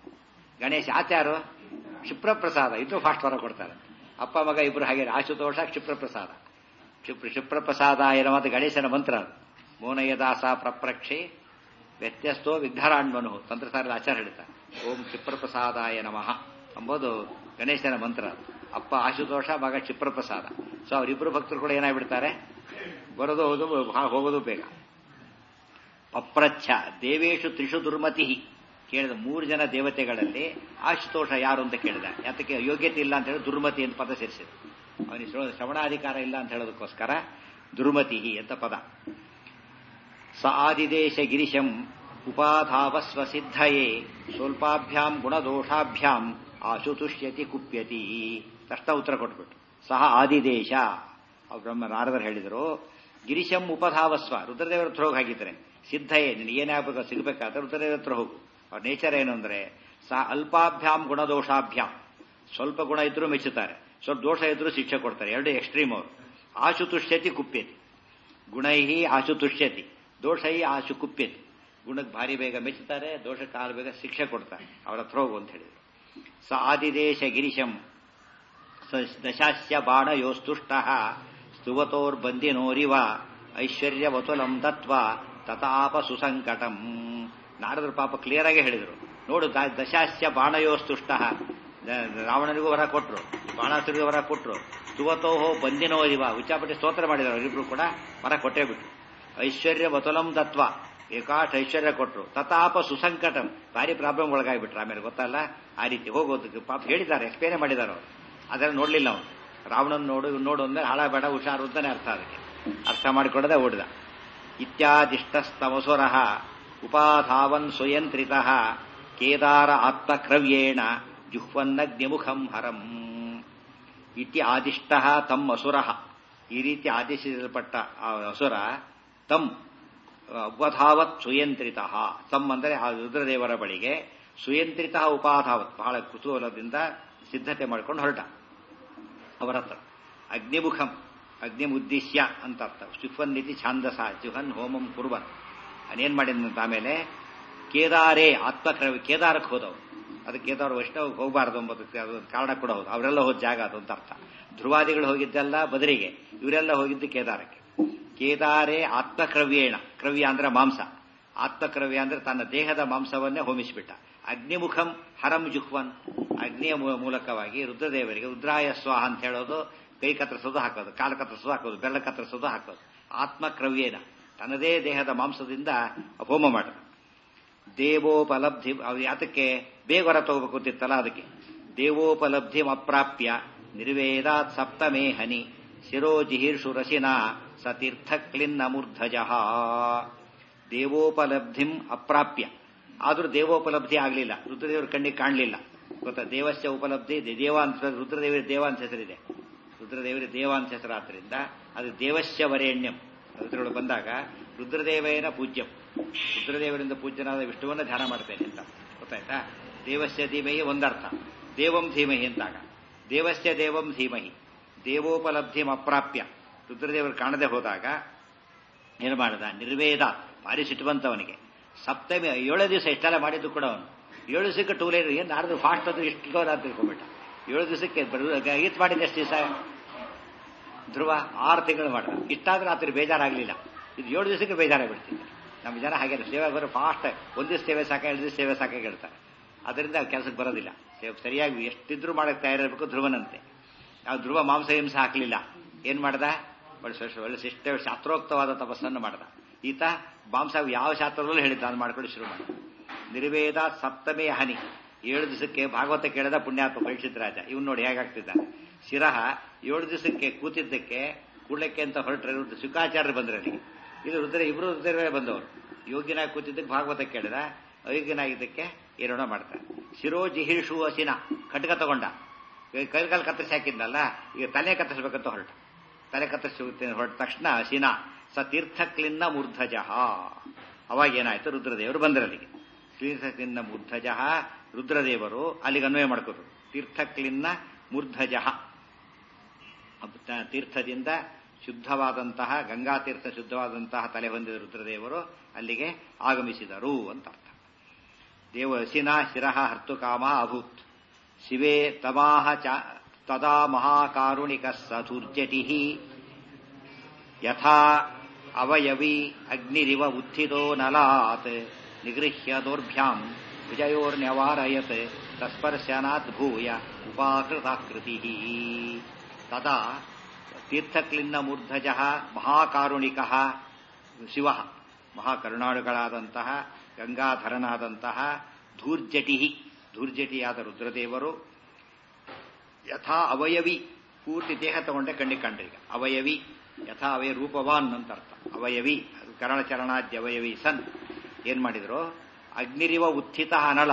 ಗಣೇಶ. ಆಚಾರು ಕ್ಷಿಪ್ರಪ್ರಸಾದ. ಇದು ಫಾಸ್ಟ್ ವರ ಕೊಡ್ತಾರೆ. ಅಪ್ಪ ಮಗ ಇಬ್ರು ಹಾಗೆ, ಆಶುತೋಷ ಕ್ಷಿಪ್ರಪ್ರಸಾದ. ಕ್ಷಿಪ್ರ ಕ್ಷಿಪ್ರಪ್ರಸಾದ ಏನೋ ಮತ್ತು ಗಣೇಶನ ಮಂತ್ರ. ಮೋನಯದಾಸ ಪ್ರಪ್ರಕ್ಷೆ ವ್ಯತ್ಯಸ್ತೋ ವಿಘ್ನರಾಣ್ಮನು ತಂತ್ರಸಾರಲ್ಲಿ ಆಚಾರ ಹೇಳ್ತಾರೆ. ಓಂ ಕ್ಷಿಪ್ರಪ್ರಸಾದಾಯ ನಮಃ ಎಂಬುದು ಗಣೇಶನ ಮಂತ್ರ. ಅಪ್ಪ ಆಶುತೋಷ, ಮಗ ಕ್ಷಿಪ್ರಪ್ರಸಾದ. ಸೊ ಅವರಿಬ್ಬರು ಭಕ್ತರು ಕೂಡ ಏನಾಗ್ಬಿಡ್ತಾರೆ, ಬರೋದು ಹೌದು, ಹೋಗೋದು ಬೇಗ. ಪಪ್ರಚ್ಛ ದೇವೇಶು ತ್ರಿಷು ದುರ್ಮತಿ. ಕೇಳಿದ ಮೂರು ಜನ ದೇವತೆಗಳಲ್ಲಿ ಆಶುತೋಷ ಯಾರು ಅಂತ ಕೇಳಿದ. ಯಾತಕ್ಕೆ ಯೋಗ್ಯತೆ ಇಲ್ಲ ಅಂತ ಹೇಳಿ ದುರ್ಮತಿ ಅಂತ ಪದ ಸೇರಿಸಿದ. ಅವನಿಗೆ ಶ್ರವಣಾಧಿಕಾರ ಇಲ್ಲ ಅಂತ ಹೇಳೋದಕ್ಕೋಸ್ಕರ ದುರ್ಮತಿ ಅಂತ ಪದ. ಸ ಆದಿದೇಶ ಗಿರಿಶಂ ಉಪಾಧಾವಸ್ವ ಸಿದ್ಧಯೇ ಸ್ವಲ್ಪಾಭ್ಯಾಂ ಗುಣದೋಷಾಭ್ಯಾಂ ಆಶುತುಷ್ಯತಿ ಕುಪ್ಯತಿ. ತಕ್ಷಣ ಉತ್ತರ ಕೊಟ್ಬಿಟ್ಟು ಸಹ ಆದಿದೇಶ ಬ್ರಹ್ಮ ನಾರದರು ಹೇಳಿದರು, ಗಿರಿಶಂ ಉಪಧಾವಸ್ವ, ರುದ್ರದೇವರ ಹತ್ರ ಹೋಗಿ ಹಾಗಿದ್ರೆ ಸಿದ್ಧಯೇ ನಿನಗೆ ಏನಾಗಬೇಕು ಸಿಗಬೇಕಾದ್ರೆ ರುದ್ರದೇವರ ಹತ್ರ ಹೋಗು. ಅವ್ರ ನೇಚರ್ ಏನು ಅಂದ್ರೆ ಸಹ ಅಲ್ಪಾಭ್ಯಾಂ ಗುಣದೋಷಾಭ್ಯಾಂ, ಸ್ವಲ್ಪ ಗುಣ ಇದ್ರೂ ಮೆಚ್ಚುತ್ತಾರೆ, ಸ್ವಲ್ಪ ದೋಷ ಇದ್ರೂ ಶಿಕ್ಷೆ ಕೊಡ್ತಾರೆ. ಎರಡು ಎಕ್ಸ್ಟ್ರೀಮ್ ಅವರು. ಆಶುತುಷ್ಯತಿ ಕುಪ್ಯತಿ, ಗುಣೈಹಿ ಆಶುತುಷ್ಯತಿ, ದೋಷೈ ಆಶು ಕುಪ್ಯತಿ. ಗುಣಕ್ಕೆ ಭಾರಿ ಬೇಗ ಮೆಚ್ಚುತ್ತಾರೆ, ದೋಷಕ್ಕೆ ಕಾಲು ಬೇಗ ಶಿಕ್ಷೆ ಕೊಡ್ತಾರೆ. ಅವರ ಹತ್ರ ಹೋಗು ಅಂತ ಹೇಳಿದರು. ಸ ಆದಿದೇಶ ಗಿರಿಶಂ ದಶಾಸ್ಯ ಬಾಣಯೋಸ್ತುಷ್ಟ ಸ್ತುವತೋರ್ಬಂದಿನೋರಿವ ಐಶ್ವರ್ಯವತುಲಂ ತತ್ವ ತತಾಪ ಸುಸಂಕಟಂ. ನಾರದರು ಪಾಪ ಕ್ಲಿಯರ್ ಆಗಿ ಹೇಳಿದರು, ನೋಡು ದಶಾಸ್ಯ ಬಾಣಯೋಸ್ತುಷ್ಟ, ರಾವಣನಿಗೂ ವರ ಕೊಟ್ಟರು, ಬಾಣಾಸುರಿಗೂ ವರ ಕೊಟ್ಟರು, ಸ್ತುವತೋಹೋ ಬಂದಿನೋರಿವ ಉಚ್ಚಾಪಟ್ಟಿ ಸ್ತೋತ್ರ ಮಾಡಿದರು. ಅವರಿಬ್ರು ಕೂಡ ವರ ಕೊಟ್ಟೇ ಬಿಟ್ರು. ಐಶ್ವರ್ಯವತುಲಂ ತತ್ವ, ಏಕಾಟ್ ಐಶ್ವರ್ಯ ಕೊಟ್ಟರು, ತತಾಪ ಸುಸಂಕಟಂ, ಭಾರಿ ಪ್ರಾಬ್ಲಮ್ ಒಳಗಾಗಿಬಿಟ್ರು. ಆಮೇಲೆ ಗೊತ್ತಲ್ಲ ಆ ರೀತಿ ಹೋಗೋದಕ್ಕೆ ಪಾಪ ಹೇಳಿದ್ದಾರೆ, ಎಕ್ಸ್ಪ್ಲೇನ್ ಮಾಡಿದ್ದಾರೆ ಅವರು. ಅದನ್ನು ನೋಡ್ಲಿಲ್ಲ ಅವನು. ರಾವಣನ್ ನೋಡು ನೋಡು ಅಂದ್ರೆ ಹಾಳ ಬೇಡ ಹುಷಾರು ಅಂತಾನೆ ಅರ್ಥ. ಅದಕ್ಕೆ ಅರ್ಥ ಮಾಡಿಕೊಡದೆ ಓಡಿದ. ಇತ್ಯಾದಿಷ್ಟಸ್ತಮಸುರ ಉಪಾಧಾವನ್ ಸ್ವಯಂತ್ರಿತ ಕೇದಾರ ಆತ್ಮಕ್ರವ್ಯೇಣ ಜುಹ್ವನ್ನಗ್ನಿಮುಖಂ ಹರಂ. ಇತಿ ಆದಿಷ್ಟ ತಮ್ ಅಸುರ, ಈ ರೀತಿ ಆದೇಶಿಸಲ್ಪಟ್ಟ ಆ ಅಸುರ ತಮ್ ಉಪಧಾವತ್ ಸುಯಂತ್ರಿತ, ತಮ್ ಅಂದರೆ ಆ ರುದ್ರದೇವರ ಬಳಿಗೆ ಸುಯಂತ್ರಿತ ಉಪಾಧಾವತ್, ಬಹಳ ಕುತೂಹಲದಿಂದ ಸಿದ್ಧತೆ ಮಾಡಿಕೊಂಡು ಹೊರಟ ಅವರ ಹತ್ರ. ಅಗ್ನಿಮುಖಂ, ಅಗ್ನಿಮುದ್ದೇಶ್ಯ ಅಂತ ಅರ್ಥ. ಜುಹ್ವನ್ ನೀತಿ ಛಾಂದಸ ಜುಹನ್ ಹೋಮಂ ಕುರ್ವನ್. ಅನೇನ್ ಮಾಡಿದಂತ ಆಮೇಲೆ ಕೇದಾರೇ ಆತ್ಮಕ್ರವ್ಯ, ಕೇದಾರಕ್ಕೆ ಹೋದವು. ಅದಕ್ಕೆ ಕೇದಾರ ವೈಷ್ಣವ್ ಹೋಗಬಾರದು ಎಂಬುದಕ್ಕೆ ಅದೊಂದು ಕಾರಣ ಕೂಡ ಹೌದು. ಅವರೆಲ್ಲ ಹೋದ ಜಾಗ ಅದು ಅಂತ ಅರ್ಥ. ಧ್ರುವಾದಿಗಳು ಹೋಗಿದ್ದೆಲ್ಲ ಬದರಿಗೆ, ಇವರೆಲ್ಲ ಹೋಗಿದ್ದು ಕೇದಾರಕ್ಕೆ. ಕೇದಾರೇ ಆತ್ಮಕ್ರವ್ಯೇಣ, ಕ್ರವ್ಯ ಅಂದ್ರೆ ಮಾಂಸ, ಆತ್ಮಕ್ರವ್ಯ ಅಂದ್ರೆ ತನ್ನ ದೇಹದ ಮಾಂಸವನ್ನೇ ಹೋಮಿಸಿಬಿಟ್ಟ. ಅಗ್ನಿಮುಖಂ ಹರಂ ಜುಹ್ವನ್, ಅಗ್ನಿಯ ಮೂಲಕವಾಗಿ ರುದ್ರದೇವರಿಗೆ ರುದ್ರಾಯ ಸ್ವಾಹ ಅಂತ ಹೇಳೋದು, ಕೈ ಕತ್ತರಿಸೋದು ಹಾಕೋದು, ಕಾಲು ಕತ್ತರಿಸೋದು ಹಾಕೋದು, ಬೆಲ್ಲ ಕತ್ತರಿಸೋದು ಹಾಕೋದು. ಆತ್ಮಕ್ರವ್ಯೇನ, ತನ್ನದೇ ದೇಹದ ಮಾಂಸದಿಂದ ಹೋಮ ಮಾಡೋದು. ದೇವೋಪಲಬ್ಧಿ, ಅವ್ರು ಯಾತಕ್ಕೆ ಬೇಗ ಹೊರ ತಗೋಬೇಕು ಅಂತಿತ್ತಲ್ಲ ಅದಕ್ಕೆ. ದೇವೋಪಲಬ್ಧಿಂ ಅಪ್ರಾಪ್ಯ ನಿರ್ವೇದಾತ್ ಸಪ್ತಮೇ ಹನಿ ಶಿರೋ ಜಿಹೀರ್ಷು ರಸಿನಾ ಸತೀರ್ಥ ಕ್ಲಿನ್ನ ಮೂರ್ಧಜಃ. ದೇವೋಪಲಬ್ಧಿಂ ಅಪ್ರಾಪ್ಯ, ಆದ್ರೂ ದೇವೋಪಲಬ್ಧಿ ಆಗಲಿಲ್ಲ, ರುದ್ರದೇವರ ಕಣ್ಣಿಗೆ ಕಾಣಲಿಲ್ಲ. ಗೊತ್ತಾ, ದೇವಸ್ಯ ಉಪಲಬ್ಧಿ, ದೇವ ಅಂತ ರುದ್ರದೇವರ ದೇವ ಅಂತ ಹೆಸರಿದೆ. ರುದ್ರದೇವರ ದೇವ ಅಂತ ಹೆಸರಾದ್ರಿಂದ ಅದು ದೇವಸ್ಯ ವರೇಣ್ಯಂ. ರುದ್ರಗಳು ಬಂದಾಗ ರುದ್ರದೇವೇನ ಪೂಜ್ಯಂ, ರುದ್ರದೇವರಿಂದ ಪೂಜ್ಯನಾದ ವಿಷ್ಣುವನ್ನ ಧ್ಯಾನ ಮಾಡ್ತೇನೆ ಅಂತ ಗೊತ್ತಾಯ್ತಾ. ದೇವಸ್ಯ ಧೀಮಹಿ ಒಂದರ್ಥ, ದೇವಂ ಧೀಮಹಿ ಅಂತಾಗ ದೇವಸ್ಯ ದೇವಂ ಧೀಮಹಿ. ದೇವೋಪಲಬ್ಧಿಂ ಅಪ್ರಾಪ್ಯ, ರುದ್ರದೇವರು ಕಾಣದೆ ಹೋದಾಗ ಏನು ಮಾಡಿದ, ನಿರ್ವೇದ, ಭಾರಿ ಸಿಟ್ಟುವಂತವನಿಗೆ. ಸಪ್ತಮಿ ಏಳು ದಿವಸ ಇಷ್ಟೆಲ್ಲ ಮಾಡಿದ್ದು ಕೂಡ ಅವನು. ಏಳು ದಿವಸಕ್ಕೆ ಟೂ ಲೈನ್ ಏನು ನಾಡ್ದು ಫಾಸ್ಟ್ ಅದು ಇಷ್ಟು ಅಂತ ತಿಳ್ಕೊಂಬಿಟ್ಟ. ಏಳು ದಿವಸಕ್ಕೆ ಈತ್ ಮಾಡಿದ ಎಷ್ಟು ದಿವಸ ಧ್ರುವ ಆರು ತಿಂಗಳು ಮಾಡಿದ. ಇಷ್ಟಾದ್ರೂ ಆತರ ಬೇಜಾರಾಗಲಿಲ್ಲ. ಇದು ಏಳು ದಿವಸಕ್ಕೆ ಬೇಜಾರಾಗ್ಬಿಡ್ತಿದ್ದೆ. ನಮ್ಮ ಜನ ಹಾಗೆ ಸೇವೆ ಬರೋ ಫಾಸ್ಟ್, ಒಂದು ದಿವಸ ಸೇವೆ ಸಾಕ, ಎರಡು ದಿವಸ ಸೇವೆ ಸಾಕ ಹೇಳ್ತಾರೆ. ಅದರಿಂದ ಕೆಲಸಕ್ಕೆ ಬರೋದಿಲ್ಲ. ಸರಿಯಾಗಿ ಎಷ್ಟಿದ್ರು ಮಾಡಕ್ಕೆ ತಯಾರಿರಬೇಕು ಧ್ರುವನಂತೆ. ನಾವು ಧ್ರುವ ಮಾಂಸ ಹಿಂಸೆ ಹಾಕಲಿಲ್ಲ. ಏನ್ ಮಾಡ್ದ, ಒಳ್ಳೆ ಶಿಷ್ಟ ಶಾಸ್ತ್ರೋಕ್ತವಾದ ತಪಸ್ಸನ್ನು ಮಾಡ್ದ. ಈತ ಮಾಂಸ ಯಾವ ಶಾಸ್ತ್ರದಲ್ಲೂ ಹೇಳಿದ್ದ, ಅದು ಮಾಡ್ಕೊಂಡು ಶುರು ಮಾಡಿದ. ನಿರ್ವೇದ ಸಪ್ತಮೇ ಹನಿ, ಏಳು ದಿವಸಕ್ಕೆ ಭಾಗವತ ಕೇಳಿದ ಪುಣ್ಯಾತ್ಮ ಪರೀಕ್ಷಿತ್ ರಾಜ. ಇವನು ನೋಡಿ ಹೇಗಾಗ್ತಿದ್ದಾನೆ. ಶಿರಹ ಏಳು ದಿವಸಕ್ಕೆ ಕೂತಿದ್ದಕ್ಕೆ ಕೂಡ್ಲಕ್ಕೆ ಅಂತ ಹೊರಟ್ರೆ ಶುಕಾಚಾರ್ಯರು ಬಂದ್ರಲ್ಲಿ. ಇದು ರುದ್ರ ಇಬ್ರು ರುದ್ರವೇ ಬಂದವರು. ಯೋಗಿನಾಗಿ ಕೂತಿದ್ದಕ್ಕೆ ಭಾಗವತ ಕೇಳಿದ, ಅಯೋಗ್ಯನಾಗಿದ್ದಕ್ಕೆ ಏನೋಣ ಮಾಡ್ತಾರೆ. ಶಿರೋ ಜಿಹಿರ್ಷು ಹಸಿನ, ಖಡ್ಗ ತಗೊಂಡ, ಕೈಕಾಲು ಕತ್ತರಿಸಿ ಹಾಕಿದ್ನಲ್ಲ, ಈಗ ತಲೆ ಕತ್ತರಿಸಬೇಕಂತ ಹೊರಟ. ತಲೆ ಕತ್ತರಿಸಿ ಹೊರಟ ತಕ್ಷಣ ಹಸಿನ ಸ ತೀರ್ಥಕ್ಲಿನ್ನ ಮೂರ್ಧಜಃ. ಅವಾಗ ಏನಾಯ್ತು, ರುದ್ರದೇವರು ಬಂದರಲ್ಲಿಗೆ. ತೀರ್ಥಕ್ಲಿನ್ನ ಮೂರ್ಧಜಃ, ರುದ್ರದೇವರು ಅಲ್ಲಿಗೆ ಅನ್ವಯ ಮಾಡ್ಕೋರು. ತೀರ್ಥಕ್ಲಿನ್ನ ಮೂರ್ಧಜಃ, ತೀರ್ಥದಿಂದ ಶುದ್ಧವಾದಂತಹ, ಗಂಗಾತೀರ್ಥ ಶುದ್ಧವಾದಂತಹ ತಲೆ ಹೊಂದಿದ ರುದ್ರದೇವರು ಅಲ್ಲಿಗೆ ಆಗಮಿಸಿದರು ಅಂತ ಅರ್ಥ. ದೇವ ಹಸಿನ ಶಿರಃ ಹರ್ತುಕಾಮ ಅಭೂತ್ ಶಿವೇ ತಮಾಹ ತದಾ ಮಹಾಕಾರುಣಿಕ ಸಧೂರ್ಜಟಿ ಯಥಾ ಅವಯವಿ ಅಗ್ನಿರಿವ ಉತ್ಥಿತೋ ನಲಾತ್ ನಿಗೃಹ್ಯ ದೌರ್ಭ್ಯಾಂ ವಿಜಯೋರ್ನ್ಯವಾರಯತ್ ತಸ್ಪರ್ಶನಾತ್ ಭೂಯ ಉಪಾಕೃತಾಕೃತಿ. ತದಾ ತೀರ್ಥಕ್ಲಿನ್ನ ಮೂರ್ಧಜ ಮಹಾಕಾರುಣಿಕ ಶಿವ, ಮಹಾಕರುಣಾಳುಗಳಾದಂತಹ ಗಂಗಾಧರನಾದಂತಹ ಧೂರ್ಜಟಿ ಧೂರ್ಜಟಿಯಾದ ರುದ್ರದೇವರು ಯಥಾ ಅವಯವಿ ಪೂರ್ತಿ ದೇಹ ತಗೊಂಡೆ ಕಣ್ಣಿಗೆ ಕಂಡ್ರೀಗ ಅವಯವಿ ಯಥಾ ಅವಯ ರೂಪವಾನ್ ಅಂತ ಅರ್ಥ ಅವಯವಿ ಕರಣಚರಣಾದ್ಯ ಅವಯವಿ ಸನ್ ಏನ್ ಮಾಡಿದ್ರು ಅಗ್ನಿರಿವ ಉತ್ಥಿತ ಅನಲ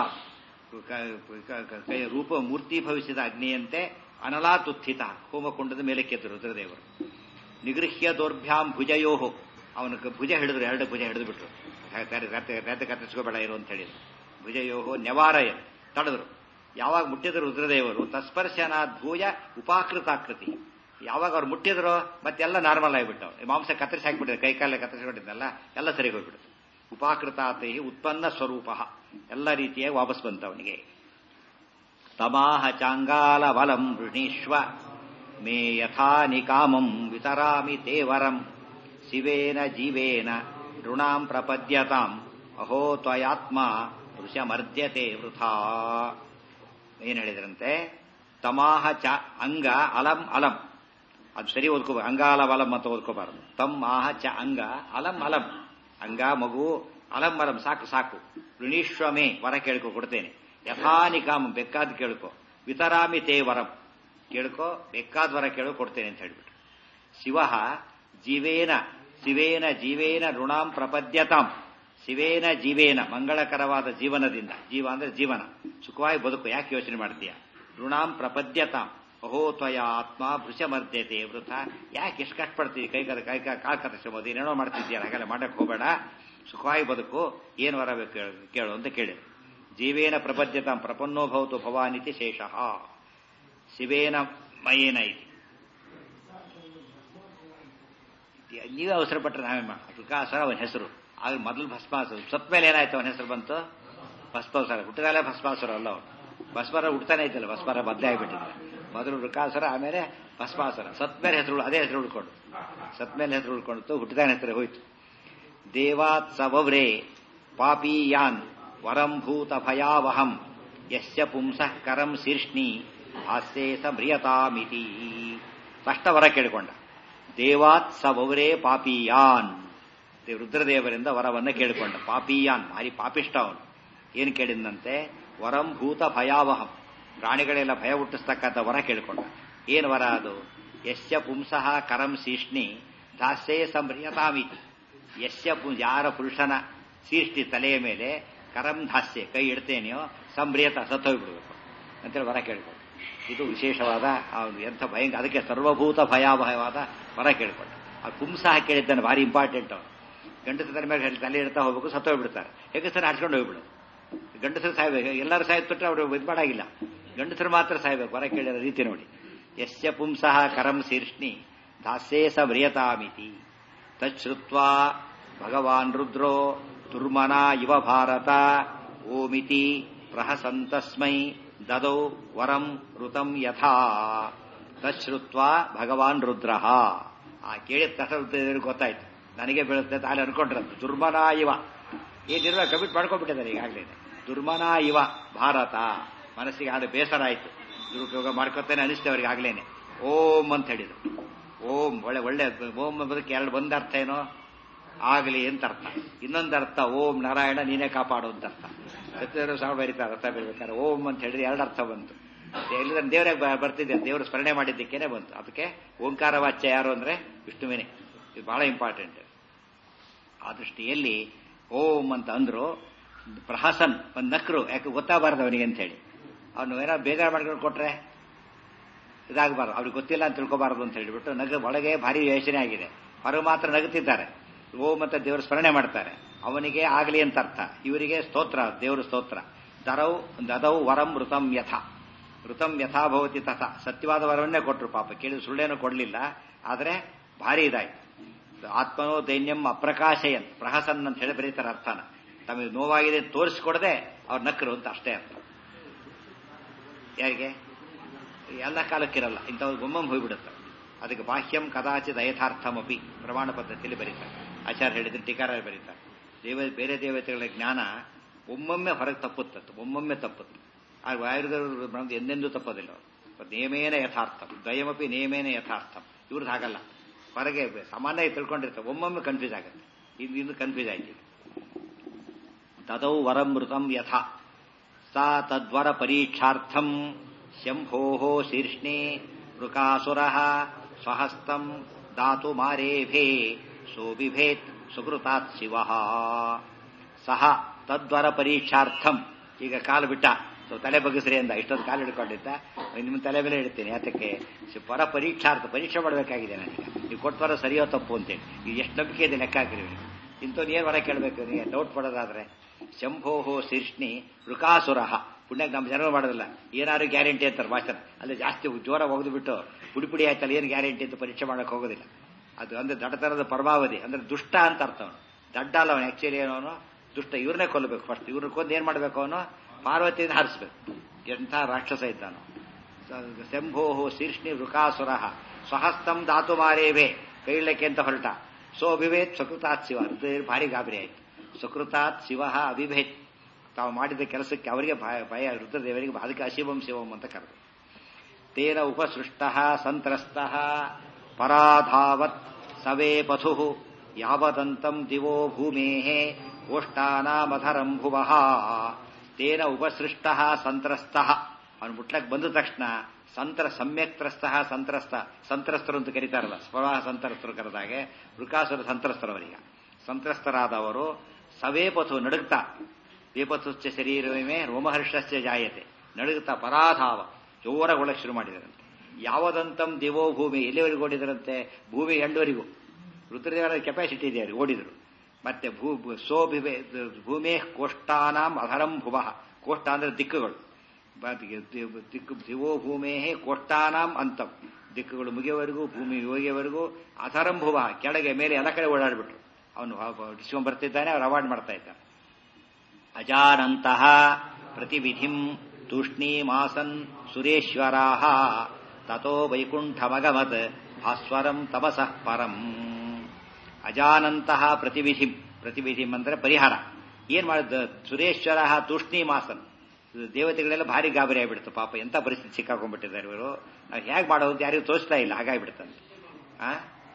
ರೂಪ ಮೂರ್ತಿ ಭವಿಸಿದ ಅಗ್ನಿಯಂತೆ ಅನಲಾತುತ್ಥಿತ ಹೋಮಕುಂಡದ ಮೇಲೆ ಕೆದ್ದು ರುದ್ರದೇವರು ನಿಗೃಹ್ಯ ದೌರ್ಭ್ಯಾಂ ಭುಜಯೋಹೋ ಅವನ ಭುಜ ಹಿಡಿದ್ರು ಎರಡು ಭುಜ ಹಿಡಿದು ಬಿಟ್ರು ರಥ ಕತ್ತರಿಸ್ಕೋಬೇಡ ಇರು ಅಂತ ಹೇಳಿದ್ರು ಭುಜಯೋಹೋ ನೆವಾರಯ ತಡೆದ್ರು ಯಾವಾಗ ಮುಟ್ಟಿದ್ರು ರುದ್ರದೇವರು ತಸ್ಪರ್ಶನಾದ್ ಭೂಯ ಉಪಾಕೃತಾಕೃತಿ ಯಾವಾಗ ಅವ್ರು ಮುಟ್ಟಿದ್ರು ಮತ್ತೆಲ್ಲ ನಾರ್ಮಲ್ ಆಗಿಬಿಟ್ಟು ಮಾಂಸ ಕತ್ತರಿಸಿ ಹಾಕಿಬಿಟ್ಟಿದ್ರು ಕೈ ಕಾಲ ಕತ್ತರಿಸಿಬಿಟ್ಟಿದ್ನಲ್ಲ ಎಲ್ಲ ಸರಿ ಹೋಗ್ಬಿಡ್ತು ಉಪಾಕೃತಾತೈ ಉತ್ಪನ್ನ ಸ್ವರೂಪ ಎಲ್ಲ ರೀತಿಯಾಗಿ ವಾಪಸ್ ಬಂತ ಅವನಿಗೆ ತಮಾಹ ಚಾಂಗಾಲ ಬಲಂ ವೃಣೀಶ್ವ ಮೇ ಯಥಾ ನಿಕಾಮಂ ವಿತರಾಮಿ ತೇವರಂ ಶಿವೇನ ಜೀವೇನ ಋಣಾಂ ಪ್ರಪದ್ಯತಾಂ ಅಹೋ ತ್ವಯಾತ್ಮ ವೃಷಮರ್ದ್ಯತೆ ವೃಥಾ ಏನ್ ಹೇಳಿದ್ರಂತೆ ತಮಾಹ ಚ ಅಂಗ ಅಲಂ ಅಲಂ ಅದು ಸರಿ ಓದ್ಕೋಬಾರ ಅಂಗಾಲ ಬಲಂ ಅಂತ ಓದ್ಕೋಬಾರದು ತಮ್ ಆಹ ಚ ಅಂಗ ಅಲಂ ಅಲಂ ಅಂಗ ಮಗು ಅಲಂ ಅಲಂ ಸಾಕು ಸಾಕು ಋಣೀಶ್ವಮೇ ವರ ಕೇಳ್ಕೊ ಕೊಡ್ತೇನೆ ಯಥಾನಿಕಾಮ ಬೇಕಾದ್ ಕೇಳ್ಕೊ ವಿತರಾಮಿ ತೇ ವರಂ ಕೇಳ್ಕೊ ಬೇಕಾದ ವರ ಕೇಳೋ ಕೊಡ್ತೇನೆ ಅಂತ ಹೇಳ್ಬಿಟ್ಟು ಶಿವ ಜೀವೇನ ಶಿವೇನ ಜೀವೇನ ಋಣಾಂ ಪ್ರಪದ್ಯತಾಂ ಶಿವೇನ ಜೀವೇನ ಮಂಗಳಕರವಾದ ಜೀವನದಿಂದ ಜೀವ ಅಂದ್ರೆ ಜೀವನ ಸುಖವಾಗಿ ಬದುಕು ಯಾಕೆ ಯೋಚನೆ ಮಾಡ್ತೀಯ ಋಣಾಂ ಪ್ರಪದ್ಯತಾಂ ಅಹೋ ತ್ವಯ ಆತ್ಮ ಭೃಷಮರ್ದ್ಯತೆ ವೃಥ ಯಾಕೆ ಎಷ್ಟು ಕಷ್ಟಪಡ್ತೀವಿ ಕೈ ಕೈ ಕೈ ಕಾಲ್ ಕತ್ತರಿಸಬಹುದು ಏನೇನೋ ಮಾಡ್ತಿದ್ದೀಯ ಹಾಗೆಲ್ಲ ಮಾಡಕ್ ಹೋಗಬೇಡ ಸುಖವಾಗಿ ಬದುಕು ಏನು ವರ ಕೇಳು ಅಂತ ಕೇಳಿ ಜೀವೇನ ಪ್ರಪದ್ಯತಾಂ ಪ್ರಪನ್ನೋ ಭವತು ಭವಾನಿತಿ ಶೇಷಃ ಶಿವೇನ ಮಯೇನ ಇತಿ ನೀವೇ ಅವಸರ ಪಟ್ಟರೆ ನಾವೇ ಮಾಡ ವಿಕಾಸರ ಅವನ ಹೆಸರು ಆಗ ಮೊದಲು ಭಸ್ಮಾಸುರ ಸತ್ ಮೇಲೆ ಏನಾಯ್ತು ಅವನ ಹೆಸರು ಬಂತು ಭಸ್ಮಾಸುರ ಹುಟ್ಟಿದಾಗಲೇ ಭಸ್ಮಾಸುರ ಅಲ್ಲ ಅವನು ಭಸ್ಮರ ಹುಡ್ತಾನೆ ಐತಲ್ಲ ಭಸ್ಮರ ಬದ್ದೆ ಆಗಿಬಿಟ್ಟಿದ್ದ ಮೊದಲು ವೃಕಾಸುರ ಆಮೇಲೆ ಭಸ್ಮಾಸುರ ಸತ್ ಮೇಲೆ ಹೆಸರು ಅದೇ ಹೆಸರು ಉಳ್ಕೊಂಡು ಸತ್ ಮೇಲೆ ಹೆಸರು ಉಳ್ಕೊಂಡು ಹುಟ್ಟಿದಾನ ಹೆಸರು ಹೋಯ್ತು ದೇವಾತ್ ಸವವ್ರೇ ಪಾಪೀಯಾನ್ ವರಂ ಭೂತ ಭಯಾವಹಂ ಯಸ್ಯ ಪುಂಸಃ ಕರಂ ಶೀರ್ಷ್ಣಿ ಹಾಸ್ಯೇ ಸ ಮ್ರಿಯತಾಮಿತಿ ಸ್ಪಷ್ಟ ವರ ಕೇಳಿಕೊಂಡ ದೇವಾತ್ ಸವವ್ರೇ ಪಾಪೀಯಾನ್ ರುದ್ರದೇವರಿಂದ ವರವನ್ನ ಕೇಳಿಕೊಂಡ ಪಾಪೀಯಾನ್ ಭಾರಿ ಪಾಪಿಷ್ಟ ಅವನು ಏನು ಕೇಳಿದಂತೆ ವರಂ ಭೂತ ಭಯಾವಹಂ ಪ್ರಾಣಿಗಳೆಲ್ಲ ಭಯ ಹುಟ್ಟಿಸ್ತಕ್ಕಂಥ ವರ ಕೇಳಿಕೊಂಡ ಏನು ವರ ಅದು ಯಸ್ಯ ಪುಂಸಃ ಕರಂ ಶೀಷ್ಣಿ ದಾಸ್ಯೇ ಸಂಭ್ರಿಯತಾಮಿತಿ ಯಸ್ಯ ಯಾರ ಪುರುಷನ ಶೀಷ್ಟಿ ತಲೆಯ ಮೇಲೆ ಕರಂ ದಾಸ್ಯೆ ಕೈ ಇಡ್ತೇನೆಯೋ ಸಂಭ್ರಿಯತ ಸತ್ತೋಗ್ಬಿಡ್ಬೇಕು ಅಂತೇಳಿ ವರ ಕೇಳಿಕೊಂಡ ಇದು ವಿಶೇಷವಾದ ಎಂಥ ಭಯಂಕರ ಅದಕ್ಕೆ ಸರ್ವಭೂತ ಭಯಾವಹವಾದ ವರ ಕೇಳಿಕೊಂಡ ಆ ಪುಂಸಃ ಕೇಳಿದ್ದಾನೆ ಭಾರಿ ಇಂಪಾರ್ಟೆಂಟ್ ಅವನು ಗಂಡಸರ ತಲೆ ಮೇಲೆ ತಲೆ ಇಡ್ತಾ ಹೋಗ್ಬೇಕು ಸತ್ತೋಗ್ಬಿಡ್ತಾರೆ ಹೆಂಗಸರು ಹಚ್ಕೊಂಡು ಹೋಗ್ಬಿಡು ಗಂಡಸರು ಸಾಯ್ಬೇಕು ಎಲ್ಲರೂ ಸಾಯ್ಬಿಟ್ರೆ ಅವರು ಇದು ಮಾಡಾಗಿಲ್ಲ ಗಂಡಸರು ಮಾತ್ರ ಸಾಯ್ಬೇಕು ವರ ಕೇಳಿರೋ ರೀತಿ ನೋಡಿ ಯಸ್ಯ ಪುಂಸಃ ಕರಂ ಶೀರ್ಷ್ಣಿ ದಾಸ್ಯೇ ಸ ವ್ರಿಯತಾಮಿತಿ ತಚ್ಛ್ರುತ್ವಾ ಭಗವಾನ್ ರುದ್ರೋ ದುರ್ಮನ ಇವ ಭಾರತ ಓಮಿತಿ ಪ್ರಹಸಂತಸ್ಮೈ ದದೌ ವರಂ ಋತಂ ಯಥಾ ತಚ್ಛ್ರುತ್ವಾ ಭಗವಾನ್ ರುದ್ರ ಆ ಕೇಳಿದ ತಕ್ಷಣ ಗೊತ್ತಾಯ್ತು ನನಗೆ ಬೀಳುತ್ತೆ ಅಲ್ಲಿ ಅನ್ಕೊಂಡ್ರಂತ ದುರ್ಮನ ಇವ ಏನಿರುವ ಕಮಿಟ್ ಮಾಡ್ಕೊಂಡ್ಬಿಟ್ಟಿದ್ದಾರೆ ಈಗಾಗಲೇ ದುರ್ಮನ ಇವ ಭಾರತ ಮನಸ್ಸಿಗೆ ಹಾಡು ಬೇಸರ ಆಯ್ತು ದುರುಪಯೋಗ ಮಾಡ್ಕೊತಾನೆ ಅನಿಸ್ತೇ ಅವ್ರಿಗೆ ಆಗ್ಲೇನೆ ಓಂ ಅಂತ ಹೇಳಿದ್ರು ಓಂ ಒಳ್ಳೆ ಒಳ್ಳೆ ಓಂ ಎಂಬುದಕ್ಕೆ ಎರಡು ಒಂದು ಅರ್ಥ ಏನೋ ಆಗಲಿ ಅಂತ ಅರ್ಥ ಇನ್ನೊಂದು ಅರ್ಥ ಓಂ ನಾರಾಯಣ ನೀನೇ ಕಾಪಾಡು ಅಂತ ಅರ್ಥ ಸತ್ಯದೇವರು ಸಾವಿರ ಬರೀತಾರೆ ಅರ್ಥ ಬರೀಬೇಕಾದ್ರೆ ಓಂ ಅಂತ ಹೇಳಿದ್ರೆ ಎರಡು ಅರ್ಥ ಬಂತು ಎಲ್ಲಿಂದ ದೇವರಾಗ ಬರ್ತಿದ್ದೆ ದೇವರು ಸ್ಮರಣೆ ಮಾಡಿದ್ದಕ್ಕೇನೆ ಬಂತು ಅದಕ್ಕೆ ಓಂಕಾರ ವಾಚ್ಯ ಯಾರು ಅಂದ್ರೆ ವಿಷ್ಣುವಿನೇ ಇದು ಬಹಳ ಇಂಪಾರ್ಟೆಂಟ್ ಆ ದೃಷ್ಟಿಯಲ್ಲಿ ಓಂ ಅಂತ ಅಂದ್ರು ಪ್ರಹಸನ್ ಒಂದು ನಕ್ರು ಯಾಕೆ ಗೊತ್ತಾಗಬಾರ್ದು ಅವನಿಗೆ ಅಂತ ಹೇಳಿ ಅವನು ಏನೋ ಬೇಜಾರು ಮಾಡ್ಕೊಂಡು ಕೊಟ್ರೆ ಇದಾಗಬಾರ್ದು ಅವ್ರಿಗೆ ಗೊತ್ತಿಲ್ಲ ಅಂತ ತಿಳ್ಕೊಬಾರದು ಅಂತ ಹೇಳಿಬಿಟ್ಟು ನಗ ಒಳಗೆ ಭಾರಿ ಯೋಚನೆ ಆಗಿದೆ ಹೊರಗೆ ಮಾತ್ರ ನಗುತ್ತಿದ್ದಾರೆ ಓಂ ಅಂತ ದೇವರು ಸ್ಮರಣೆ ಮಾಡ್ತಾರೆ ಅವನಿಗೆ ಆಗಲಿ ಅಂತ ಅರ್ಥ ಇವರಿಗೆ ಸ್ತೋತ್ರ ದೇವರು ಸ್ತೋತ್ರ ದರೌ ದದೌ ವರಂ ಋತಂ ಯಥ ಋತಂ ಯಥಾಭವತಿ ತಥ ಸತ್ಯವಾದ ವರವನ್ನೇ ಕೊಟ್ಟರು ಪಾಪ ಕೇಳಿ ಸುಳ್ಳೇನೂ ಕೊಡಲಿಲ್ಲ ಆದರೆ ಭಾರಿ ಇದಾಯ್ತು ಆತ್ಮನೋ ದೈನ್ಯಂ ಅಪ್ರಕಾಶಯನ್ ಪ್ರಹಸನ್ ಅಂತ ಹೇಳಿ ಬರೀತಾರೆ ಅರ್ಥನ ತಮಗೆ ನೋವಾಗಿದೆ ತೋರಿಸ್ಕೊಡದೆ ಅವ್ರು ನಕ್ಕರು ಅಂತ ಅಷ್ಟೇ ಅರ್ಥ ಯಾರಿಗೆ ಎಲ್ಲ ಕಾಲಕ್ಕಿರಲ್ಲ ಇಂಥವ್ರು ಗೊಮ್ಮಂ ಹೋಗ್ಬಿಡುತ್ತೆ ಅದಕ್ಕೆ ಬಾಹ್ಯಂ ಕದಾಚಿತ್ ಅಯಥಾರ್ಥಮಪಿ ಪ್ರಮಾಣ ಪದ್ಧತಿಯಲ್ಲಿ ಬರೀತಾರೆ ಆಚಾರ್ಯ ಹೇಳಿದ್ರೆ ಟೀಕಾರ ಬರೀತಾರೆ ದೇವ ಬೇರೆ ದೇವತೆಗಳ ಜ್ಞಾನ ಒಮ್ಮೊಮ್ಮೆ ಹೊರಗೆ ತಪ್ಪುತ್ತತ್ತು ಒಮ್ಮೊಮ್ಮೆ ತಪ್ಪುತ್ತೆ ಆ ಆಯುರ್ವೇದ ಎಂದೆಂದೂ ತಪ್ಪೋದಿಲ್ಲ ಅವರು ನೇಮೇನ ಯಥಾರ್ಥಂ ದ್ವಯಮಪಿ ನೇಮೇನ ಯಥಾರ್ಥಂ ಇವ್ರದ್ದು ಹಾಗಲ್ಲ ಹೊರಗೆ ಸಾಮಾನ್ಯವಾಗಿ ತಿಳ್ಕೊಂಡಿರ್ತಾರೆ ಒಮ್ಮೊಮ್ಮೆ ಕನ್ಫ್ಯೂಸ್ ಆಗುತ್ತೆ ಇದು ಇದು ಕನ್ಫ್ಯೂಸ್ ಆಯ್ತು ದದೌ ವರಂ ಮೃತಂ ಯಥಾ ಸಾ ತದ್ವರ ಪರೀಕ್ಷಾರ್ಥಂ ಶಂಭೋಃ ಶೀರ್ಷ್ಣೇ ವೃಕಾಸುರಃ ಸ್ವಹಸ್ತಂ ದಾತು ಮಾರೇಭೇ ಸೋಬಿಭೇತ್ ಸುಕೃತಾತ್ ಶಿವಃ. ಸಹ ತದ್ವರ ಪರೀಕ್ಷಾರ್ಥಂ, ಈಗ ಕಾಲು ಬಿಟ್ಟ, ಸೊ ತಲೆ ಬಗ್ಗಿಸ್ರಿ ಅಂದ, ಇಷ್ಟೊಂದು ಕಾಲು ಹಿಡ್ಕೊಂಡಿದ್ದ, ನಿಮ್ಮ ತಲೆ ಮೇಲೆ ಇಡ್ತೀನಿ. ಯಾತಕ್ಕೆ? ಪರ ಪರೀಕ್ಷಾರ್ಥ, ಪರೀಕ್ಷೆ ಮಾಡಬೇಕಾಗಿದೆ ನನಗೆ, ನೀವು ಕೊಟ್ಟವರ ಸರಿಯೋ ತಪ್ಪು ಅಂತೇಳಿ. ಈಗ ಎಷ್ಟು ನಂಬಿಕೆ ಇದೆ ಲೆಕ್ಕ ಹಾಕಿರಿ. ಇಂಥವ್ರು ಏನು ಹೊರ ಕೇಳಬೇಕು ನೀವು ಡೌಟ್ ಪಡೋದಾದ್ರೆ. ಶಂಭೋಹೋ ಶೀರ್ಷ್ಣಿ ವೃಕಾಸುರ, ಪುಣ್ಯಕ್ಕೆ ನಮ್ಮ ಜನ ಮಾಡೋದಿಲ್ಲ, ಏನಾದ್ರು ಗ್ಯಾರಂಟಿ ಅಂತಾರೆ ಮಾಸ್ಟರ್, ಅಲ್ಲಿ ಜಾಸ್ತಿ ಜೋರ ಒಗೆದು ಬಿಟ್ಟು ಪುಡಿ ಪುಡಿ ಆಯ್ತಲ್ಲ, ಏನು ಗ್ಯಾರಂಟಿ ಅಂತ ಪರೀಕ್ಷೆ ಮಾಡಕ್ಕೆ ಹೋಗೋದಿಲ್ಲ. ಅದು ಅಂದ್ರೆ ದಡತನದ ಪರಮಾವಧಿ, ಅಂದ್ರೆ ದುಷ್ಟ ಅಂತ ಅರ್ಥ. ಅವನು ದಡ್ಡ ಅಲ್ಲ, ಅವನು ಆಕ್ಚುಲಿ ಏನೋನು ದುಷ್ಟ. ಇವ್ರನ್ನೇ ಕೊಲ್ಲಬೇಕು ಫಸ್ಟ್, ಇವ್ರನ್ನ ಕೊಂದು ಏನ್ ಮಾಡ್ಬೇಕು, ಅವನು ಪಾರ್ವತಿಯಿಂದ ಹಾರಿಸ್ಬೇಕು. ಎಂಥ ರಾಕ್ಷಸ ಇದ್ದಾನು. ಶಂಭೋಹೋ ಶೀರ್ಷ್ಣಿ ವೃಕಾಸುರ ಸ್ವಹಸ್ತಂ ಧಾತು ಮಾರೇವೆ, ಕೈಳ್ಳಕ್ಕೆ ಅಂತ ಹೊರಟ. ಸೋ ಅಭಿಭೇತ್ ಸುಕೃತಾತ್ ಶಿವ, ಭಾರಿ ಗಾಬರಿ ಆಯ್ತು. ಸುಕೃತಾತ್ ಶಿವ ಅಭಿಭೇತ್, ತಾವು ಮಾಡಿದ ಕೆಲಸಕ್ಕೆ ಅವರಿಗೆ ಭಯ, ರುದ್ರದೇವರಿಗೆ ಅದಕ್ಕೆ ಅಶಿವಂ ಶಿವಂ ಅಂತ ಕರೆದು. ತೇನ ಉಪಸೃಷ್ಟ ಸಂತ್ರಸ್ತ ಪರಾಧಾವತ್ ಸವೇ ಪಥು ಯಾವದಂತಂ ದಿವೋ ಭೂಮೇ ಓಷ್ಟಾನಾಮಧರಂ ಭುವಃ. ತೇನ ಉಪಸೃಷ್ಟ ಸಂತ್ರಸ್ತ, ಅವನು ಮುಟ್ಲಕ್ಕೆ ಬಂದ ತಕ್ಷಣ ಸಂತ್ರ ಸಮ್ಯಕ್ತ್ರಸ್ತ ಸಂತ್ರಸ್ತ, ಸಂತ್ರಸ್ತರು ಅಂತ ಕರೀತಾರಲ್ಲ, ಸ್ವವಾಹ ಸಂತ್ರಸ್ತರು ಕರೆದಾಗೆ ವೃಕಾಸುರ ಸಂತ್ರಸ್ತರವರಿಗೆ. ಸಂತ್ರಸ್ತರಾದವರು ಸವೇಪಥು ನಡುಗ್ತಾ, ವೇಪಥುಶ್ಚ ಶರೀರವೇ ರೋಮಹರ್ಷಶ್ಚ ಜಾಯತೆ, ನಡುಗ್ತಾ ಪರಾಧಾವ ಜೋರಗೊಳ್ಳಕ್ಕೆ ಶುರು ಮಾಡಿದರಂತೆ. ಯಾವದಂತಂ ದಿವೋ ಭೂಮಿ, ಎಲ್ಲಿವರೆಗೂ ಓಡಿದರಂತೆ? ಭೂಮಿ ಎಂಡವರೆಗೂ. ರುದ್ರದೇವರ ಕೆಪಾಸಿಟಿ ಇದೆ ಅವ್ರಿಗೆ, ಓಡಿದ್ರು. ಮತ್ತೆ ಭೂ ಸೋ ಭೂಮಿ ಕೋಷ್ಟಾನಾಂ ಅಧರಂ ಭುವಃ, ಕೋಷ್ಟ ಅಂದ್ರೆ ದಿಕ್ಕುಗಳು, ದಿಕ್ಕು ದಿವೋ ಭೂಮೇ ಕೋಷ್ಟಾನಾಂ ಅಂತಂ, ದಿಕ್ಕುಗಳು ಮುಗಿಯವರೆಗೂ, ಭೂಮಿ ಹೋಗಿಯವರೆಗೂ. ಅಧರಂ ಭುವಃ, ಕೆಳಗೆ ಮೇಲೆ ಎಲ್ಲ ಕಡೆ ಓಡಾಡ್ಬಿಟ್ರು. ಅವನು ಡಿಸ್ಕೊಂಡ್ ಬರ್ತಿದ್ದಾನೆ, ಅವ್ರು ಅವಾಯ್ಡ್ ಮಾಡ್ತಾ ಇದ್ದಾರೆ. ಅಜಾನಂತಹ ಪ್ರತಿವಿಧಿಂ ತೂಷ್ಣೀಮಾಸನ್ ಸುರೇಶ್ವರಾಹ ತಥೋ ವೈಕುಂಠಮಗಮತ್ ಭಾಸ್ವರಂ ತಪಸಃ ಪರಂ. ಅಜಾನಂತಹ ಪ್ರತಿವಿಧಿಂ, ಪ್ರತಿವಿಧಿಂ ಅಂದ್ರೆ ಪರಿಹಾರ. ಏನ್ ಮಾಡಿದ? ಸುರೇಶ್ವರ ತೂಷ್ಣೀಮಾಸನ್, ದೇವತೆಗಳೆಲ್ಲ ಭಾರಿ ಗಾಬರಿ ಆಗಿಬಿಡ್ತು. ಪಾಪ ಎಂತ ಪರಿಸ್ಥಿತಿ ಸಿಕ್ಕಾಕೊಂಡ್ಬಿಟ್ಟಿದ್ದಾರೆ ಇವರು, ನಾವು ಹೇಗೆ ಮಾಡೋದು ಯಾರಿಗೂ ತೋರಿಸ್ತಾ ಇಲ್ಲ, ಹಾಗಾಗಿಬಿಡ್ತಂತೆ. ಆ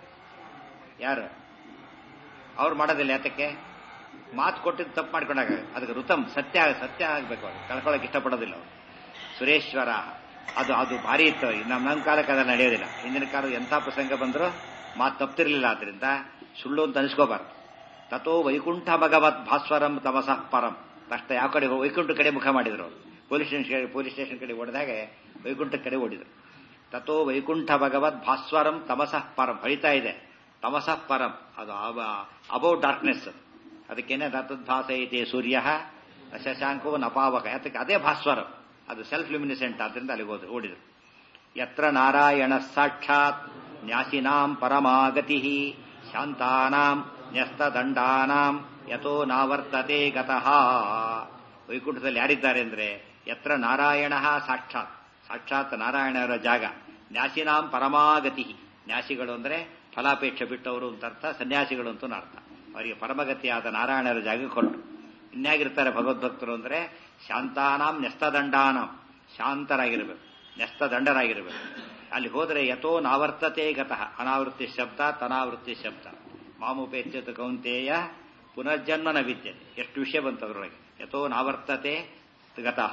ಯಾರು ಅವ್ರು ಮಾಡೋದಿಲ್ಲ. ಯಾತಕ್ಕೆ? ಮಾತು ಕೊಟ್ಟಿದ್ದು ತಪ್ಪು ಮಾಡ್ಕೊಂಡಾಗ ಅದಕ್ಕೆ ಋತಮ್ ಸತ್ಯ ಸತ್ಯ ಆಗ್ಬೇಕು, ಅವ್ರು ಕಳ್ಕೊಳ್ಳೋಕೆ ಇಷ್ಟಪಡೋದಿಲ್ಲ ಅವರು. ಸುರೇಶ್ವರ ಅದು ಅದು ಭಾರಿ ಇತ್ತು. ನಮ್ಮ ನಮ್ಮ ಕಾಲಕ್ಕೆ ಅದನ್ನು ನಡೆಯೋದಿಲ್ಲ. ಹಿಂದಿನ ಕಾಲ ಎಂಥ ಪ್ರಸಂಗ ಬಂದರೂ ಮಾತು ತಪ್ತಿರ್ಲಿಲ್ಲ. ಆದ್ರಿಂದ ಸುಳ್ಳು ಅಂತ ಅನಿಸ್ಕೋಬಾರ್ದು. ತಥೋ ವೈಕುಂಠ ಭಗವತ್ ಭಾಸ್ವರಂ ತಮಸಃ ಪರಂ. ತಕ್ಷಣ ಯಾವ ಕಡೆ ವೈಕುಂಠ ಕಡೆ ಮುಖ ಮಾಡಿದ್ರು. ಪೊಲೀಸ್ ಸ್ಟೇಷನ್ ಪೊಲೀಸ್ ಸ್ಟೇಷನ್ ಕಡೆ ಓಡಿದಾಗೆ ವೈಕುಂಠ ಕಡೆ ಓಡಿದ್ರು. ತಥೋ ವೈಕುಂಠ ಭಗವತ್ ಭಾಸ್ವರಂ ತಮಸಃ ಪರಂ, ಹೊಳಿತಾ ಇದೆ ತಮಸಃ ಪರಂ, ಅದು ಅಬೌವ್ ಡಾರ್ಕ್ನೆಸ್. ಅದಕ್ಕೇನೆ ತದ್ಭಾಸ ಐತೆ ಸೂರ್ಯ ಶಶಾಂಕೋ ನಪಾವಕ, ಯಾತಕ್ಕೆ ಅದೇ ಭಾಸ್ವರಂ, ಅದು ಸೆಲ್ಫ್ ಲ್ಯುಮಿನಿಸೆಂಟ್. ಆದ್ರಿಂದ ಅಲ್ಲಿಗೆ ಹೋದ್ರು, ಓಡಿದ್ರು. ಯತ್ರ ನಾರಾಯಣ ಸಾಕ್ಷಾತ್ ನ್ಯಾಸಿನಾಂ ಪರಮಾಗತಿ ಶಾಂತಾನಾಂ ನ್ಯಸ್ತದಂಡಾನಾಂ ಯಥೋ ನಾವರ್ತತೆ ಗತಃ. ವೈಕುಂಠದಲ್ಲಿ ಯಾರಿದ್ದಾರೆ ಅಂದ್ರೆ ಯತ್ರ ನಾರಾಯಣ ಸಾಕ್ಷಾತ್, ಸಾಕ್ಷಾತ್ ನಾರಾಯಣರ ಜಾಗ. ನ್ಯಾಸಿನಾಂ ಪರಮಾಗತಿ, ನ್ಯಾಸಿಗಳು ಅಂದ್ರೆ ಫಲಾಪೇಕ್ಷೆ ಬಿಟ್ಟವರು ಅಂತ ಅರ್ಥ, ಸನ್ಯಾಸಿಗಳು ಅಂತೂ ಅರ್ಥ. ಅವರಿಗೆ ಪರಮಗತಿಯಾದ ನಾರಾಯಣರ ಜಾಗಕ್ಕೆ ಹೊರಟು. ಇನ್ಯಾಗಿರ್ತಾರೆ ಭಗವದ್ಭಕ್ತರು ಅಂದ್ರೆ ಶಾಂತಾನಾಂ ನ್ಯಸ್ತದಂಡಾನಾಂ, ಶಾಂತರಾಗಿರ್ಬೇಕು, ನ್ಯಸ್ತದಂಡರಾಗಿರ್ಬೇಕು. ಅಲ್ಲಿ ಹೋದ್ರೆ ಯಥೋ ನಾವರ್ತತೆ ಗತಃ, ಅನಾವೃತ್ತಿ ಶಬ್ದ ತನಾವೃತ್ತಿ ಶಬ್ದ. ಮಾಮುಪೇತ್ಯತ ಕೌಂತೇಯ ಪುನರ್ಜನ್ಮನ ವಿದ್ಯತೆ, ಎಷ್ಟು ವಿಷಯ ಬಂತು ಅದರೊಳಗೆ. ಯಥೋ ನಾವರ್ತತೆ ಗತಃ.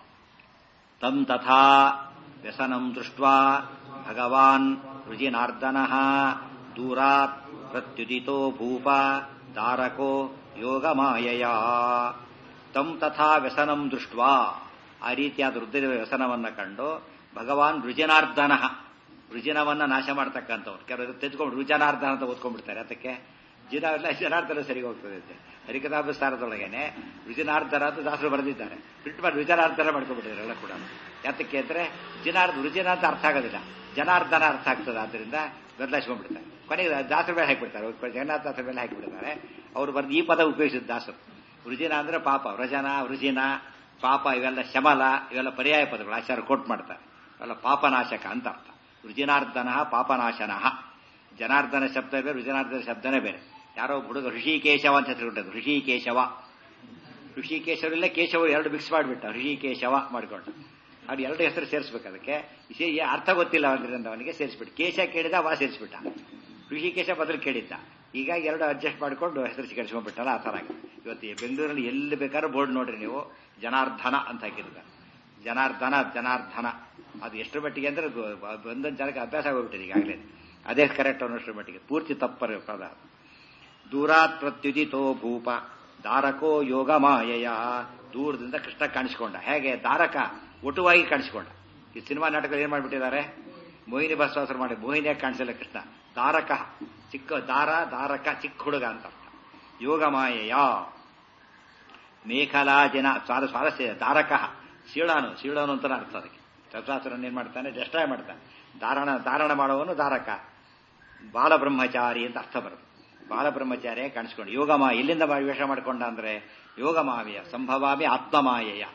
ತಂ ತಥಾ ವ್ಯಸನಂ ದೃಷ್ಟ್ವಾ ಭಗವಾನ್ ರುಜಿನಾರ್ದನಃ ದೂರಾತ್ ಪ್ರತ್ಯುದಿತೋ ಭೂಪ ತಾರಕೋ ಯೋಗಮಾಯಯ. ತಂ ತಥಾ ವ್ಯಸನಂ ದೃಷ್ಟ್ವಾ, ಆ ರೀತಿಯಾದ ರುದ್ರದೇವ ವ್ಯಸನವನ್ನ ಕಂಡು ಭಗವಾನ್ ರುಜಿನಾರ್ದನ, ರುಜಿನವನ್ನ ನಾಶ ಮಾಡ್ತಕ್ಕಂಥವ್ರು. ಕೆಲವರು ತೆಗೆದುಕೊಂಡು ರುಜನಾರ್ದನ ಅಂತ ಓದ್ಕೊಂಡ್ಬಿಡ್ತಾರೆ. ಅದಕ್ಕೆ ಜಿನ ಎಲ್ಲ ಜನಾರ್ದನ ಸರಿಗೆ ಹೋಗ್ತದೆ ಅಂತೆ. ಹರಿಕಥಾಭಾರದೊಳಗೇನೆ ರುಜಿನಾರ್ದನ ಅಂತ ದಾಸರು ಬರೆದಿದ್ದಾರೆ. ಪ್ರಿಂಟ್ ಮಾಡಿ ರುಜನಾರ್ದನ ಮಾಡ್ಕೊಂಡ್ಬಿಟ್ಟಿದ್ದಾರೆ ಎಲ್ಲ ಕೂಡ. ಯಾತಕ್ಕೆ ಅಂದ್ರೆ ಜಿನಾರ್ದ ರುಜಿನ ಅಂತ ಅರ್ಥ ಆಗೋದಿಲ್ಲ, ಜನಾರ್ದನ ಅರ್ಥ ಆಗ್ತದೆ. ಆದ್ರಿಂದ ಬದಲಾಯಿಸ್ಕೊಂಡ್ಬಿಡ್ತಾರೆ. ಕೊನೆಗೆ ದಾಸರ ಮೇಲೆ ಹಾಕಿಬಿಡ್ತಾರೆ, ಜಗನ್ನಾಥ ದಾಸರ ಮೇಲೆ ಹಾಕಿಬಿಡ್ತಾರೆ. ಅವರು ಬರೆದು ಈ ಪದ ಉಪಯೋಗಿಸಿದ ದಾಸರು. ವೃಜಿನ ಅಂದ್ರೆ ಪಾಪ, ವ್ರಜನ ವೃಜಿನ ಪಾಪ, ಇವೆಲ್ಲ ಶಮಲ, ಇವೆಲ್ಲ ಪರ್ಯಾಯ ಪದಗಳು ಆಚಾರ್ಯ ಕೋಟ್ ಮಾಡ್ತಾರೆ. ಇವೆಲ್ಲ ಪಾಪನಾಶಕ ಅಂತ ಅರ್ಥ. ವೃಜಿನಾರ್ದನ ಪಾಪನಾಶನ. ಜನಾರ್ದನ ಶಬ್ದ ಬೇರೆ, ವೃಜನಾರ್ದನ ಶಬ್ದನೇ ಬೇರೆ. ಯಾರೋ ಹುಡುಗ ಋಷಿಕೇಶವ ಅಂತ ಹೆಸರುಗೊಂಡದ್ದು, ಋಷಿಕೇಶವ. ಋಷಿಕೇಶವರಿಲ್ಲ ಕೇಶವ ಎರಡು ಮಿಕ್ಸ್ ಮಾಡಿಬಿಟ್ಟ, ಋಷಿಕೇಶವ ಮಾಡಿಕೊಂಡು. ಅವ್ರು ಎರಡು ಹೆಸರು ಸೇರಿಸ್ಬೇಕು. ಅದಕ್ಕೆ ಅರ್ಥ ಗೊತ್ತಿಲ್ಲ ಅಂದ್ರಿಂದ ಅವನಿಗೆ ಸೇರಿಸ್ಬಿಟ್ಟು, ಕೇಶ ಕೇಳಿದ ವಾ ಸೇರಿಸ್ಬಿಟ್ಟ. ಋಷಿಕೇಶ ಬದಲು ಕೇಳಿದ್ದ. ಈಗ ಎರಡು ಅಡ್ಜಸ್ಟ್ ಮಾಡಿಕೊಂಡು ಹೆಸರು ಸಿಕ್ಕಿಸ್ಕೊಂಡ್ಬಿಟ್ಟಲ್ಲ ಆ ಥರ ಆಗಿದೆ. ಇವತ್ತು ಬೆಂಗಳೂರಲ್ಲಿ ಎಲ್ಲಿ ಬೇಕಾದ್ರೂ ಬೋರ್ಡ್ ನೋಡ್ರಿ ನೀವು, ಜನಾರ್ದನ ಅಂತ ಹಾಕಿರ್ತಾರೆ. ಜನಾರ್ದನ ಜನಾರ್ದನ ಅದು ಎಷ್ಟರ ಮಟ್ಟಿಗೆ ಅಂದ್ರೆ ಒಂದೊಂದು ಜನಕ್ಕೆ ಅಭ್ಯಾಸ ಆಗೋಗ್ಬಿಟ್ಟಿದೆ ಈಗಾಗಲೇ. ಅದೇ ಕರೆಕ್ಟ್ ಅನ್ನೋಷ್ಟರ ಮಟ್ಟಿಗೆ ಪೂರ್ತಿ ತಪ್ಪರ ಪದ. ದೂರಾತ್ ಪ್ರತ್ಯುಜಿತೋ ಭೂಪ ದಾರಕೋ ಯೋಗ ಮಾಯಯ. ದೂರದಿಂದ ಕೃಷ್ಣ ಕಾಣಿಸ್ಕೊಂಡ. ಹೇಗೆ? ದಾರಕ ಒಟುವಾಗಿ ಕಾಣಿಸ್ಕೊಂಡ. ಈ ಸಿನಿಮಾ ನಾಟಕ ಏನ್ ಮಾಡ್ಬಿಟ್ಟಿದ್ದಾರೆ, ಮೋಹಿನಿ ಬಸವಾಸರು ಮಾಡಿ ಮೋಹಿನಿಯಾಗಿ ಕಾಣಿಸಲ್ಲ ಕೃಷ್ಣ. ದಾರಕ ಚಿಕ್ಕ ದಾರ, ದಾರಕ ಚಿಕ್ಕ ಹುಡುಗ ಅಂತ ಅರ್ಥ. ಯೋಗ ಮಾಯಯ ಮೇಖಲಾ ಜನ ಸ್ವಾರ ಸ್ವಾರಸ್ಯ. ದಾರಕ ಶೀಳಾನು, ಶೀಳಾನು ಅಂತ ಅರ್ಥ ಅದಕ್ಕೆ. ಬಸವಾಸುರನ್ ಏನ್ ಮಾಡ್ತಾನೆ, ಡೆಸ್ಟ್ರಾಯ್ ಮಾಡ್ತಾನೆ. ಧಾರಣ ಧಾರಣ ಮಾಡುವವನು ದಾರಕ. ಬಾಲಬ್ರಹ್ಮಚಾರಿ ಅಂತ ಅರ್ಥ ಬರುತ್ತೆ. ಬಾಲಬ್ರಹ್ಮಚಾರಿಯ ಕಾಣಿಸ್ಕೊಂಡು ಯೋಗಮಾ ಎಲ್ಲಿಂದ ವೇಷ ಮಾಡಿಕೊಂಡ ಅಂದ್ರೆ ಯೋಗಮಾವಿಯ ಸಂಭವಾಮಿ ಆತ್ಮಮಾಯಯ.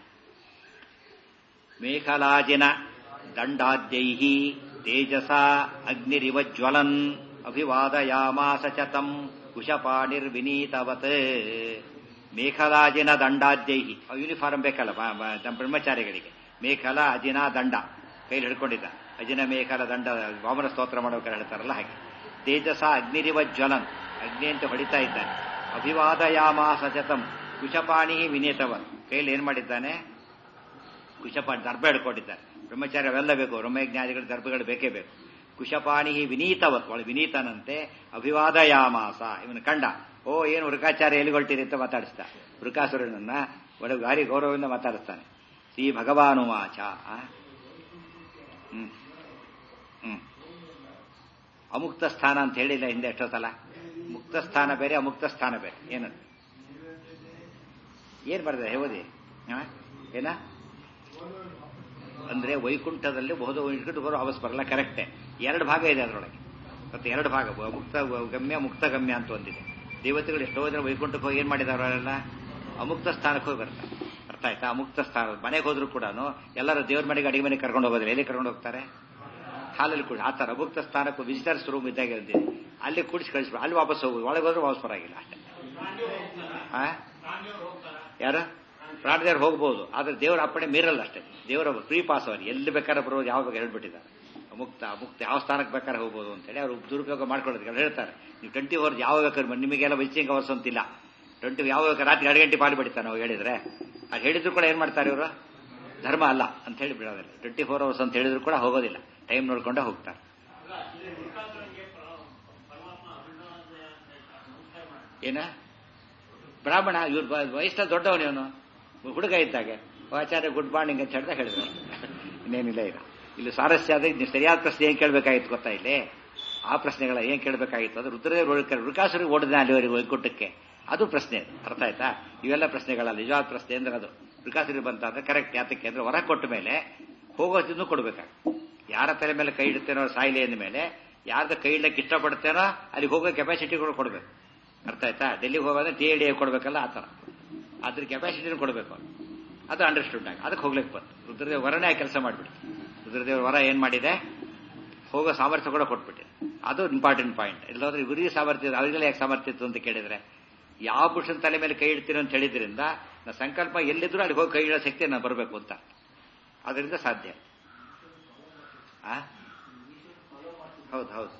ಮೇಖಲಾಜಿನ ದಂಡಾದ್ಯೈಹಿ ತೇಜಸ ಅಗ್ನಿರಿವಜ್ವಲನ್ ಅಭಿವಾದಯಾಮಾಸ ಚ ತಂ ಕುಶಪಾಣಿರ್ವಿನೀತವತ್. ಮೇಖಲಾಜಿನ ದಂಡಾದ್ಯೈಹಿ, ಯೂನಿಫಾರ್ಮ್ ಬೇಕಲ್ಲ ನಮ್ಮ ಬ್ರಹ್ಮಚಾರಿಗಳಿಗೆ. ಮೇಖಲ ಅಜಿನ ದಂಡ ಕೈಲಿ ಹಿಡ್ಕೊಂಡಿದ್ದ. ಅಜಿನ ಮೇಖಲ ದಂಡ ವಾಮನ ಸ್ತೋತ್ರ ಮಾಡೋಕೆ ಹೇಳ್ತಾರಲ್ಲ ಹಾಗೆ. ತೇಜಸ ಅಗ್ನಿರಿವ ಜ್ವಲನ್, ಅಗ್ನಿ ಅಂತ ಹೊಡಿತಾ ಇದ್ದಾನೆ. ಅಭಿವಾದಯಾಮಾಸ ಚತಂ ಕುಶಪಾಣಿ ವಿನೀತವನ್, ಕೈಲಿ ಏನ್ ಮಾಡಿದ್ದಾನೆ, ಕುಶಪಾಣಿ ದರ್ಭ ಹಿಡ್ಕೊಂಡಿದ್ದಾನೆ. ಬ್ರಹ್ಮಚಾರಿ ಅವೆಲ್ಲ ಬೇಕು, ಬ್ರಹ್ಮಜ್ಞಾನಿಗಳ ದರ್ಭಗಳು ಬೇಕೇ ಬೇಕು. ಕುಶಪಾಣಿ ವಿನೀತವತ್, ಒಳ ವಿನೀತನಂತೆ. ಅಭಿವಾದಯಾಮಾಸ, ಇವನು ಕಂಡ. ಓ ಏನು ವೃಕಾಚಾರ್ಯ ಎಲ್ಲಿಗೊಳ್ತೀರಿ ಅಂತ ಮಾತಾಡಿಸ್ತಾ. ವೃಕಾಸುರನನ್ನ ಒಳ ಭಾರಿ ಗೌರವದಿಂದ ಮಾತಾಡಿಸ್ತಾನೆ. ಶ್ರೀ ಭಗವಾನುವಾಚ. ಹ್ಮ್ ಹ್ಮ್ ಅಮುಕ್ತ ಸ್ಥಾನ ಅಂತ ಹೇಳಿಲ್ಲ ಹಿಂದೆ ಎಷ್ಟೋ ಸಲ. ಮುಕ್ತ ಸ್ಥಾನ ಬೇರೆ, ಅಮುಕ್ತ ಸ್ಥಾನ ಬೇರೆ. ಏನದು ಏನ್ ಬರ್ತದೆ ಓದಿ ಏನ ಅಂದ್ರೆ ವೈಕುಂಠದಲ್ಲಿ ಬಹುದು ವೈಕುಂಠ ಬರೋ ಅವಸ್ ಬರಲ್ಲ. ಕರೆಕ್ಟೇ. ಎರಡು ಭಾಗ ಇದೆ ಅದರೊಳಗೆ. ಮತ್ತೆ ಎರಡು ಭಾಗ, ಮುಕ್ತ ಗಮ್ಯ ಮುಕ್ತ ಗಮ್ಯ ಅಂತ ಒಂದಿದೆ. ದೇವತೆಗಳು ಎಷ್ಟೋ ಜನ ವೈಕುಂಠಕ್ಕೆ ಹೋಗಿ ಏನ್ ಮಾಡಿದಾರೆ, ಅವರೆಲ್ಲ ಅಮುಕ್ತ ಸ್ಥಾನಕ್ಕೆ ಹೋಗಿ ಬರ್ತಾರೆ. ಅರ್ಥ ಆಯ್ತಾ? ಅಮುಕ್ತ ಸ್ಥಾನ ಮನೆಗೆ ಹೋದ್ರು ಕೂಡ ಎಲ್ಲರೂ ದೇವ್ರ ಮನೆಗೆ ಅಡಿಗೆ ಮನೆಗೆ ಕರ್ಕೊಂಡು ಹೋಗೋದಿಲ್ಲ. ಎಲ್ಲಿ ಕರ್ಕೊಂಡು ಹೋಗ್ತಾರೆ? ಹಾಲಲ್ಲಿ ಕೂಡ. ಆ ತರ ಅಮುಕ್ತ ಸ್ಥಾನಕ್ಕೂ ವಿಸಿಟರ್ಸ್ ರೂಮ್ ಇದ್ದಾಗ ಇರ್ತೀವಿ, ಅಲ್ಲಿ ಕೂಡಿಸಿ ಕಳಿಸ್ಬಿಡು. ಅಲ್ಲಿ ವಾಪಸ್ ಹೋಗುದು, ಒಳಗೆ ಹೋದ್ರೆ ವಾಪಸ್ ಬರಾಗಿಲ್ಲ ಅಷ್ಟೇ. ಯಾರು ಪ್ರಾಣದೇವ್ರು ಹೋಗ್ಬೋದು, ಆದ್ರೆ ದೇವರ ಅಪ್ಪಣೆ ಮೀರಲ್ಲ ಅಷ್ಟೇ. ದೇವರ ಫ್ರೀ ಪಾಸ್ ಅವ್ರು ಎಲ್ಲಿ ಬೇಕಾದ್ರೆ ಬರೋದು, ಯಾವ ಬೇಕಾದ್ರೆ ಹೇಳ್ಬಿಟ್ಟಿದ್ದಾರೆ. ಮುಕ್ತ ಮುಕ್ತ ಯಾವ ಸ್ಥಾನಕ್ಕೆ ಬೇಕಾದ್ರೆ ಹೋಗ್ಬೋದು ಅಂತೇಳಿ ಅವ್ರು ದುರುಪಯೋಗ ಮಾಡ್ಕೊಳ್ಳೋದಕ್ಕೆ ಅವ್ರು ಹೇಳ್ತಾರೆ. ನೀವು ಟ್ವೆಂಟಿ ಅವರ್ ಯಾವ ಬೇಕಾದ್ರೆ ನಿಮಗೆಲ್ಲ ವೈಚಿಂಗ್ ಅವರ್ಸ್ ಅಂತಿಲ್ಲ. ಟ್ವೆಂಟಿ ಯಾವ ಬೇಕಾದ್ರೆ ರಾತ್ರಿ ಎರಡು ಗಂಟೆ ಪಾಲು ಬಿಡ್ತಾರೆ ನಾವು ಹೇಳಿದ್ರೆ. ಅದು ಹೇಳಿದ್ರು ಕೂಡ ಏನ್ ಮಾಡ್ತಾರೆ ಇವರು, ಧರ್ಮ ಅಲ್ಲ ಅಂತ ಹೇಳಿ ಬಿಡೋದಿಲ್ಲ. ಟ್ವೆಂಟಿ ಫೋರ್ ಅವರ್ಸ್ ಅಂತ ಹೇಳಿದ್ರು ಕೂಡ ಹೋಗೋದಿಲ್ಲ, ಟೈಮ್ ನೋಡ್ಕೊಂಡೆ ಹೋಗ್ತಾರೆ. ಏನ ಬ್ರಾಹ್ಮಣ ಇವ್ರ ವಯಸ್ಸಲ್ಲಿ ದೊಡ್ಡವನು, ಇವನು ಹುಡುಗ ಇದ್ದಾಗೆ ಆಚಾರ್ಯ ಗುಡ್ ಮಾರ್ನಿಂಗ್ ಅಂತ ಹೇಳ್ದಾಗ ಹೇಳಿದ್ರು. ಇನ್ನೇನಿಲ್ಲ ಈಗ ಇಲ್ಲಿ ಸ್ವಾರಸ್ಯ ಆದ್ರೆ ಸರಿಯಾದ ಪ್ರಶ್ನೆ ಏನ್ ಕೇಳಬೇಕಾಗಿತ್ತು ಗೊತ್ತಾ? ಇಲ್ಲಿ ಆ ಪ್ರಶ್ನೆಗಳ ಏನ್ ಕೇಳಬೇಕಾಗಿತ್ತು ಅದು ರುದ್ರದೇವರು ವೃಕಾಸುರಿಗೆ ಓಡಿದ ಅಲ್ಲಿವರೆಗೆ ವೈಕುಂಠಕ್ಕೆ, ಅದು ಪ್ರಶ್ನೆ. ಅರ್ಥ ಆಯ್ತಾ? ಇವೆಲ್ಲ ಪ್ರಶ್ನೆಗಳಲ್ಲ. ನಿಜವಾದ ಪ್ರಶ್ನೆ ಅಂದ್ರೆ ಅದು ವೃಕಾಸುರಿಗೆ ಬಂತಾದ್ರೆ ಕರೆಕ್ಟ್. ಯಾತಕ್ಕೆ ಅಂದ್ರೆ ಹೊರ ಕೊಟ್ಟ ಮೇಲೆ ಹೋಗೋದನ್ನು ಕೊಡ್ಬೇಕಾಗ. ಯಾರ ತಲೆ ಮೇಲೆ ಕೈ ಇಡ್ತೇನೋ ಸಾಯಿಲೆ ಅಂದ ಮೇಲೆ ಯಾರ್ದ ಕೈ ಇಡಕ್ಕೆ ಇಷ್ಟಪಡ್ತೇನೋ ಅಲ್ಲಿಗೆ ಹೋಗೋ ಕೆಪಾಸಿಟಿಗಳು ಕೊಡ್ಬೇಕು. ಅರ್ಥ ಆಯ್ತಾ? ಡೆಲ್ಲಿಗೆ ಹೋಗೋದ್ರೆ ಟಿ ಎ ಡಿ ಕೊಡ್ಬೇಕಲ್ಲ, ಆ ತರ ಅದ್ರ ಕೆಪಾಸಿಟಿನ ಕೊಡಬೇಕು. ಅದು ಅಂಡರ್ಸ್ಟುಂಡ್ ಆಗಿ ಅದಕ್ಕೆ ಹೋಗ್ಲಿಕ್ಕೆ ಬಂತು. ರುದ್ರದೇವ್ ವರನೇ ಕೆಲಸ ಮಾಡ್ಬಿಟ್ಟು. ರುದ್ರದೇವ್ರ ವರ ಏನ್ ಮಾಡಿದೆ, ಹೋಗೋ ಸಾಮರ್ಥ್ಯ ಕೂಡ ಕೊಟ್ಬಿಟ್ಟಿದೆ. ಅದು ಇಂಪಾರ್ಟೆಂಟ್ ಪಾಯಿಂಟ್. ಇಲ್ಲಾಂದ್ರೆ ಗುರಿಗೆ ಸಾಮರ್ಥ್ಯ, ಅವರಿಗೆಲ್ಲ ಯಾಕೆ ಸಾಮರ್ಥ್ಯ ಇತ್ತು ಅಂತ ಕೇಳಿದ್ರೆ, ಯಾವ ಪುರುಷನ ತಲೆ ಮೇಲೆ ಕೈ ಇಡ್ತೀನೋ ಅಂತ ಹೇಳಿದ್ರಿಂದ ನಾ ಸಂಕಲ್ಪ ಎಲ್ಲಿದ್ರು ಅಲ್ಲಿ ಹೋಗಿ ಕೈ ಇಡೋ ಶಕ್ತಿ ನಾನು ಬರಬೇಕು ಅಂತ. ಅದರಿಂದ ಸಾಧ್ಯ. ಆ ಹೌದು ಹೌದು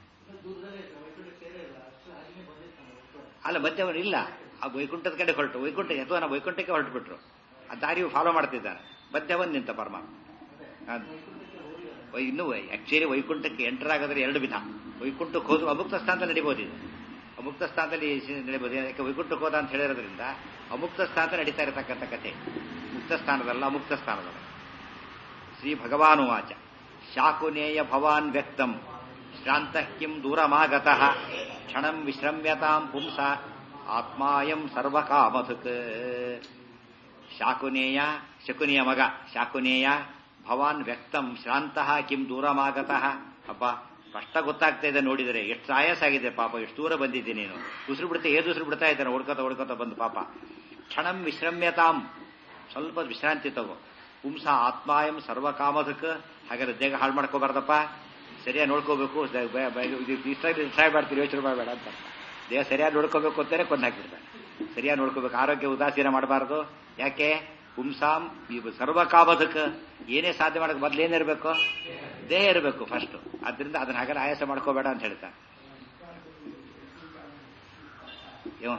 ಅಲ್ಲ ಮಧ್ಯವನು ಇಲ್ಲ. ಆ ವೈಕುಂಠದ ಕಡೆ ಹೊರಟು, ವೈಕುಂಠ ಅಥವಾ ನಾವು ವೈಕುಂಠಕ್ಕೆ ಹೊರಟು ಬಿಟ್ರು. ಆ ದಾರಿಯು ಫಾಲೋ ಮಾಡ್ತಿದ್ದಾನೆ. ಮಧ್ಯವನ್ ನಿಂತ ಪರಮಾತ್ಮ. ಇನ್ನು ಆಕ್ಚುಲಿ ವೈಕುಂಠಕ್ಕೆ ಎಂಟರ್ ಆಗೋದ್ರೆ ಎರಡು ವಿಧ. ವೈಕುಂಠಕ್ಕೆ ಹೋದ್ರು ಅಮುಕ್ತ ಸ್ಥಾನದಲ್ಲಿ ನಡಿಬಹುದು. ಇದು ಅಮುಕ್ತ ಸ್ಥಾನದಲ್ಲಿ ನಡಿಬಹುದು. ಯಾಕೆ ವೈಕುಂಠಕ್ಕೆ ಹೋದ ಅಂತ ಹೇಳಿರೋದ್ರಿಂದ ಅಮುಕ್ತ ಸ್ಥಾನದಲ್ಲಿ ನಡೀತಾ ಇರತಕ್ಕಂಥ ಕಥೆ. ಮುಕ್ತ ಸ್ಥಾನದಲ್ಲ, ಅಮುಕ್ತ ಸ್ಥಾನದಲ್ಲ. ಶ್ರೀ ಭಗವಾನುವಾಚ. ಶಾಕುನೇಯ ಭವಾನ್ ವ್ಯಕ್ತಂ ಶ್ರಾಂತಃ ಕಿಂ ದೂರಮಾಗತಃ ಕ್ಷಣಂ ವಿಶ್ರಮ್ಯತಾಂ ಪುಂಸ ಆತ್ಮಾಯಂ ಸರ್ವಕಾಮಧುಕ್. ಶಾಕುನೇಯ, ಶಕುನಿಯ ಮಗ ಶಾಕುನೇಯ, ಭವಾನ್ ವ್ಯಕ್ತಂ ಶ್ರಾಂತಃ ಕಿಂ ದೂರಮಾಗತಃ. ಅಬ್ಬಾ ಕಷ್ಟ ಗೊತ್ತಾಗ್ತಾ ಇದೆ ನೋಡಿದರೆ, ಎಷ್ಟು ಆಯಾಸ ಆಗಿದೆ ಪಾಪ, ಎಷ್ಟು ದೂರ ಬಂದಿದ್ದೀನಿ ನೀನು. ಉಸಿರು ಬಿಡ್ತಾ ಏದು ಉಸಿರು ಬಿಡ್ತಾ ಇದ್ದಾನೆ, ಹೊಡ್ಕೋತ ಹೊಡ್ಕೋತ ಬಂದು ಪಾಪ. ಕ್ಷಣಂ ವಿಶ್ರಮ್ಯತಾಂ, ಸ್ವಲ್ಪ ವಿಶ್ರಾಂತಿ ತಗೋ. ಪುಂಸ ಆತ್ಮಾಯಂ ಸರ್ವಕಾಮಧಕ್. ಹಾಗಾದ್ರೆ ದೇಹ ಹಾಳು ಮಾಡ್ಕೋಬಾರ್ದಪ್ಪ, ಸರಿಯಾಗಿ ನೋಡ್ಕೋಬೇಕು. ಟ್ರೈ ಮಾಡ್ತೀರಿ, ಯೋಚನೆ ಮಾಡಬೇಡ ಅಂತ. ದೇಹ ಸರಿಯಾಗಿ ನೋಡ್ಕೋಬೇಕು ಅಂತಾನೆ ಕೊಂದು ಹಾಕ್ಬಿಡ್ತಾನೆ. ಸರಿಯಾಗಿ ನೋಡ್ಕೋಬೇಕು, ಆರೋಗ್ಯ ಉದಾಸೀನ ಮಾಡಬಾರ್ದು. ಯಾಕೆ? ಪುಂಸಾಂ ಸರ್ವಕಾಮಧಕ್. ಏನೇ ಸಾಧ್ಯ ಮಾಡಕ್ಕೆ ಮೊದಲು ಏನಿರಬೇಕು? ದೇಹ ಇರಬೇಕು ಫಸ್ಟ್. ಆದ್ರಿಂದ ಅದನ್ನ ಹಾಗೆಲ್ಲ ಆಯಾಸ ಮಾಡ್ಕೋಬೇಡ ಅಂತ ಹೇಳ್ತಾರೆ. ಏನು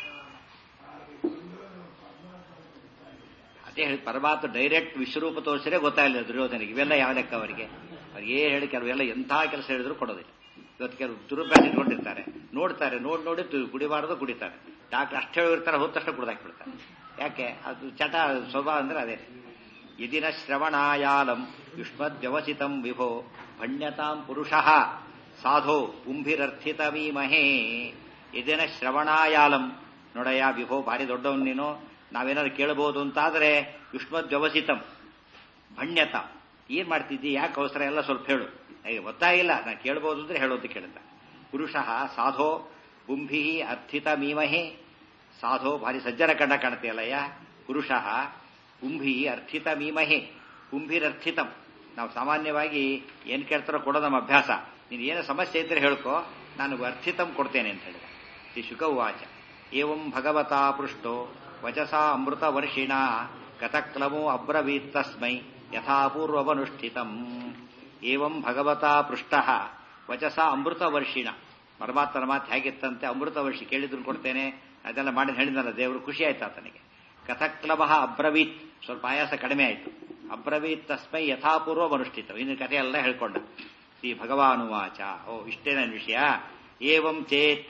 ಅದೇ ಹೇಳಿ ಪರಮಾತ್ಮ ಡೈರೆಕ್ಟ್ ವಿಶ್ವರೂಪ ತೋರಿಸಿದ್ರೆ ಗೊತ್ತಾಗಲಿಲ್ಲ ದುರ್ಯೋಧನಿಗೆ. ಇವೆಲ್ಲ ಯಾವ ಲೆಕ್ಕ ಅವರಿಗೆ? ಅವ್ರಿಗೆ ಏನು ಹೇಳಿ ಕೆಲವೆಲ್ಲ ಎಂಥ ಕೆಲಸ ಹೇಳಿದ್ರು ಕೊಡೋದಿಲ್ಲ. ಇವತ್ತು ಕೆಲವು ದುರುಪಯೋಗ ಇಟ್ಕೊಂಡಿರ್ತಾರೆ, ನೋಡ್ತಾರೆ, ನೋಡಿ ನೋಡಿ ಕುಡಿಬಾರದು ಕುಡಿತಾರೆ. ಡಾಕ್ಟರ್ ಅಷ್ಟು ಹೇಳಿರ್ತಾರೆ, ಹೋದ ತಕ್ಷಣ ಕುಡ್ದಾಕ್ಬಿಡ್ತಾರೆ. ಯಾಕೆ? ಅದು ಚಟ ಸ್ವಭಾವ ಅಂದ್ರೆ ಅದೇ. ಯದಿನ ಶ್ರವಣಾಯಾಲಂ ಯುಷ್ಮದ್ವ್ಯವಸಿತಂ ವಿಭೋ ಭಣ್ಯತಾಂ ಪುರುಷಃ ಸಾಧೋ ಪುಂಭಿರರ್ಥಿತಮೀಮಹೇ. ಯದಿನ ಶ್ರವಣಾಯಾಲಂ, ನೋಡಯ್ಯ ವಿಭೋ ಭಾರಿ ದೊಡ್ಡವನು ನೀನು, ನಾವೇನಾದ್ರು ಕೇಳಬಹುದು ಅಂತಾದ್ರೆ ಯುಷ್ಮದ್ವ್ಯವಸಿತಂ ಭಣ್ಯತ, ಏನ್ ಮಾಡ್ತಿದ್ದಿ, ಯಾಕೆ ಅವಸರ, ಎಲ್ಲ ಸ್ವಲ್ಪ ಹೇಳು. ಈಗ ಗೊತ್ತಾಗಿಲ್ಲ, ನಾನು ಕೇಳಬಹುದು ಅಂದ್ರೆ ಹೇಳೋದು ಕೇಳುತ್ತ. ಪುರುಷಃ ಸಾಧೋ ಪುಂಭಿ ಅರ್ಥಿತ ಮೀಮಹೆ. ಸಾಧೋ ಭಾರಿ ಸಜ್ಜನ ಕಂಡ ಕಾಣ್ತೀಯಲ್ಲಯ್ಯ. ಪುರುಷಃ ಪುಂಭಿ ಅರ್ಥಿತ ಮೀಮಹೆ. ಪುಂಭಿರರ್ಥಿತಂ, ನಾವು ಸಾಮಾನ್ಯವಾಗಿ ಏನ್ ಕೇಳ್ತಾರೋ ಕೊಡೋ ನಮ್ಮ ಅಭ್ಯಾಸ. ನೀನು ಏನೋ ಸಮಸ್ಯೆ ಇದ್ರೆ ಹೇಳ್ಕೊ, ನಾನು ಅರ್ಥಿತಂ ಕೊಡ್ತೇನೆ ಅಂತ ಹೇಳಿದ. ಶ್ರೀ ಶುಕ ಉವಾಚ ಏವಂ ಭಗವತಾ ಪೃಷ್ಟೋ ವಚಸಾ ಅಮೃತ ವರ್ಷಿಣ ಕಥಕ್ಲಮೋ ಅಬ್ರವೀತ್ ತಸ್ಮೈ ಯಥಾಪೂರ್ವಮನುಷ್ಠಿತಂ. ಏವಂ ಭಗವತಾ ಪೃಷ್ಟಃ ವಚಸಾ ಅಮೃತ ವರ್ಷಿಣ. ಪರಮಾತ್ಮನ ಮಾತು ಹೇಗಿತ್ತಂತೆ, ಅಮೃತ ವರ್ಷಿ ಕೇಳಿದ್ರು ಕೊಡ್ತೇನೆ ಅದೆಲ್ಲ ಮಾಡಿ ಹೇಳಿದ್ನಲ್ಲ ದೇವರು, ಖುಷಿ ಆಯ್ತು ಆತನಿಗೆ. ಕಥಕ್ಲಮ ಅಬ್ರವೀತ್, ಸ್ವಲ್ಪ ಆಯಾಸ ಕಡಿಮೆ ಆಯಿತು. ಅಬ್ರವೀತ್ ತಸ್ಮೈ ಯಥಾಪೂರ್ವ ಅನುಷ್ಠಿತ. ಇನ್ನು ಕಥೆ ಎಲ್ಲ ಹೇಳ್ಕೊಂಡ. ಶ್ರೀ ಭಗವಾನುವಾಚ, ಓ ಇಷ್ಟೇ ನನ್ನ ವಿಷಯ. ಏವಂ ಚೇತ್